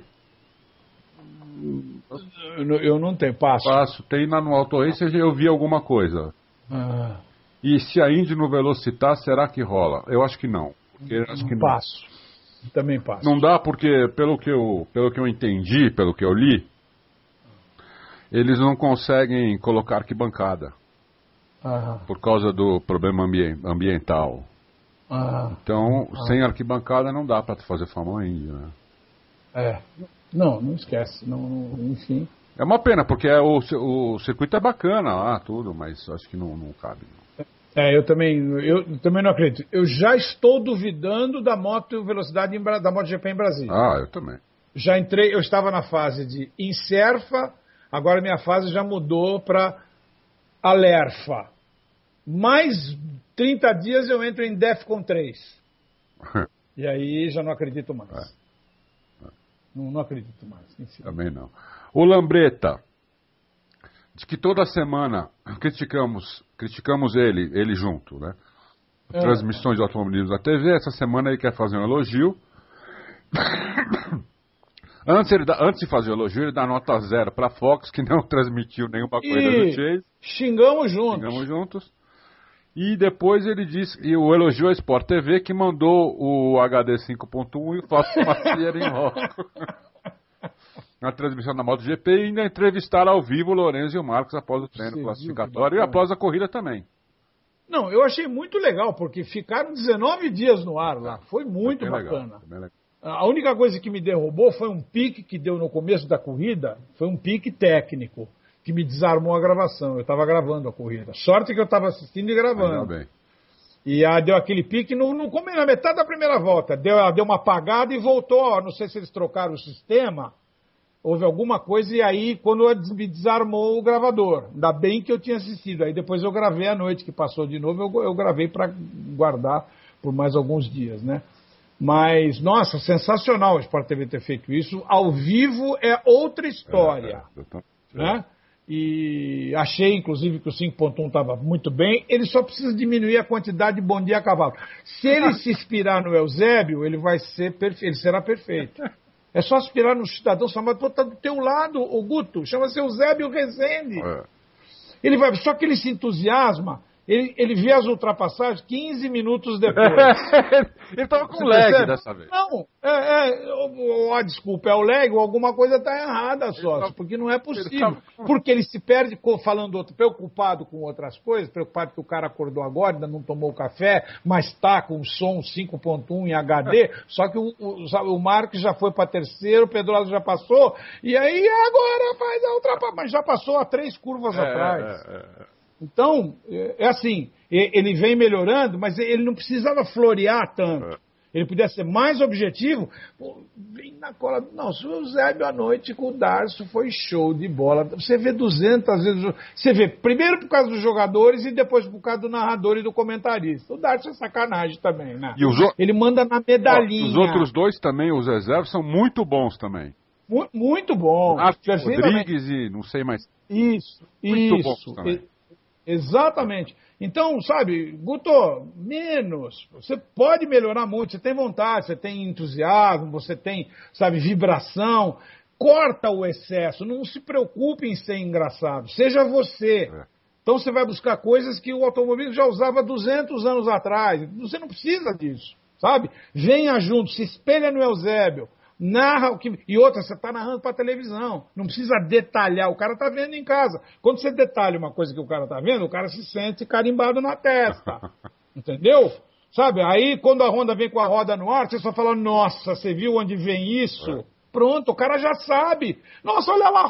Eu não tenho, passo. Tem lá no Auto Race, eu vi alguma coisa. E se a Indy no Velocitar, será que rola? Eu acho que não. Acho que não. Passo. Também passo. Não dá porque, pelo que eu entendi, pelo que eu li, eles não conseguem colocar arquibancada. Por causa do problema ambiental. Então, sem arquibancada não dá para fazer Fórmula Indy, né? Não esquece. Enfim. É uma pena, porque o circuito é bacana lá, tudo, mas acho que não cabe. Não. Eu também não acredito. Eu já estou duvidando da moto velocidade da MotoGP em Brasília. Eu também. Já entrei, eu estava na fase de Inserfa, agora minha fase já mudou para Alerfa. Mais 30 dias eu entro em Defcon 3. E aí já não acredito mais. Não acredito mais. Enfim. Também não. O Lambreta diz que toda semana criticamos ele junto, né? Transmissões de automobilismo na TV. Essa semana ele quer fazer um elogio Antes de fazer o elogio, ele dá nota 0 pra Fox, que não transmitiu nenhuma corrida do Chase. Xingamos juntos. E depois ele disse, e o elogio à Sport TV, que mandou o HD 5.1 e o Fausto Macieira em loco. Na transmissão da MotoGP e ainda entrevistaram ao vivo o Lorenzo e o Marcos após o treino classificatório e após a corrida também. Não, eu achei muito legal, porque ficaram 19 dias no ar lá. Foi muito bacana. Legal. A única coisa que me derrubou foi um pique que deu no começo da corrida, foi um pique técnico, que me desarmou a gravação. Eu estava gravando a corrida. Sorte que eu estava assistindo e gravando. Bem. E deu aquele pique na metade da primeira volta. Ela deu uma apagada e voltou. Não sei se eles trocaram o sistema. Houve alguma coisa e aí, quando me desarmou o gravador. Ainda bem que eu tinha assistido. Aí depois eu gravei à noite, que passou de novo, eu gravei para guardar por mais alguns dias, né? Mas, nossa, sensacional o Sport TV ter feito isso. Ao vivo é outra história, né? E achei, inclusive, que o 5.1 estava muito bem. Ele só precisa diminuir a quantidade de bom dia a cavalo. Se ele se inspirar no Eusébio, ele será perfeito. É só aspirar no cidadão chamado, pô, tá do teu lado, o Guto, chama-se Eusébio Rezende. Ele vai, só que ele se entusiasma, ele vê as ultrapassagens 15 minutos depois. Ele estava com lag dessa vez. Não, desculpa, é o lag ou alguma coisa está errada, sócio, porque não é possível. Porque ele se perde falando outro, preocupado com outras coisas, preocupado que o cara acordou agora, ainda não tomou café, mas está com o som 5.1 em HD, só que o Marcos já foi para terceiro, o Pedroso já passou, e aí agora faz a ultrapassagem, mas já passou a 3 curvas atrás. Então, é assim, ele vem melhorando, mas ele não precisava florear tanto. Ele podia ser mais objetivo. Pô, vem na cola. Não, o Eusébio à noite com o Darcio foi show de bola. Você vê 200 vezes. Você vê primeiro por causa dos jogadores e depois por causa do narrador e do comentarista. O Darcio é sacanagem também, né? Ele manda na medalhinha. Os outros dois também, os reservas, são muito bons também. Muito bom. Rodrigues e não sei mais. Isso. Muito bons também. Exatamente. Então, sabe, Guto, menos. Você pode melhorar muito, você tem vontade, você tem entusiasmo, você tem, sabe, vibração. Corta o excesso, não se preocupe em ser engraçado, seja você. Então você vai buscar coisas que o automobilismo já usava 200 anos atrás. Você não precisa disso, sabe? Venha junto, se espelha no Eusébio. Narra o que. E outra, você está narrando para televisão. Não precisa detalhar. O cara está vendo em casa. Quando você detalha uma coisa que o cara está vendo, o cara se sente carimbado na testa. Entendeu? Sabe? Aí, quando a Honda vem com a roda no ar, você só fala: nossa, você viu onde vem isso? Pronto, o cara já sabe. Nossa, olha lá a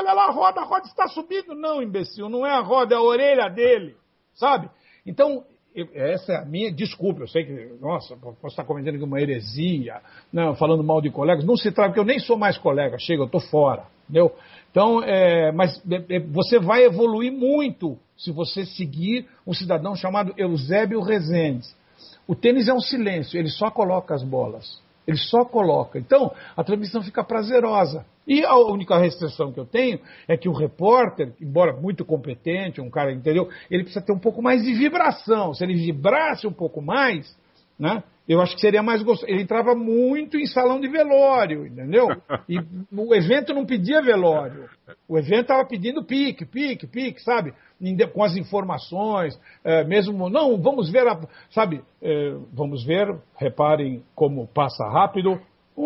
roda está subindo. Não, imbecil, não é a roda, é a orelha dele. Sabe? Então. Essa é a minha. Desculpa, eu sei que. Nossa, posso estar cometendo aqui uma heresia, não, falando mal de colegas. Não se trata, porque eu nem sou mais colega, chega, eu estou fora. Entendeu? Então, mas você vai evoluir muito se você seguir um cidadão chamado Eusébio Rezende. O tênis é um silêncio, ele só coloca as bolas. Ele só coloca. Então, a transmissão fica prazerosa. E a única restrição que eu tenho é que o repórter, embora muito competente, um cara, entendeu? Ele precisa ter um pouco mais de vibração. Se ele vibrasse um pouco mais, né? Eu acho que seria mais gostoso. Ele entrava muito em salão de velório, entendeu? E o evento não pedia velório. O evento estava pedindo pique, sabe? Com as informações, mesmo... Não, vamos ver, sabe? Vamos ver, reparem como passa rápido.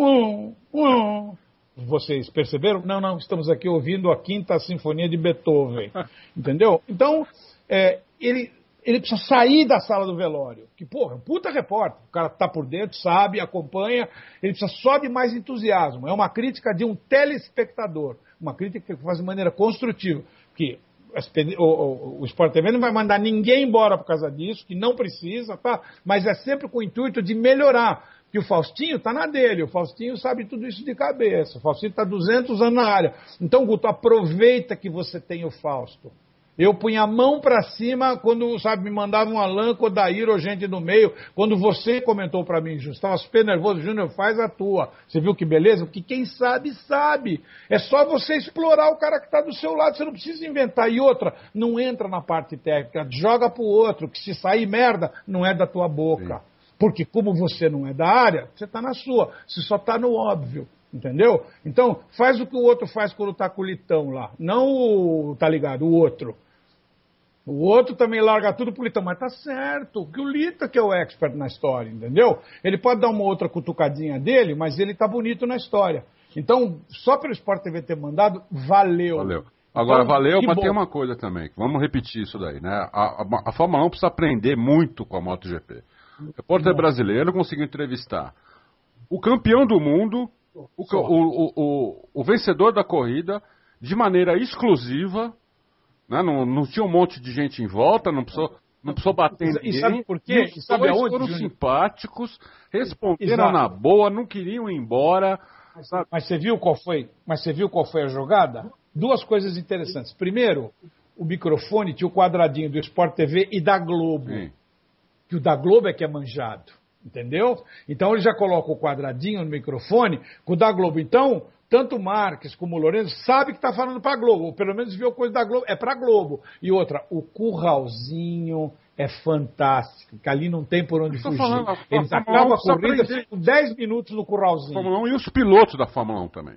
Vocês perceberam? Não, estamos aqui ouvindo a 5ª Sinfonia de Beethoven. Entendeu? Então, ele precisa sair da sala do velório. Que, porra, puta repórter. O cara tá por dentro, sabe, acompanha. Ele precisa só de mais entusiasmo. É uma crítica de um telespectador. Uma crítica que faz de maneira construtiva. Porque o Sport TV não vai mandar ninguém embora por causa disso, que não precisa, tá? Mas é sempre com o intuito de melhorar. Que o Faustinho está na dele, o Faustinho sabe tudo isso de cabeça. O Faustinho está 200 anos na área. Então, Guto, aproveita que você tem o Fausto. Eu punha a mão para cima quando, sabe, me mandava um Alan, Odair ou gente do meio. Quando você comentou para mim, estava super nervoso, Júnior, faz a tua. Você viu que beleza? Porque quem sabe, sabe. É só você explorar o cara que está do seu lado. Você não precisa inventar. E outra, não entra na parte técnica. Joga para o outro, que se sair merda, não é da tua boca. Sim. Porque como você não é da área, você está na sua. Você só está no óbvio. Entendeu? Então, faz o que o outro faz quando tá com o Litão lá. Não o, tá ligado, o outro. O outro também larga tudo pro Litão, mas tá certo, que o Lita que é o expert na história, entendeu? Ele pode dar uma outra cutucadinha dele, mas ele tá bonito na história. Então, só pelo Sport TV ter mandado, valeu. Valeu. Agora, Então, valeu, que mas bom. tem uma coisa também. Vamos repetir isso daí, né? A Fórmula 1 precisa aprender muito com a MotoGP. O repórter brasileiro conseguiu entrevistar o campeão do mundo, o vencedor da corrida, de maneira exclusiva, né? Não tinha um monte de gente em volta, não precisou bater em ninguém. E sabe por quê? E os Sabe dois aonde, foram Júnior? simpáticos, responderam Exato. na boa, não queriam ir embora. Sabe? Mas você viu qual foi a jogada? Duas coisas interessantes. Primeiro, o microfone tinha o quadradinho do Sport TV e da Globo. Sim. Que o da Globo é que é manjado. Entendeu? Então ele já coloca o quadradinho no microfone com o da Globo. Então, tanto o Marques como o Lourenço sabe que está falando para a Globo. Ou pelo menos viu coisa da Globo. É para a Globo. E outra, o curralzinho é fantástico. Que ali não tem por onde fugir. Eles acabam a corrida, ficam 10 minutos no curralzinho. Fórmula 1 e os pilotos da Fórmula 1 também.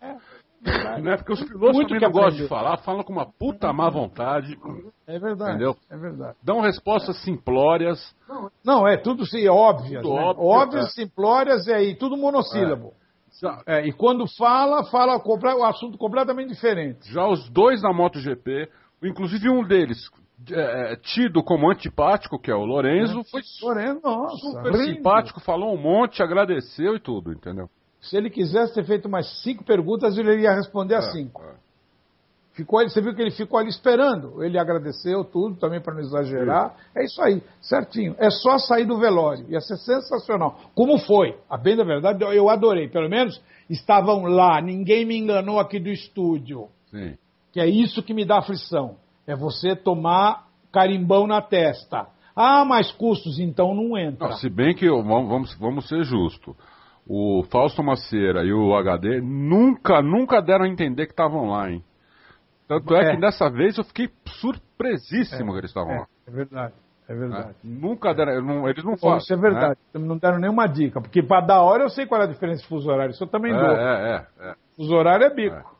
Né? Porque os pilotos Muito também que não gostam aprender. de falar, falam com uma puta má vontade. É verdade. Entendeu? É verdade. Dão respostas simplórias. Não, é tudo sim, óbvias. Tudo Né? óbvio, Óbvias, simplórias e tudo monossílabo. E quando fala o assunto completamente diferente. Já os dois da MotoGP, inclusive um deles tido como antipático, que é o Lorenzo, foi Lourenço, nossa, super rindo. simpático, falou um monte, agradeceu e tudo, entendeu? Se ele quisesse ter feito mais 5 perguntas, ele ia responder as 5. Você viu que ele ficou ali esperando. Ele agradeceu tudo, também para não exagerar. É isso aí, certinho. É só sair do velório. Ia ser sensacional. Como foi? A bem da verdade, eu adorei. Pelo menos estavam lá. Ninguém me enganou aqui do estúdio. Sim. Que é isso que me dá aflição. É você tomar carimbão na testa. Ah, mas custos, então não entra. Não, se bem que vamos ser justos. O Fausto Macieira e o HD nunca deram a entender que estavam lá, hein? Tanto é que dessa vez eu fiquei surpresíssimo que eles estavam lá. É verdade, é verdade. Nunca deram, eles não falam. Isso é verdade, não deram nenhuma dica, porque para dar hora eu sei qual é a diferença de fuso horário, isso eu também dou. Fuso horário é bico.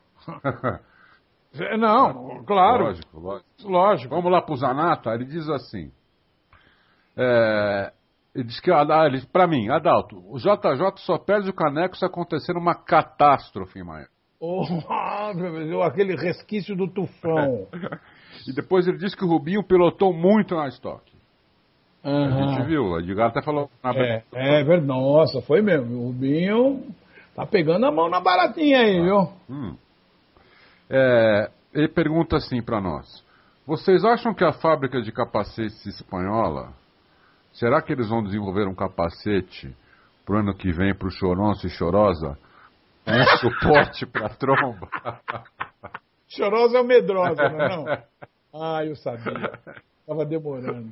Não, claro. Lógico. Vamos lá pro Zanata, ele diz assim, ele diz que, para mim, Adalto, o JJ só perde o caneco se acontecer uma catástrofe, Maia. Aquele resquício do tufão. E depois ele disse que o Rubinho pilotou muito na estoque. A gente viu, o Edgar até falou. É verdade, nossa, foi mesmo. O Rubinho tá pegando a mão na baratinha aí, viu? Ele pergunta assim para nós: vocês acham que a fábrica de capacetes espanhola, será que eles vão desenvolver um capacete pro ano que vem pro Choronço e Chorosa? Um suporte pra tromba? Chorosa é o medrosa, não é não? Ah, eu sabia. Tava demorando.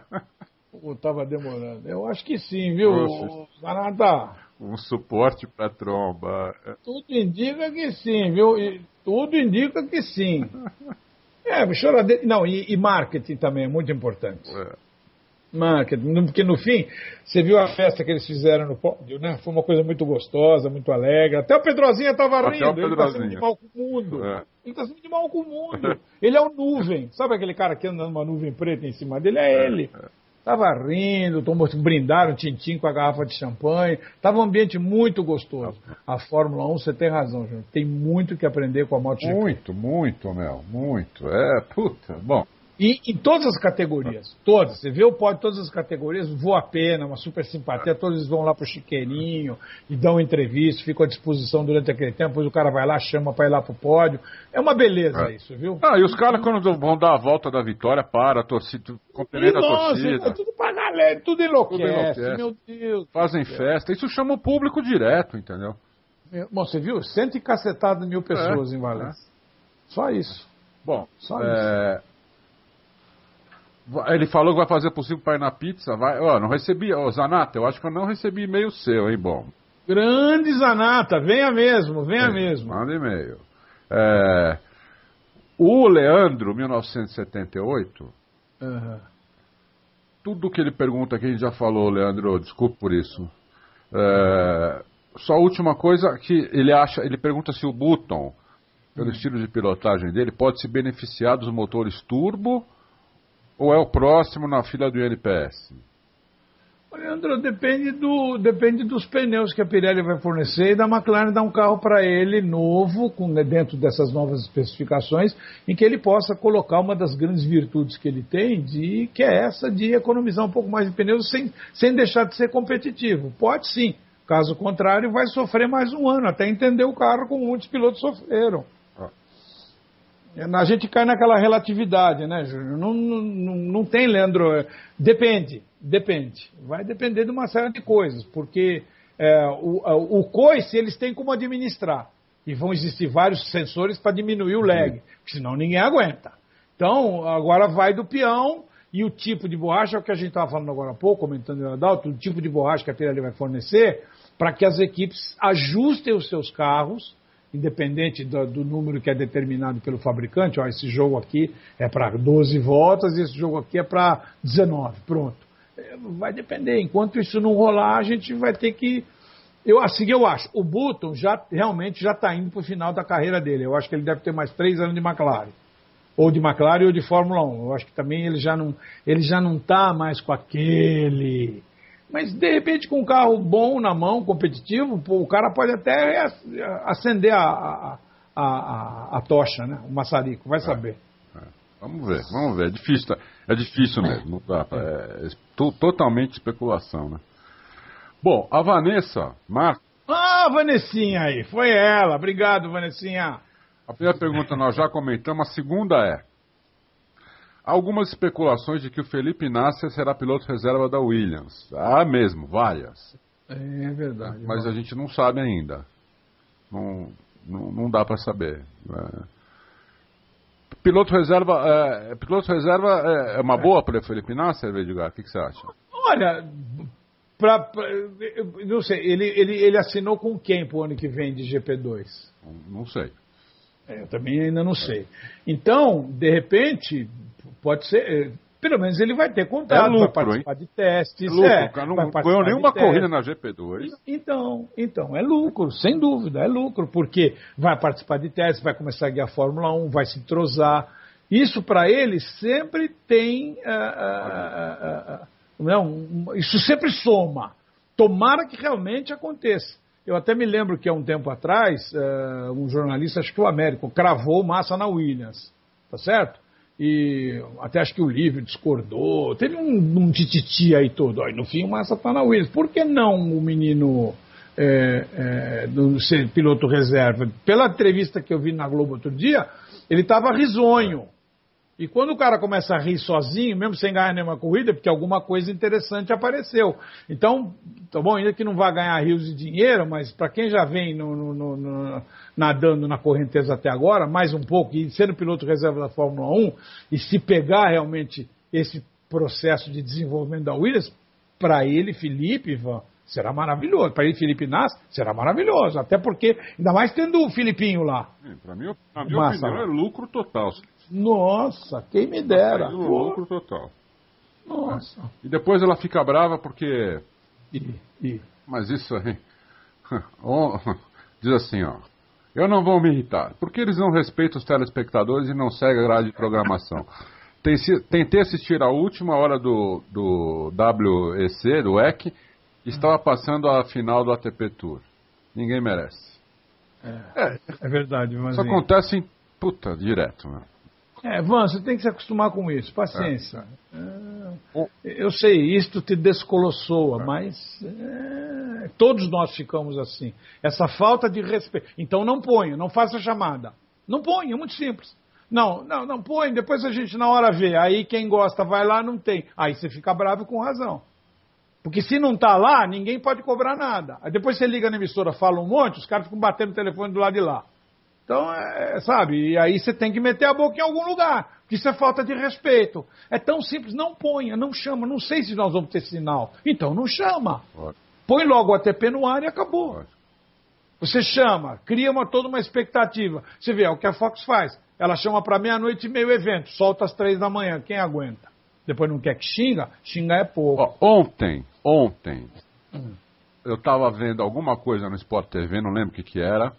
Eu acho que sim, viu, Zanata? Um suporte pra tromba. Tudo indica que sim, viu? Tudo indica que sim. Choradeira. Não, e marketing também é muito importante. Marketing, porque no fim, você viu a festa que eles fizeram no pódio, né? Foi uma coisa muito gostosa, muito alegre. Até o Pedrozinha estava rindo, ele está sendo de mal com o mundo. Ele está sendo de mal com o mundo. Ele é o nuvem. Sabe aquele cara que anda numa nuvem preta em cima dele? É ele. Estava rindo, brindaram tintim com a garrafa de champanhe. Estava um ambiente muito gostoso. A Fórmula 1, você tem razão, Júnior. Tem muito que aprender com a MotoGP. Muito, Mel. Muito. Bom. E em todas as categorias, todas. Você vê o pódio de todas as categorias, voa a pena, uma super simpatia. Todos eles vão lá pro chiqueirinho e dão entrevista, ficam à disposição durante aquele tempo. Depois o cara vai lá, chama para ir lá pro pódio. É uma beleza isso, viu? E os caras, quando vão dar a volta da vitória, a torcida, cumprimenta a torcida. É tudo pra galera, tudo enlouquece, meu Deus. Fazem festa. Isso chama o público direto, entendeu? Bom, você viu? 100 pessoas em Valência. Só isso. Bom, só isso. Ele falou que vai fazer o possível para ir na pizza. Não recebi. Zanata, eu acho que eu não recebi e-mail seu, hein, bom. Grande Zanata, venha mesmo. Manda e-mail. O Leandro, 1978, tudo que ele pergunta aqui a gente já falou, Leandro, desculpe por isso. Só a última coisa que ele pergunta se o Button, pelo estilo de pilotagem dele, pode se beneficiar dos motores turbo ou é o próximo na fila do INPS? Leandro, depende dos pneus que a Pirelli vai fornecer e da McLaren dar um carro para ele novo, dentro dessas novas especificações, em que ele possa colocar uma das grandes virtudes que ele tem, que é essa de economizar um pouco mais de pneus sem deixar de ser competitivo. Pode sim, caso contrário vai sofrer mais um ano, até entender o carro como muitos pilotos sofreram. A gente cai naquela relatividade, né, Júnior? Não tem, Leandro. Depende. Vai depender de uma série de coisas, porque o coice eles têm como administrar. E vão existir vários sensores para diminuir o lag, senão ninguém aguenta. Então, agora vai do peão e o tipo de borracha, é o que a gente estava falando agora há pouco, comentando o Adalto, o tipo de borracha que a Pirelli vai fornecer para que as equipes ajustem os seus carros, independente do número que é determinado pelo fabricante. Ó, esse jogo aqui é para 12 voltas e esse jogo aqui é para 19, pronto. Vai depender, enquanto isso não rolar, a gente vai ter que... eu acho, o Button realmente já está indo para o final da carreira dele. Eu acho que ele deve ter mais 3 anos de McLaren. Ou de McLaren ou de Fórmula 1. Eu acho que também ele já não está mais com aquele... Mas, de repente, com um carro bom na mão, competitivo, o cara pode até acender a tocha, né? O maçarico, vai saber. Vamos ver. É difícil mesmo. Não dá totalmente especulação, né? Bom, a Vanessa Marcos... Ah, Vanessinha aí, foi ela. Obrigado, Vanessinha. A primeira pergunta nós já comentamos, a segunda é... há algumas especulações de que o Felipe Nasser será piloto reserva da Williams. Mesmo, várias. É verdade. Mas a gente não sabe ainda. Não dá para saber. Piloto reserva é uma boa para o Felipe Nasser, Edgar? O que você acha? Olha, não sei, ele assinou com quem pro ano que vem de GP2? Não sei. Eu também ainda não sei. Então, de repente, pode ser... pelo menos ele vai ter contrato, lucro, vai participar de testes. Não ganhou nenhuma corrida na GP2. Então, é lucro, sem dúvida, é lucro, porque vai participar de testes, vai começar a guiar a Fórmula 1, vai se entrosar. Isso para ele sempre tem... isso sempre soma. Tomara que realmente aconteça. Eu até me lembro que há um tempo atrás, um jornalista, acho que o Américo, cravou Massa na Williams, tá certo? E até acho que o Lívio discordou, teve um tititi aí todo. No fim o Massa tá na Williams. Por que não o menino ser piloto reserva? Pela entrevista que eu vi na Globo outro dia, ele estava risonho. E quando o cara começa a rir sozinho, mesmo sem ganhar nenhuma corrida, porque alguma coisa interessante apareceu. Então, tá bom, ainda que não vá ganhar rios de dinheiro, mas para quem já vem nadando na correnteza até agora, mais um pouco, e sendo piloto reserva da Fórmula 1, e se pegar realmente esse processo de desenvolvimento da Williams, para ele, Felipe, será maravilhoso. Para ele, Felipe Nasser, será maravilhoso. Até porque, ainda mais tendo o Filipinho lá. Para mim, na minha opinião, é lucro total. Nossa, quem me dera. Lucro total. Nossa. E depois ela fica brava porque... Mas isso aí... Diz assim, ó. Eu não vou me irritar. Porque eles não respeitam os telespectadores e não seguem a grade de programação. Tentei assistir a última hora do WEC, do WEC, e estava passando a final do ATP Tour. Ninguém merece. É verdade, mas... Isso acontece direto, né? Van, você tem que se acostumar com isso, paciência. Eu sei, isto te descolossou, mas todos nós ficamos assim. Essa falta de respeito. Então não ponha, não faça chamada. Não ponha, é muito simples. Não põe, depois a gente na hora vê. Aí quem gosta vai lá, não tem. Aí você fica bravo com razão. Porque se não está lá, ninguém pode cobrar nada. Aí depois você liga na emissora, fala um monte, os caras ficam batendo o telefone do lado de lá. Então, sabe, e aí você tem que meter a boca em algum lugar, porque isso é falta de respeito. É tão simples, não ponha, não chama, não sei se nós vamos ter sinal. Então não chama. Põe logo o ATP no ar e acabou. Você chama, cria toda uma expectativa. Você vê, é o que a Fox faz. Ela chama para 00:30 o evento, solta às 3 da manhã, quem aguenta? Depois não quer que xinga é pouco. Ontem, eu tava vendo alguma coisa no Sport TV, não lembro o que era.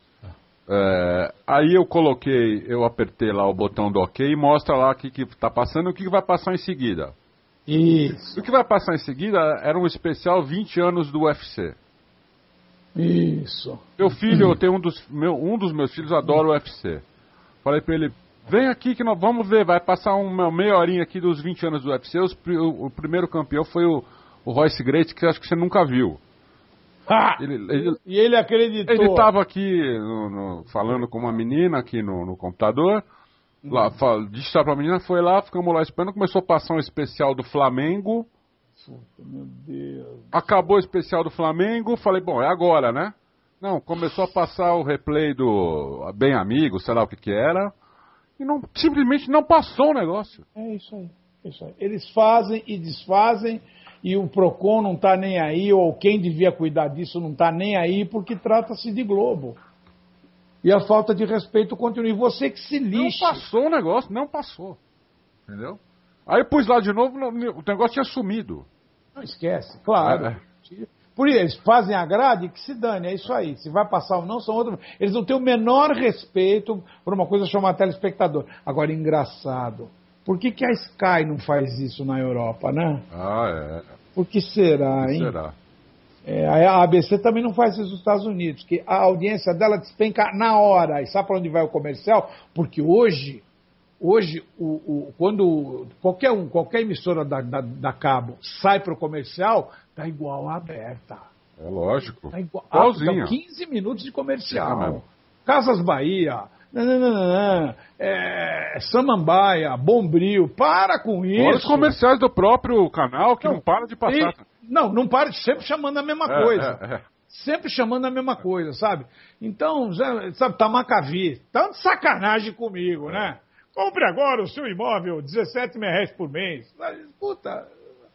Aí eu apertei lá o botão do OK e mostra lá o que tá passando e o que vai passar em seguida. Isso. O que vai passar em seguida era um especial 20 anos do UFC. Isso. Meu filho, eu tenho um dos meus filhos adora o UFC. Falei pra ele, vem aqui que nós vamos ver, vai passar uma meia horinha aqui dos 20 anos do UFC. O primeiro campeão foi o Royce Gracie, que eu acho que você nunca viu. E ele acreditou. Ele estava aqui falando com uma menina aqui no computador. Lá, disse pra menina, foi lá, ficamos lá esperando. Começou a passar um especial do Flamengo. Meu Deus. Acabou o especial do Flamengo. Falei, bom, é agora, né? Não, começou a passar o replay do Bem Amigo, sei lá o que era. E simplesmente não passou o negócio. É isso aí. Eles fazem e desfazem. E o PROCON não está nem aí, ou quem devia cuidar disso não está nem aí, porque trata-se de Globo. E a falta de respeito continua. E você que se lixa. Não passou o negócio, não passou. Entendeu? Aí eu pus lá de novo, o negócio tinha sumido. Não esquece, claro. Por isso, eles fazem a grade que se dane, é isso aí. Se vai passar ou não, são outros. Eles não têm o menor respeito por uma coisa chamada telespectador. Agora, engraçado. Por que a Sky não faz isso na Europa, né? Por que será, hein? Será? A ABC também não faz isso nos Estados Unidos, que a audiência dela despenca na hora. E sabe para onde vai o comercial? Porque hoje quando qualquer emissora da cabo sai para o comercial, tá igual a aberta. É lógico. Tá igual, igualzinho. 15 minutos de comercial. Casas Bahia... Samambaia, Bombril, para com isso. Olha os comerciais do próprio canal que não para de passar. Não para, sempre chamando a mesma coisa. Sempre chamando a mesma coisa, sabe? Então, sabe, Tamacavi, tá de sacanagem comigo, né? Compre agora o seu imóvel, R$17 por mês. Puta.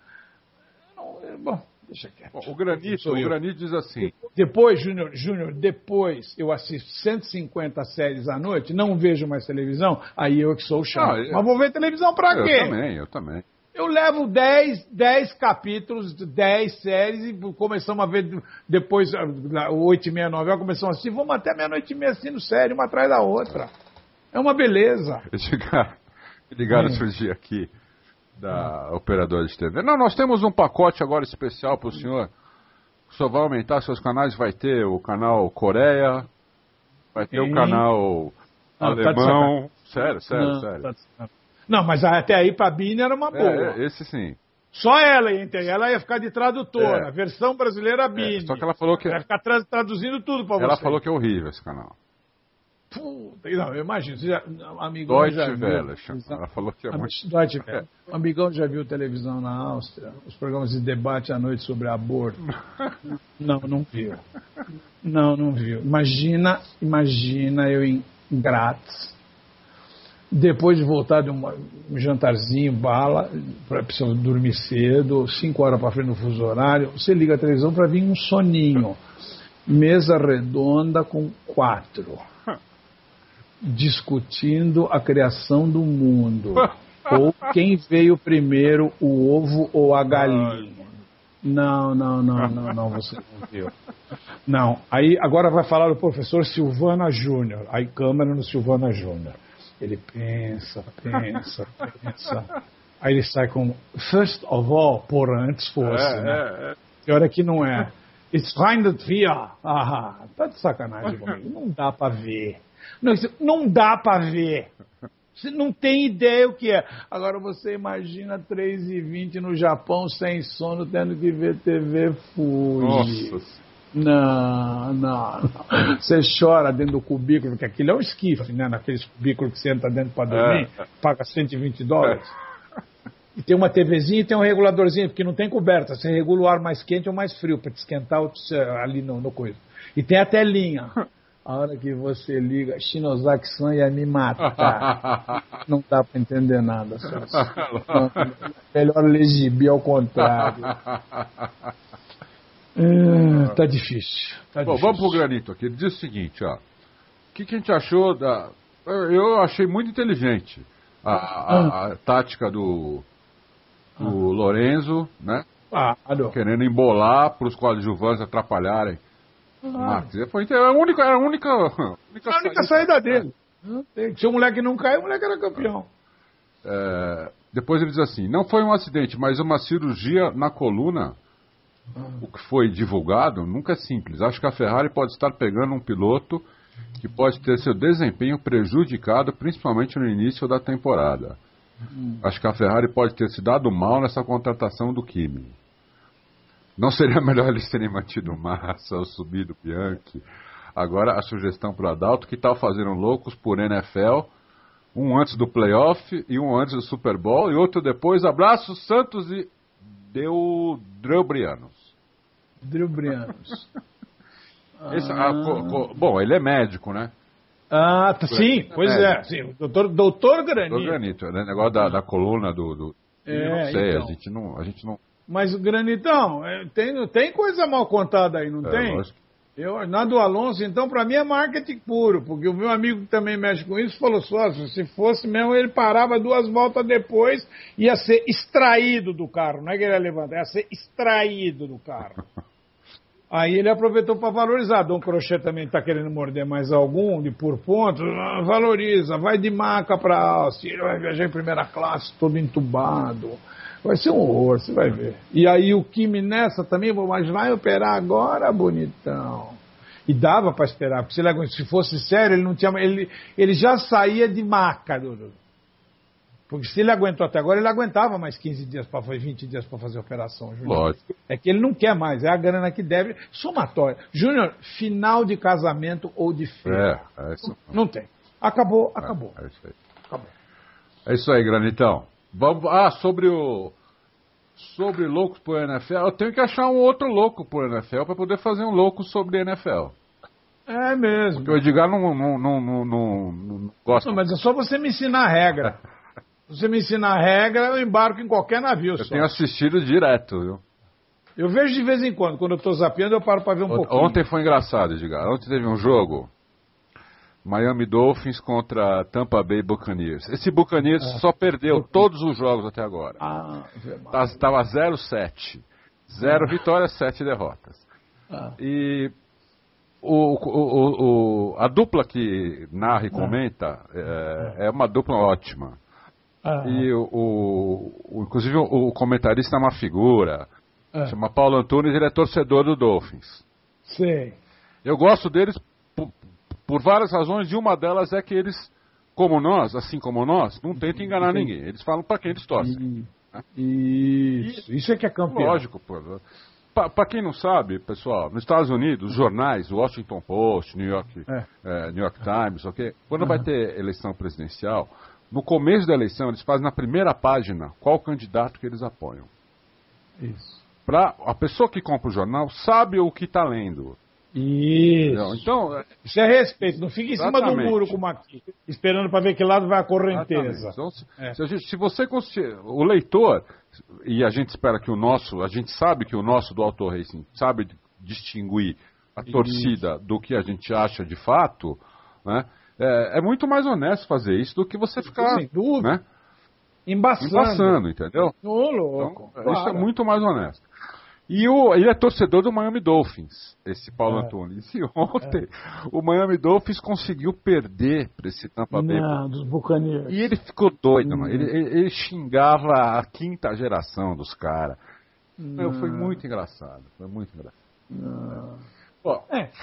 Bom, deixa quieto. O Granito diz assim. Depois, Júnior, eu assisto 150 séries à noite, não vejo mais televisão, aí eu que sou o chato. Mas vou ver televisão pra quê? Eu também. Eu levo 10 capítulos, 10 séries e começamos a ver depois, 8h30, 9h, começamos assim, vamos até meia-noite e meia assistindo série, uma atrás da outra. É uma beleza. Ligaram esse dia aqui da operadora de TV. Não, nós temos um pacote agora especial para o senhor. Só vai aumentar seus canais, vai ter o canal Coreia, vai ter o canal alemão. Sério. Não, mas até aí pra Bini era uma boa. Esse sim. Só ela ia ficar de tradutora. Versão brasileira Bini. Só que ela falou que... Vai ficar traduzindo tudo pra você. Ela falou que é horrível esse canal. Puta, não, eu imagino. Amigão já viu. Ela falou que é muito... Deutsche Welle. Amigão já viu televisão na Áustria? Os programas de debate à noite sobre aborto? Não viu. Não viu. Imagina eu em Graz, depois de voltar de um jantarzinho, bala, preciso dormir cedo, 5 horas para frente no fuso horário, você liga a televisão para vir um soninho. Mesa redonda com 4. Discutindo a criação do mundo. Ou quem veio primeiro, o ovo ou a galinha. Não, você não viu. Não, aí agora vai falar o professor Silvana Júnior. Aí câmera no Silvana Júnior. Ele pensa. Aí ele sai com first of all, por antes fosse, né? Pior é que não é. It's kind wir. Tá de sacanagem comigo. Não dá pra ver. Não dá pra ver. Você não tem ideia o que é. Agora você imagina 3h20 no Japão sem sono, tendo que ver TV Fuji. Nossa. Não. Você chora dentro do cubículo, porque aquilo é um esquife, né? Naqueles cubículos que você entra dentro para dormir, paga $120. E tem uma TVzinha e tem um reguladorzinho, porque não tem coberta. Você regula o ar mais quente ou mais frio, para te esquentar ali no coisa. E tem a telinha. A hora que você liga, Shinozaki-san ia me matar. Não dá para entender nada. Melhor ler gibi ao contrário. Tá difícil. Bom, vamos pro Granito aqui. Ele diz o seguinte, ó. O que a gente achou da... Eu achei muito inteligente a tática do Lorenzo, né? querendo embolar para os coadjuvantes atrapalharem. Foi a única saída dele. Se o moleque não caiu, o moleque era campeão. Depois ele diz assim, não foi um acidente, mas uma cirurgia na coluna. O que foi divulgado nunca é simples. Acho que a Ferrari pode estar pegando um piloto que pode ter seu desempenho prejudicado, principalmente no início da temporada. Acho que a Ferrari pode ter se dado mal nessa contratação do Kimi. Não seria melhor eles terem mantido Massa ou subido Bianchi? Agora a sugestão para o Adalto, que tal fazer um loucos por NFL, um antes do playoff e um antes do Super Bowl e outro depois. Abraço, Santos e Dreubrianos. Bom, ele é médico, né? Sim, pois é. Sim, doutor Granito. Granito, né? Negócio da coluna do não sei, então. a gente não... Mas, Granitão, tem coisa mal contada aí, não tem? Lógico. Na do Alonso, então, pra mim é marketing puro, porque o meu amigo que também mexe com isso falou só, se fosse mesmo, ele parava 2 voltas depois, ia ser extraído do carro, não é que ele ia levantar, ia ser extraído do carro. Aí ele aproveitou para valorizar. Dom Crochê também está querendo morder mais algum, de por pontos, valoriza, vai de maca para Áustria, vai viajar em primeira classe, todo entubado. Vai ser um horror, você vai ver. E aí o Kimi nessa também, mas vai operar agora, bonitão. E dava para esperar, porque se fosse sério, ele não tinha, ele já saía de maca. Porque se ele aguentou até agora, ele aguentava mais 15 dias, 20 dias para fazer a operação, Júnior. Lógico. É que ele não quer mais, é a grana que deve. Somatória. Júnior, final de casamento ou de feira. Isso. Não tem. Acabou. É isso aí. Acabou. É isso aí, Granitão. Vamos, sobre loucos por NFL, eu tenho que achar um outro louco por NFL para poder fazer um louco sobre NFL. É mesmo. Porque o Edgar não gosta. Não, mas é só você me ensinar a regra. Se você me ensinar a regra, eu embarco em qualquer navio. Eu tenho assistido direto, viu? Eu vejo de vez em quando eu tô zapeando, eu paro para ver um pouquinho. Ontem foi engraçado, Edgar. Ontem teve um jogo, Miami Dolphins contra Tampa Bay Buccaneers. Esse Buccaneers só perdeu todos os jogos até agora. Estava 0-7. 0 vitórias, 7 derrotas. E a dupla que narra e comenta é uma dupla ótima. E inclusive o comentarista é uma figura, chama Paulo Antunes, ele é torcedor do Dolphins. Sim. Eu gosto deles por várias razões, e uma delas é que eles, assim como nós, não tentam enganar ninguém. Eles falam para quem eles torcem. Isso é que é campeão. Lógico, pô. Para quem não sabe, pessoal, nos Estados Unidos, os jornais, Washington Post, New York Times, quando vai ter eleição presidencial, no começo da eleição, eles fazem na primeira página qual candidato que eles apoiam. Isso. A pessoa que compra o jornal sabe o que está lendo. Isso. Então, isso é respeito. Não fica em cima do muro como aqui, esperando para ver que lado vai a correnteza. Então, se você o leitor, e a gente espera que a gente sabe que o nosso do Auto Racing sabe distinguir a torcida do que a gente acha de fato, né? É muito mais honesto fazer isso do que você ficar, sem dúvida, né? embaçando, entendeu? Louco. Então, isso é muito mais honesto. E ele é torcedor do Miami Dolphins, esse Paulo Antunes. E ontem o Miami Dolphins conseguiu perder para esse Tampa Bay. Dos Buccaneers. E ele ficou doido, mano. Ele xingava a 5ª geração dos caras. Foi muito engraçado. Bom,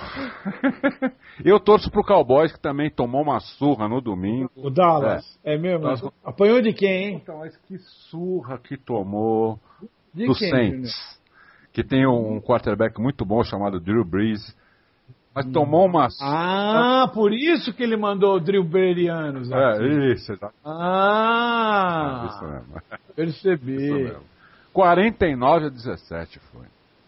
eu torço pro Cowboys, que também tomou uma surra no domingo. O Dallas. É mesmo? Apanhou de quem, hein? Então, mas que surra que tomou do Saints. Que tem um quarterback muito bom chamado Drew Brees. Mas tomou uma... por isso que ele mandou o Drew Breesianos aqui. Isso, exato. Isso mesmo. Percebi. Isso mesmo. 49-17 foi.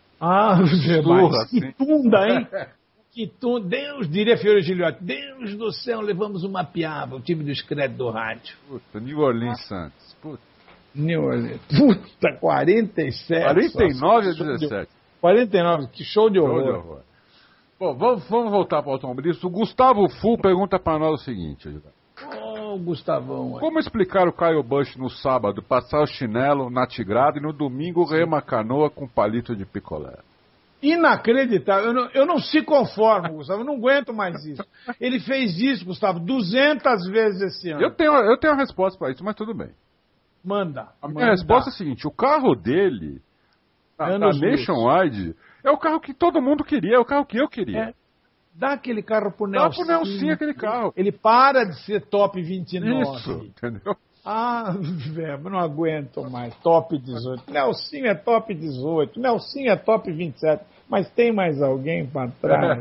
Que tunda, hein? Que tunda. Deus, diria Fiore Gilhote, Deus do céu, levamos uma piaba, o time do discreto do rádio. Puta, New Orleans Saints. New Orleans. Puta, 47. 49-17. 49, que show de horror. Bom, vamos voltar para o automobilismo. O Gustavo Fu pergunta para nós o seguinte. o Gustavão. Como explicar o Caio Bush no sábado passar o chinelo na tigrada e no domingo rema a canoa com palito de picolé? Inacreditável. Eu não se conformo, Gustavo. Eu não aguento mais isso. Ele fez isso, Gustavo, 200 vezes esse ano. Eu tenho a resposta para isso, mas tudo bem. Manda. A minha resposta é a seguinte: o carro dele, da Nationwide, é o carro que todo mundo queria, é o carro que eu queria. Dá aquele carro pro Nelson. Dá pro Nelson aquele carro. Ele para de ser top 29. Isso, entendeu? Velho, não aguento mais. Top 18. Nelson é top 18. Nelson é top 27. Mas tem mais alguém para trás?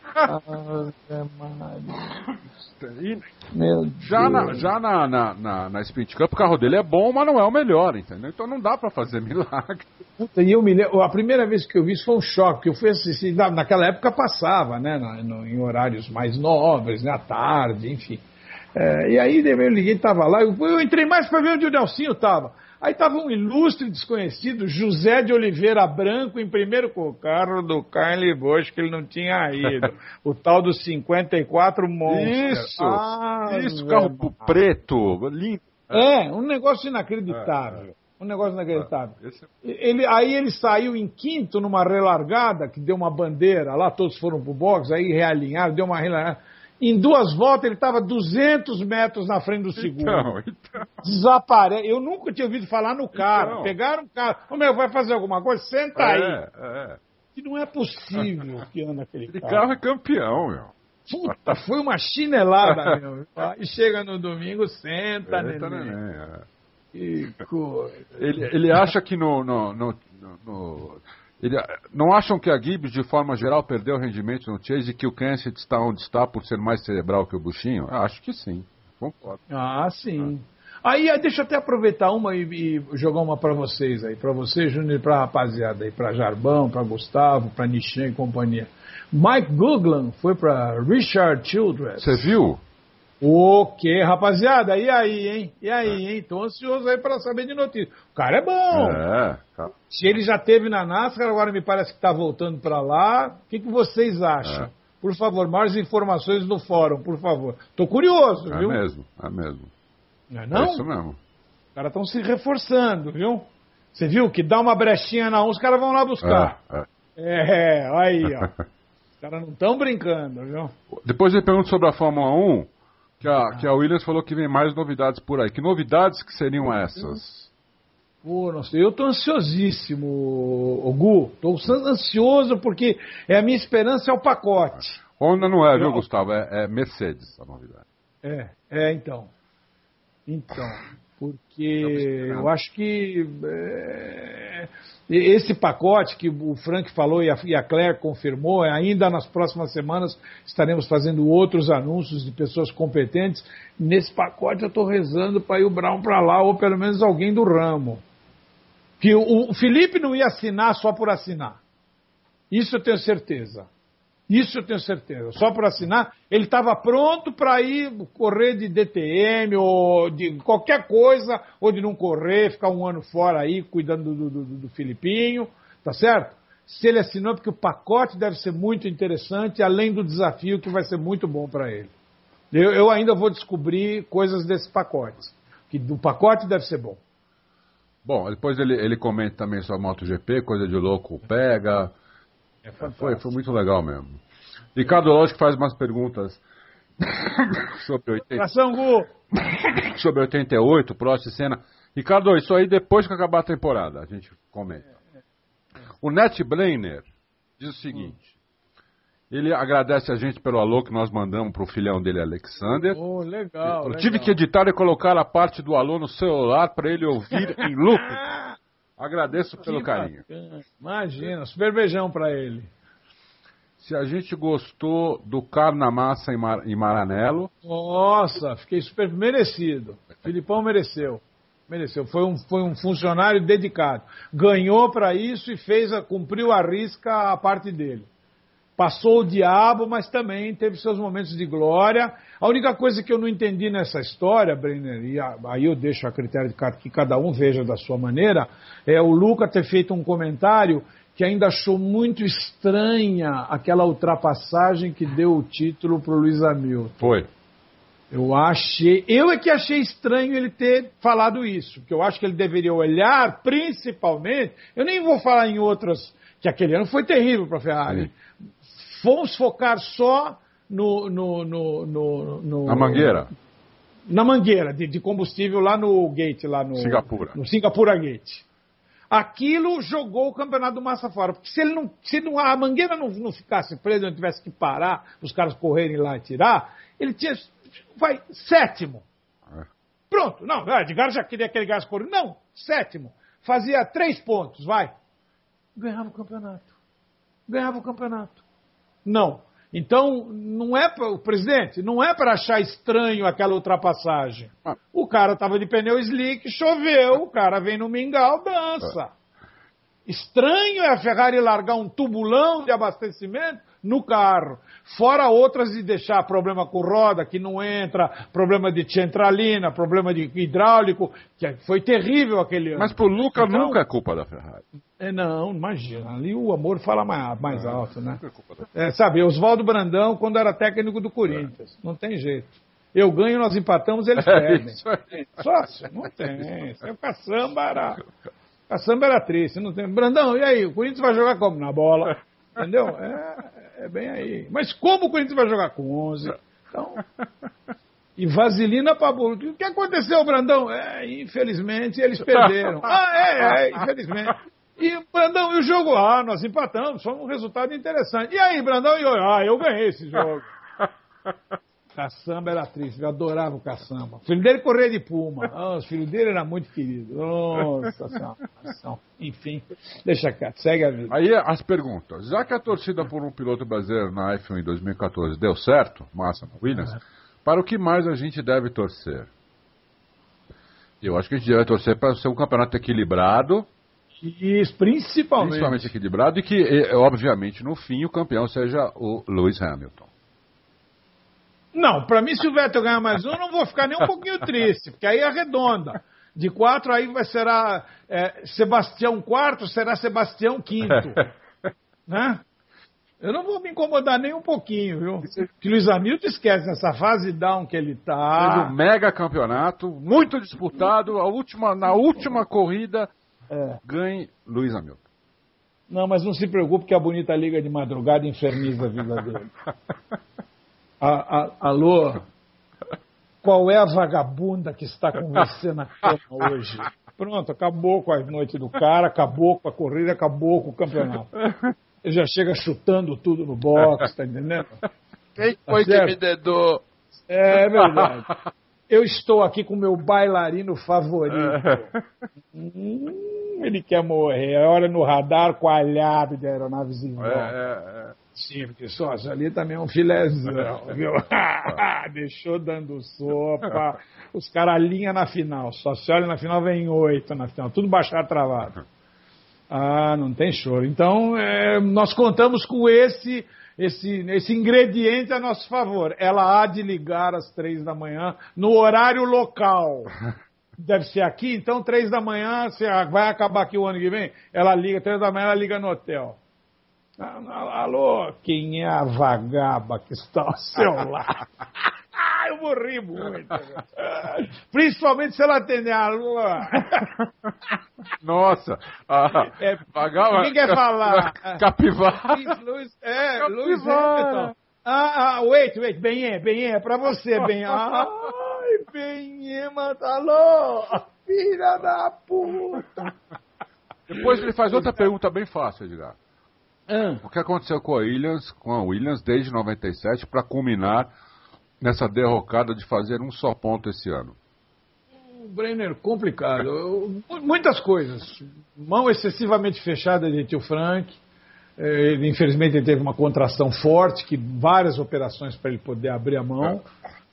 Meu já na Sprint Cup, o carro dele é bom, mas não é o melhor, entendeu? Então não dá para fazer milagre. Puta, e eu me lembro, a primeira vez que eu vi isso foi um choque, porque eu fui assistir, naquela época passava, né, em horários mais nobres, né, à tarde, enfim. E aí eu liguei, estava lá, eu entrei mais para ver onde o Nelsinho estava. Aí estava um ilustre desconhecido, José de Oliveira Branco, em primeiro com o carro do Carly Bosch, que ele não tinha ido. O tal dos 54 Monster. Isso, carro preto, lindo. Um negócio inacreditável. Um negócio inacreditável. Aí ele saiu em quinto numa relargada, que deu uma bandeira, lá todos foram pro box, aí realinharam, deu uma relargada. Em 2 voltas ele estava 200 metros na frente do segundo. Então. Desaparece. Eu nunca tinha ouvido falar no cara. Então. Pegaram o cara. Vai fazer alguma coisa? Senta aí. Que não é possível que anda aquele carro. Aquele carro é campeão, meu. Puta, foi uma chinelada, meu. E chega no domingo, senta, neném. Que coisa. Ele acha que não acham que a Gibbs, de forma geral, perdeu rendimento no Chase e que o Kenseth está onde está por ser mais cerebral que o Buchinho? Acho que sim. Concordo. Sim. Aí deixa eu até aproveitar uma e jogar uma para vocês aí. Para você, Júnior, e para a rapaziada aí. Para Jarbão, para Gustavo, para Nishan e companhia. Mike Guglan foi para Richard Childress. Você viu? O quê, rapaziada? E aí, hein? Tô ansioso aí para saber de notícia. O cara é bom. Se ele já teve na NASCAR, agora me parece que tá voltando para lá. O que vocês acham? Por favor, maiores informações no fórum, por favor. Tô curioso, viu? É mesmo. Não? É isso mesmo. Os caras estão se reforçando, viu? Você viu que dá uma brechinha na 1, os caras vão lá buscar. Aí, ó. Os caras não estão brincando, viu? Depois ele pergunta sobre a Fórmula 1. Que a Williams falou que vem mais novidades por aí. Que novidades que seriam essas? Nossa, eu estou ansiosíssimo, Gu. Estou ansioso porque a minha esperança é o pacote. Honda não é, viu, Gustavo? É Mercedes a novidade. Então, porque eu acho que esse pacote que o Frank falou e a Claire confirmou, ainda nas próximas semanas estaremos fazendo outros anúncios de pessoas competentes. Nesse pacote eu estou rezando para ir o Brown para lá, ou pelo menos alguém do ramo. Que o Felipe não ia assinar só por assinar. Isso eu tenho certeza. Só por assinar, ele estava pronto para ir correr de DTM ou de qualquer coisa, ou de não correr, ficar um ano fora aí, cuidando do Filipinho, tá certo? Se ele assinou, porque o pacote deve ser muito interessante, além do desafio que vai ser muito bom para ele. Eu ainda vou descobrir coisas desse pacote, que do pacote deve ser bom. Bom, depois ele comenta também sobre a MotoGP, coisa de louco pega. Foi muito legal mesmo. Ricardo Lógico faz umas perguntas sobre 88, Prost e Senna. Ricardo, isso aí depois que acabar a temporada, a gente comenta. O Nat Blainer diz o seguinte: ele agradece a gente pelo alô que nós mandamos pro filhão dele, Alexander. Legal. Eu tive que editar e colocar a parte do alô no celular para ele ouvir em loop. Agradeço pelo carinho. Imagina, super beijão para ele. Se a gente gostou do Carro na Massa em Maranello... Nossa, fiquei super merecido. Filipão mereceu. Foi um funcionário dedicado. Ganhou para isso e cumpriu a risca a parte dele. Passou o diabo, mas também teve seus momentos de glória. A única coisa que eu não entendi nessa história, Brenner, e aí eu deixo a critério de que cada um veja da sua maneira, é o Luca ter feito um comentário que ainda achou muito estranha aquela ultrapassagem que deu o título para o Lewis Hamilton. Foi. Eu é que achei estranho ele ter falado isso, porque eu acho que ele deveria olhar, principalmente, eu nem vou falar em outras, que aquele ano foi terrível para a Ferrari. Vamos focar só Na Mangueira. Na mangueira de combustível lá no gate, lá no Singapura Gate. Aquilo jogou o campeonato do Massa fora, porque se a mangueira não ficasse presa, não tivesse que parar, os caras correrem lá e tirar, ele tinha, sétimo. Pronto, não, Edgar já queria aquele gás correndo, não, sétimo. Fazia 3 pontos, ganhava o campeonato. Não. Então, o presidente, não é para achar estranho aquela ultrapassagem. O cara estava de pneu slick, choveu, o cara vem no mingau, dança. Estranho é a Ferrari largar um tubulão de abastecimento no carro. Fora outras de deixar problema com roda, que não entra, problema de centralina, problema de hidráulico, que foi terrível aquele ano. Mas pro Luca nunca é culpa da Ferrari. Não, imagina. Ali o amor fala mais alto, né? Sabe, Oswaldo Brandão, quando era técnico do Corinthians. Não tem jeito. Eu ganho, nós empatamos, eles perdem. Sócio, não tem. O caçamba era triste. Não tem. Brandão, e aí? O Corinthians vai jogar como? Na bola. Entendeu? É bem aí. Mas como o Corinthians vai jogar com 11? Então... E vaselina para bolo. O que aconteceu, Brandão? Infelizmente, eles perderam. Infelizmente. E, Brandão, e o jogo? Nós empatamos, foi um resultado interessante. E aí, Brandão? Eu ganhei esse jogo. Caçamba era triste, eu adorava o Caçamba. O filho dele corria de Puma. O filho dele era muito querido. Nossa senhora. Enfim, deixa cá, segue a vida. Aí as perguntas. Já que a torcida por um piloto brasileiro na F1 em 2014 deu certo, Massa Williams, para o que mais a gente deve torcer? Eu acho que a gente deve torcer para ser um campeonato equilibrado. Isso, principalmente equilibrado e que, obviamente, no fim, o campeão seja o Lewis Hamilton. Não, para mim, se o Vettel ganhar mais um, eu não vou ficar nem um pouquinho triste, porque aí arredonda. De 4, aí será Sebastião quarto, será Sebastião quinto. Né? Eu não vou me incomodar nem um pouquinho, viu? Que Lewis Hamilton esquece, nessa fase down que ele tá. Fez um mega campeonato, muito disputado, na última corrida... ganhe Lewis Hamilton. Não, mas não se preocupe que a bonita liga de madrugada inferniza a vida dele. Alô? Qual é a vagabunda que está com você na cama hoje? Pronto, acabou com a noite do cara, acabou com a corrida, acabou com o campeonato. Ele já chega chutando tudo no box, tá entendendo? Quem foi que me dedou? É verdade. Eu estou aqui com o meu bailarino favorito. Ele quer morrer. Olha no radar coalhado de aeronaves em volta. Sim, porque sócio, ali também é um filézão, viu? Deixou dando sopa. Os caras alinham na final. Só se olha na final, vem 8 na final. Tudo baixar travado. Não tem choro. Então, nós contamos com esse ingrediente a nosso favor. Ela há de ligar às 3 da manhã, no horário local. Deve ser aqui, então 3 da manhã, vai acabar aqui o ano que vem, ela liga, 3 da manhã ela liga no hotel. Alô, quem é a vagaba que está ao seu lado? Eu vou rir muito. Principalmente se ela atender a lua. Nossa. Vagaba. Quem quer falar? Capivara. Luiz Hamilton. Wait, Benhê, é pra você, Benhê. Ai, Benhê, Matalô, filha da puta. Depois ele faz outra pergunta bem fácil, Edgar. O que aconteceu com a Williams desde 97 para culminar nessa derrocada de fazer um só ponto esse ano? Brenner, complicado. Muitas coisas. Mão excessivamente fechada de Tio Frank. Infelizmente ele teve uma contração forte, que várias operações para ele poder abrir a mão.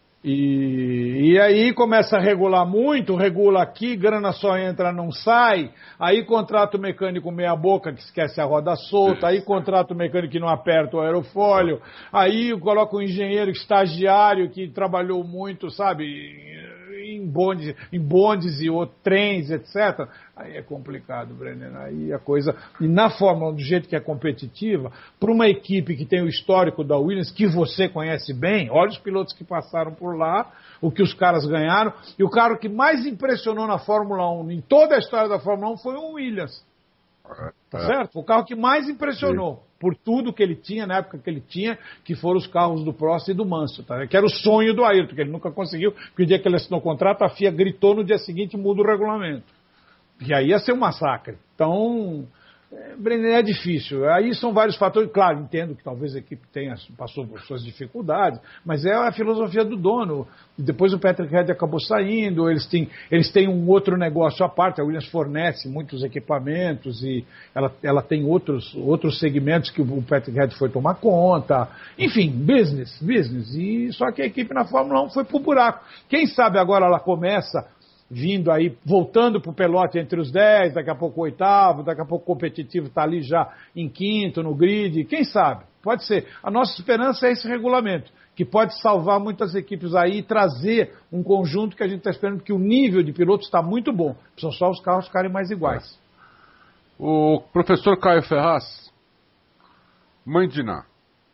E aí começa a regular muito, regula aqui, grana só entra, não sai. Aí contrata o mecânico meia boca que esquece a roda solta. Aí contrata o mecânico que não aperta o aerofólio. Aí coloca o engenheiro estagiário que trabalhou muito, sabe, em bondes e trens, etc. Aí é complicado, Brenner. Aí a coisa... E na Fórmula 1, do jeito que é competitiva, para uma equipe que tem o histórico da Williams, que você conhece bem, olha os pilotos que passaram por lá, o que os caras ganharam, e o cara que mais impressionou na Fórmula 1, em toda a história da Fórmula 1, foi o Williams. Tá certo? O carro que mais impressionou. Sim. Por tudo que ele tinha, na época que ele tinha, que foram os carros do Prost e do Mansell, tá? Que era o sonho do Ayrton, que ele nunca conseguiu, porque o dia que ele assinou o contrato, a FIA gritou no dia seguinte e muda o regulamento. E aí ia ser um massacre. Então, Brenner, é difícil. Aí são vários fatores. Claro, entendo que talvez a equipe passou por suas dificuldades, mas é a filosofia do dono. Depois o Patrick Head acabou saindo, eles têm um outro negócio à parte. A Williams fornece muitos equipamentos e ela tem outros segmentos que o Patrick Head foi tomar conta. Enfim, business. E só que a equipe na Fórmula 1 foi pro buraco. Quem sabe agora ela começa vindo aí, voltando para o pelote entre os 10, daqui a pouco o 8º, daqui a pouco o competitivo está ali já em 5º no grid, quem sabe? Pode ser. A nossa esperança é esse regulamento, que pode salvar muitas equipes aí e trazer um conjunto que a gente está esperando, que o nível de pilotos está muito bom. Precisam só os carros ficarem mais iguais. O professor Caio Ferraz, Mãe de Ná.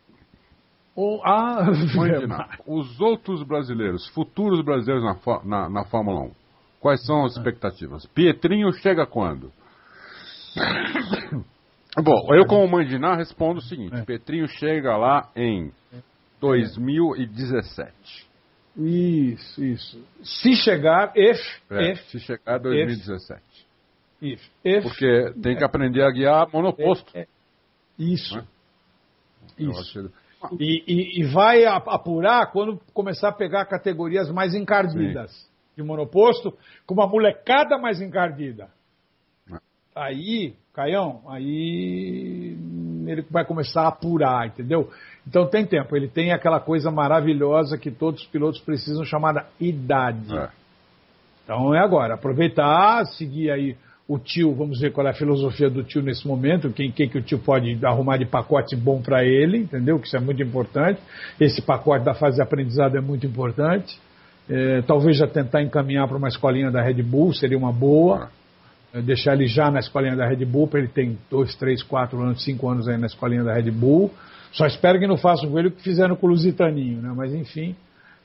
Mãe de Ná. Os outros brasileiros, futuros brasileiros na Fórmula 1, quais são as expectativas? Pietrinho chega quando? Bom, eu como Mãe de Ná respondo o seguinte. Pietrinho chega lá em 2017. Isso. Se chegar, se chegar 2017. If. Porque tem que aprender a guiar monoposto. Isso. Né? Isso. E vai apurar quando começar a pegar categorias mais encardidas. Sim. De monoposto, com uma molecada mais encardida. Aí, Caião, aí ele vai começar a apurar, entendeu? Então tem tempo, ele tem aquela coisa maravilhosa que todos os pilotos precisam, chamada idade. Então é agora, aproveitar, seguir aí o tio, vamos ver qual é a filosofia do tio nesse momento, quem que o tio pode arrumar de pacote bom para ele, entendeu? Que isso é muito importante. Esse pacote da fase de aprendizado é muito importante. Talvez já tentar encaminhar para uma escolinha da Red Bull, seria uma boa. Deixar ele já na escolinha da Red Bull, para ele ter 2, 3, 4 anos, 5 anos aí na escolinha da Red Bull. Só espero que não façam com ele o que fizeram com o Lusitaninho, né? Mas enfim,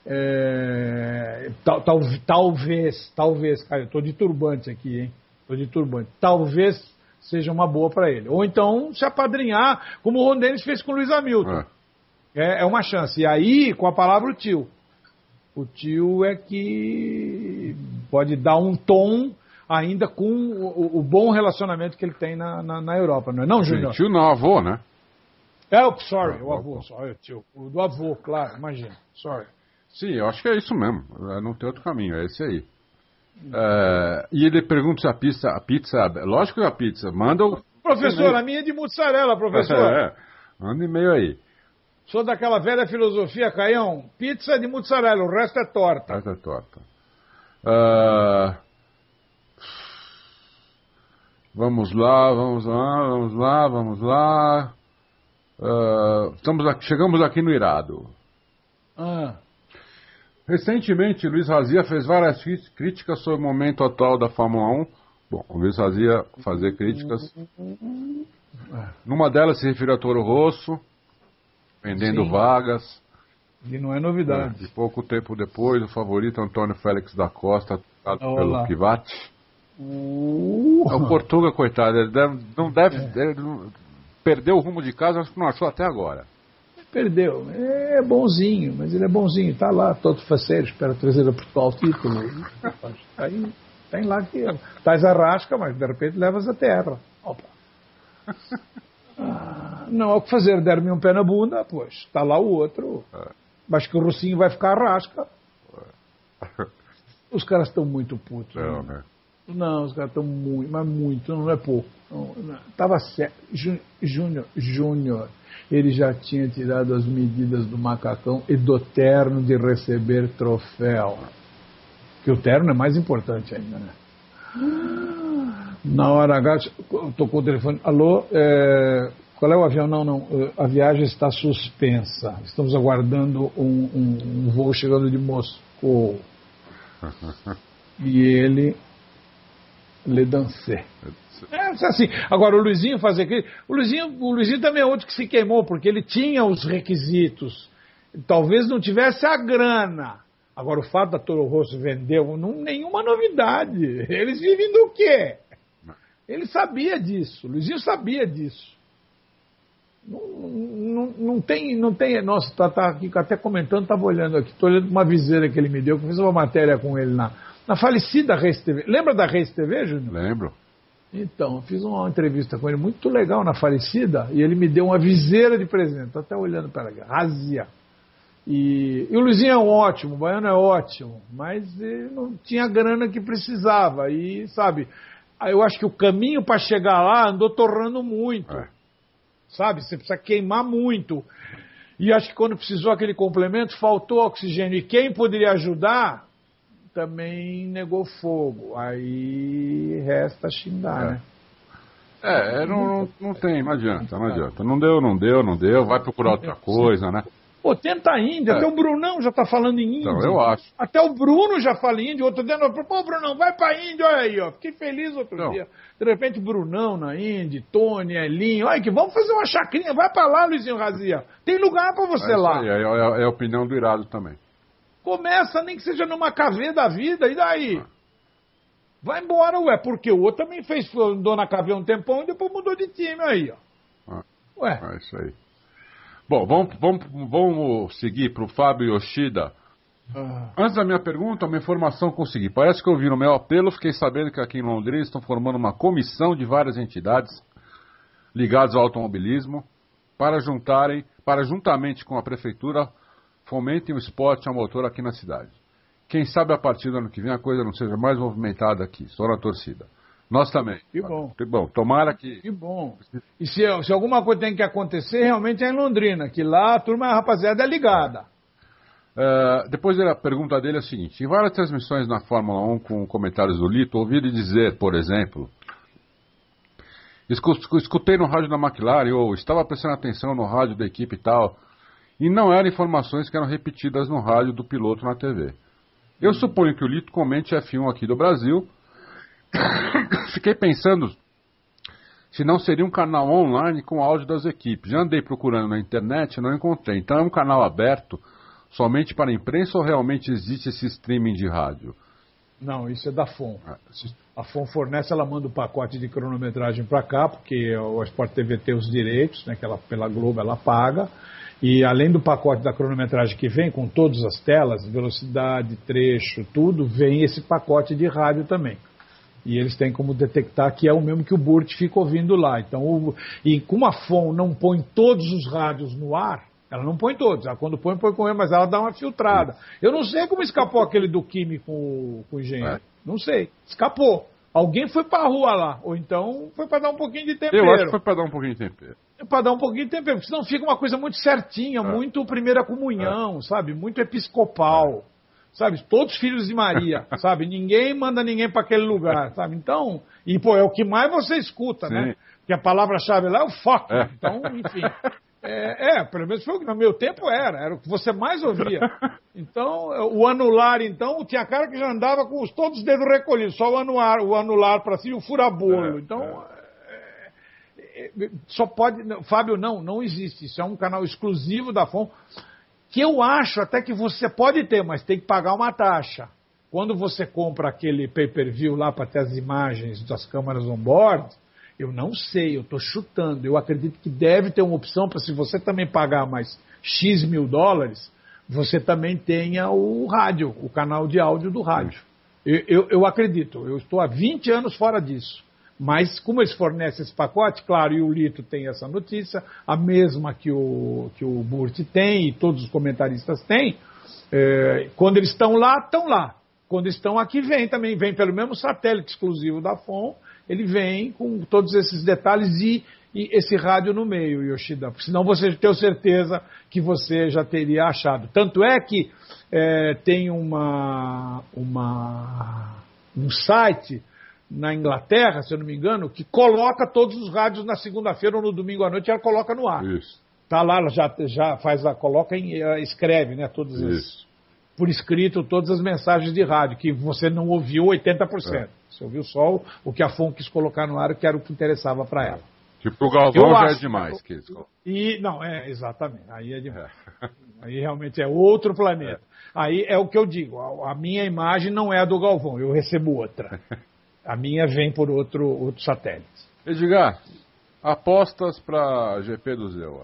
talvez, cara, eu estou de turbante aqui, hein? Estou de turbante. Talvez seja uma boa para ele. Ou então se apadrinhar, como o Ron Dennis fez com o Lewis Hamilton. É uma chance. E aí, com a palavra o tio. O tio é que pode dar um tom ainda com o bom relacionamento que ele tem na Europa, não é não, Júnior? Tio não, avô, né? O avô, sorry, tio. O do avô, claro, imagina, sorry. Sim, eu acho que é isso mesmo, não tem outro caminho, é esse aí. E ele pergunta se a pizza, lógico que a pizza, manda o... Professor, a minha é de mussarela, professor. Manda e-mail aí. Sou daquela velha filosofia, Caião, pizza de mussarela, o resto é torta. Vamos lá. Chegamos aqui no irado. Recentemente, Luiz Razia fez várias críticas sobre o momento atual da Fórmula 1. Bom, o Luiz Razia fazer críticas. Numa delas se referiu a Toro Rosso, vendendo vagas. E não é novidade. E pouco tempo depois, o favorito Antônio Félix da Costa, tratado pelo Kvyat. O Portuga, coitado, ele perdeu o rumo de casa, acho que não achou até agora. Perdeu. É bonzinho, mas ele é bonzinho. Está lá, todo faceiro, espera trazer a Portugal o título. Tem lá que estás a rasca, mas de repente levas a terra. Opa. Não há o que fazer, der-me um pé na bunda, pois, está lá o outro. Mas que o Rocinho vai ficar a rasca. Os caras estão muito putos. Não, os caras estão muito, mas muito, não é pouco. Estava certo. Júnior, ele já tinha tirado as medidas do macacão e do terno de receber troféu. Que o terno é mais importante ainda, né? Na hora H, tocou o telefone. Alô, qual é o avião? Não, a viagem está suspensa. Estamos aguardando um voo chegando de Moscou. E ele le dansait. Assim. Agora, o Luizinho fazer aquilo... O Luizinho também é outro que se queimou, porque ele tinha os requisitos. Talvez não tivesse a grana. Agora, o fato da Toro Rosso vendeu, nenhuma novidade. Eles vivem do quê? Ele sabia disso. O Luizinho sabia disso. Não tem... Nossa, tá aqui até comentando, estava olhando aqui. Estou olhando uma viseira que ele me deu, que eu fiz uma matéria com ele na falecida Reis TV. Lembra da Reis TV, Júnior? Lembro. Então, eu fiz uma entrevista com ele muito legal na falecida e ele me deu uma viseira de presente. Estou até olhando para ela, razia. E o Luizinho é ótimo, o Baiano é ótimo, mas ele não tinha a grana que precisava. E, sabe, eu acho que o caminho para chegar lá andou torrando muito. Sabe, você precisa queimar muito. E acho que quando precisou aquele complemento, faltou oxigênio. E quem poderia ajudar também negou fogo. Aí resta xingar, né? Não tem, não adianta. Não deu, vai procurar outra coisa, né? Pô, tenta a Índia, até o Brunão já tá falando em Índia. Então, eu acho. Até o Bruno já fala em Índia, outro dia, pô, Brunão, vai pra Índia, olha aí, ó. Fiquei feliz outro dia. De repente, Brunão na Índia, Tony, Elinho, olha que vamos fazer uma chacrinha, vai pra lá, Luizinho Razia. Tem lugar pra você lá. É a opinião do Irado também. Começa, nem que seja numa KV da vida, e daí? Vai embora, porque o outro também andou na KV um tempão e depois mudou de time aí, ó. É isso aí. Bom, vamos seguir para o Fábio Yoshida. Antes da minha pergunta, uma informação consegui. Parece que eu vi no meu apelo, fiquei sabendo que aqui em Londrina estão formando uma comissão de várias entidades ligadas ao automobilismo para juntamente com a prefeitura, fomentem o esporte a motor aqui na cidade. Quem sabe a partir do ano que vem a coisa não seja mais movimentada aqui. Estou na torcida. Nós também. Que bom. Que bom. Tomara que... Que bom. E se alguma coisa tem que acontecer, realmente é em Londrina, que lá a turma, a rapaziada é ligada. Depois a pergunta dele é a seguinte. Em várias transmissões na Fórmula 1 com comentários do Lito, ouvi ele dizer, por exemplo, escutei no rádio da McLaren, ou estava prestando atenção no rádio da equipe e tal, e não eram informações que eram repetidas no rádio do piloto na TV. Eu suponho que o Lito comente F1 aqui do Brasil. Fiquei pensando se não seria um canal online com áudio das equipes. Já andei procurando na internet e não encontrei. Então é um canal aberto somente para a imprensa ou realmente existe esse streaming de rádio? Não, isso é da FON. A FON fornece, ela manda o pacote de cronometragem para cá, porque o Sport TV tem os direitos, né, que ela, pela Globo ela paga. E além do pacote da cronometragem que vem, com todas as telas, velocidade, trecho, tudo, vem esse pacote de rádio também. E eles têm como detectar que é o mesmo que o Burt fica ouvindo lá. Então, e como a FON não põe todos os rádios no ar, ela não põe todos. Ela, quando põe com ele, mas ela dá uma filtrada. Eu não sei como escapou aquele do Kimi com o engenheiro. Não sei. Escapou. Alguém foi pra rua lá. Ou então foi pra dar um pouquinho de tempero. Eu acho que foi pra dar um pouquinho de tempero. Para dar um pouquinho de tempero, porque senão fica uma coisa muito certinha, muito primeira comunhão, sabe? Muito episcopal, sabe? Todos filhos de Maria, sabe? Ninguém manda ninguém para aquele lugar, sabe? Então, e pô, é o que mais você escuta, sim, né? Porque a palavra-chave lá é o fuck. Então, enfim. Pelo menos foi no meu tempo era o que você mais ouvia. Então, o anular, então, tinha cara que já andava com todos os dedos recolhidos, só o anular para cima e o furabolo. Então, só pode... Fábio, não existe. Isso é um canal exclusivo da FON, que eu acho até que você pode ter, mas tem que pagar uma taxa. Quando você compra aquele pay-per-view lá para ter as imagens das câmeras on-board, eu não sei, eu estou chutando. Eu acredito que deve ter uma opção para, se você também pagar mais X mil dólares, você também tenha o rádio, o canal de áudio do rádio. Eu acredito. Eu estou há 20 anos fora disso. Mas como eles fornecem esse pacote, claro, e o Lito tem essa notícia, a mesma que o Burt tem e todos os comentaristas têm, quando eles estão lá, estão lá. Quando estão aqui, vem pelo mesmo satélite exclusivo da FON, ele vem com todos esses detalhes e esse rádio no meio, Yoshida, porque senão você tem certeza que você já teria achado. Tanto é que tem um site na Inglaterra, se eu não me engano, que coloca todos os rádios na segunda-feira ou no domingo à noite, ela coloca no ar. Isso. Tá lá, ela já faz coloca escreve, né, todos esses. por escrito todas as mensagens de rádio, que você não ouviu 80%. Você ouviu só o que a FON quis colocar no ar, que era o que interessava para ela. Tipo, o Galvão já é demais. Não, exatamente. Aí é demais. Aí realmente é outro planeta. Aí é o que eu digo, a minha imagem não é a do Galvão, eu recebo outra. A minha vem por outro satélite. Edgar, apostas para GP do Zewa.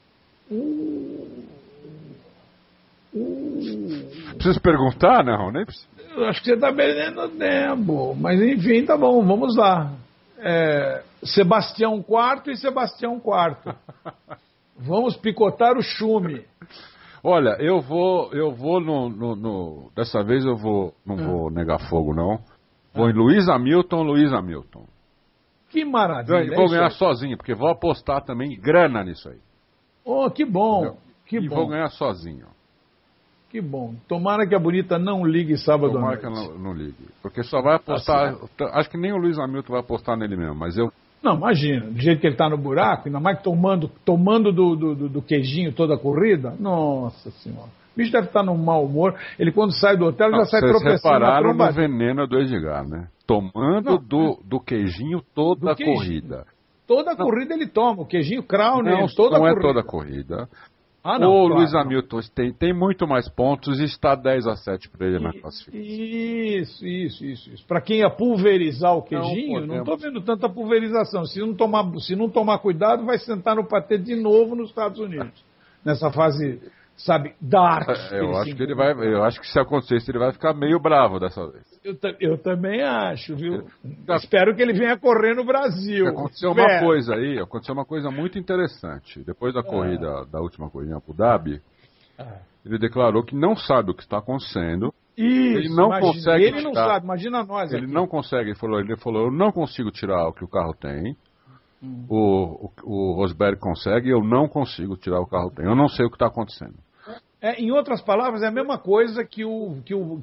Preciso perguntar? Não, nem preciso. Eu acho que você está perdendo tempo, mas enfim, tá bom, vamos lá. Sebastião IV e Sebastião IV. Vamos picotar o chume. Olha, eu vou dessa vez eu não vou negar fogo, não. Vou em Luiz Hamilton. Que maravilha. Vou ganhar sozinho, porque vou apostar também grana nisso aí. Oh, que bom. Que bom. Vou ganhar sozinho. Que bom. Tomara que a Bonita não ligue sábado à noite. Tomara que não ligue. Porque só vai apostar... Acho que nem o Luiz Hamilton vai apostar nele mesmo, mas eu... Não, imagina. Do jeito que ele está no buraco, ainda mais tomando do queijinho toda a corrida. Nossa Senhora. O bicho deve estar num mau humor. Ele, quando sai do hotel, já sai tropeçando. Vocês repararam no veneno do Edgar, né? Tomando do queijinho toda a corrida. Toda a corrida ele toma. O queijinho Crown nele, toda a corrida. Não é toda a corrida. Não, o Luiz Hamilton tem muito mais pontos e está 10-7 para ele na classificação. Isso. Para quem ia pulverizar o queijinho, não estou vendo tanta pulverização. Se não tomar cuidado, vai sentar no patê de novo nos Estados Unidos. Nessa fase, sabe, dark. Eu acho que se acontecer isso, ele vai ficar meio bravo dessa vez. Eu também acho, viu? Espero que ele venha correr no Brasil. Aconteceu uma coisa muito interessante. Depois da da última corrida em Abu Dhabi, ele declarou que não sabe o que está acontecendo. Ele não sabe, imagina nós. Ele não consegue, ele falou, eu não consigo tirar o que o carro tem. O Rosberg consegue, eu não consigo tirar o carro tem. Eu não sei o que está acontecendo. Em outras palavras, é a mesma coisa que o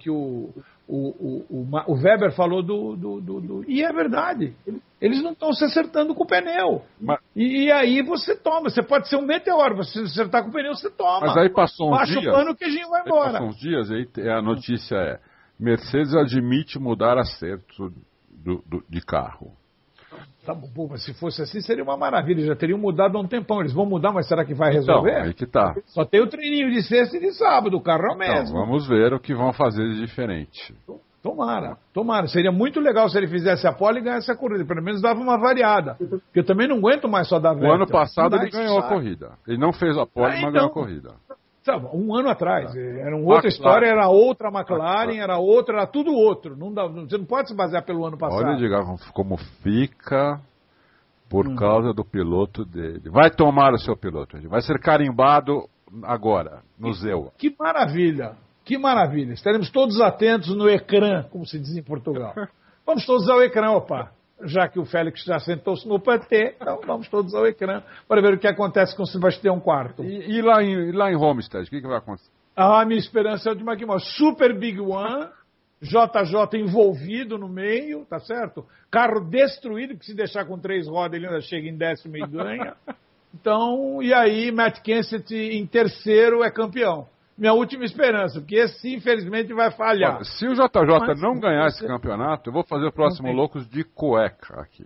Weber falou E é verdade. Eles não estão se acertando com o pneu. E aí você toma. Você pode ser um meteoro. Você acertar com o pneu, você toma. Mas aí passou uns dias. Baixa o pano, o queijinho vai embora. Passou uns dias, aí a notícia é: Mercedes admite mudar acerto de carro. Tá bom, mas se fosse assim, seria uma maravilha. Já teriam mudado há um tempão. Eles vão mudar, mas será que vai resolver? Então, aí que tá. Só tem o treininho de sexta e de sábado. O carro é o mesmo. Vamos ver o que vão fazer de diferente. Tomara. Seria muito legal se ele fizesse a pole e ganhasse a corrida. Pelo menos dava uma variada. Porque eu também não aguento mais só dar Vettel. O ano passado ele ganhou a corrida. Ele não fez a pole, mas ganhou a corrida. Um ano atrás. Era outra história, era outra McLaren, era tudo outro. Você não pode se basear pelo ano passado. Olha, Edgar, como fica por causa do piloto dele. Vai tomar o seu piloto. Vai ser carimbado agora, no Zewa. Que maravilha. Que maravilha. Estaremos todos atentos no ecrã, como se diz em Portugal. Vamos todos ao ecrã, opa. Já que o Félix já sentou-se no patê, então vamos todos ao ecrã para ver o que acontece com o Sebastião IV. E lá em Homestead, o que vai acontecer? A minha esperança é de uma Super Big One, JJ envolvido no meio, tá certo? Carro destruído, que se deixar com 3 rodas ele ainda chega em 10º e ganha. Então, e aí Matt Kenseth em terceiro é campeão. Minha última esperança, porque esse infelizmente vai falhar. Olha, se o JJ não ganhar esse campeonato, eu vou fazer o próximo Loucos de cueca aqui.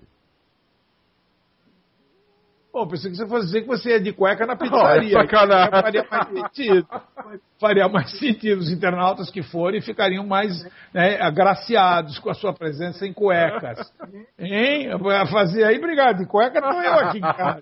Pô, pensei que você fosse dizer que você ia de cueca na pizzaria. Sacanagem. Faria mais sentido. Faria mais sentido. Os internautas que forem ficariam mais agraciados com a sua presença em cuecas. Hein? Fazer aí, obrigado. De cueca não eu aqui em casa.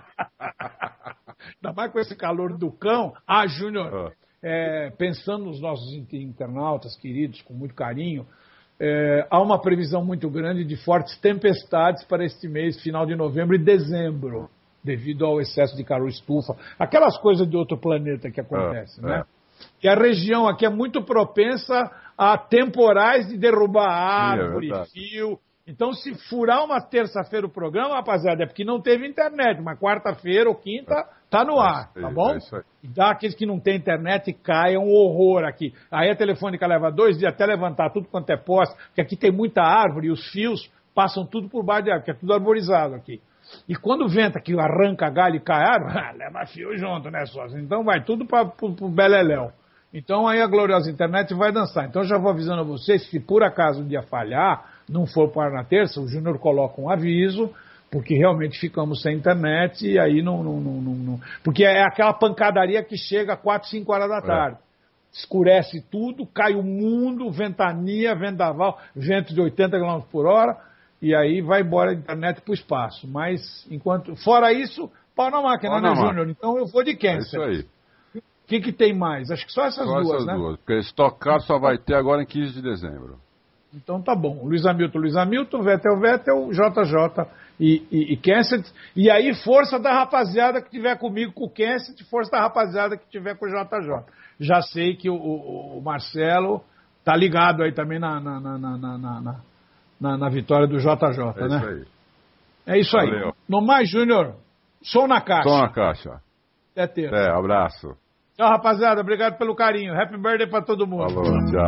Ainda mais com esse calor do cão. Júnior, pensando nos nossos internautas queridos, com muito carinho, há uma previsão muito grande de fortes tempestades para este mês, final de novembro e dezembro, devido ao excesso de calor estufa. Aquelas coisas de outro planeta que acontecem, né? E a região aqui é muito propensa a temporais de derrubar árvore, fio. Então, se furar uma terça-feira o programa, rapaziada, é porque não teve internet. Uma quarta-feira ou quinta, tá no ar, tá bom? E dá aqueles que não tem internet e caem um horror aqui. Aí a Telefônica leva 2 dias até levantar tudo quanto é poste, porque aqui tem muita árvore e os fios passam tudo por baixo de árvore, porque é tudo arborizado aqui. E quando venta que arranca galho e cai árvore, leva fio junto, né, sócio? Então vai tudo pro beleléu. Então aí a gloriosa internet vai dançar. Então eu já vou avisando a vocês, se por acaso um dia falhar, não for para na terça, o Júnior coloca um aviso, porque realmente ficamos sem internet e aí não. Porque é aquela pancadaria que chega às 4, 5 horas da tarde. Escurece tudo, cai o mundo, ventania, vendaval, vento de 80 km por hora, e aí vai embora a internet para o espaço. Mas, fora isso, pau na máquina, né, Júnior? Então eu vou de Cancer. É isso aí. O que tem mais? Acho que só essas duas, né? Duas, porque Stock Car só vai ter agora em 15 de dezembro. Então tá bom. Luiz Hamilton, Vettel, JJ e Kenseth. E aí, força da rapaziada que tiver comigo com o Kenseth, força da rapaziada que tiver com o JJ. Já sei que o Marcelo tá ligado aí também na vitória do JJ, né? Isso aí. É isso aí. Valeu. No mais, Júnior, som na caixa. Som na caixa. Até terça. Abraço. Tchau, rapaziada. Obrigado pelo carinho. Happy birthday pra todo mundo. Falou, tchau.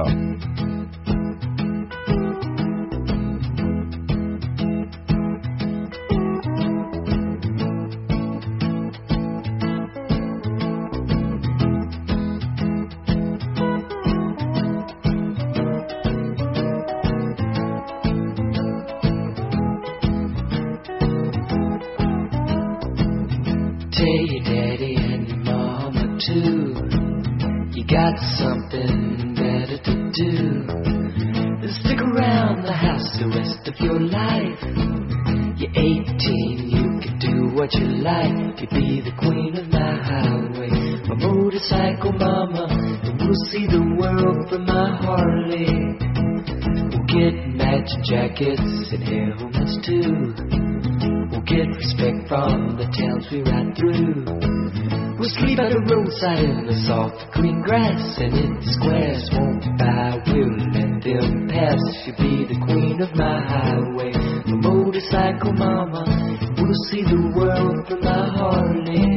Tell your daddy and your mama too, you got something better to do than stick around the house the rest of your life. You're 18, you can do what you like. You be the queen of my highway, my motorcycle mama, and we'll see the world from my Harley. We'll get matching jackets and hair helmets too. We'll get respect from the towns we ride through. We'll sleep at the roadside in the soft green grass, and if the squares won't buy, we'll let them pass. She'll be the queen of my highway, my motorcycle mama. We'll see the world from my Harley.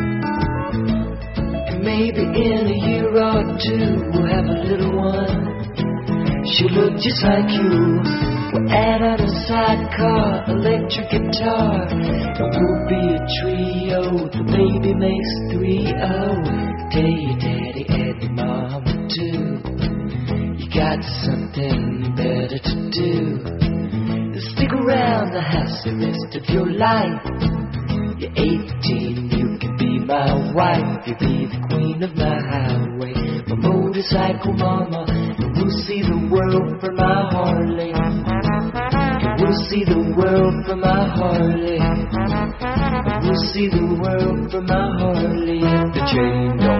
And maybe in a year or two we'll have a little one. She'll look just like you. We'll add on a sidecar, electric guitar, and we'll be a trio. The baby makes 3-0. Tell your daddy and your mama too, you got something better to do than stick around the house the rest of your life. You're 18, you can be my wife. You'll be the queen of my highway, my motorcycle mama, and we'll see the world from my Harley. We'll see the world from my Harley. We'll see the world from my Harley. The chain don't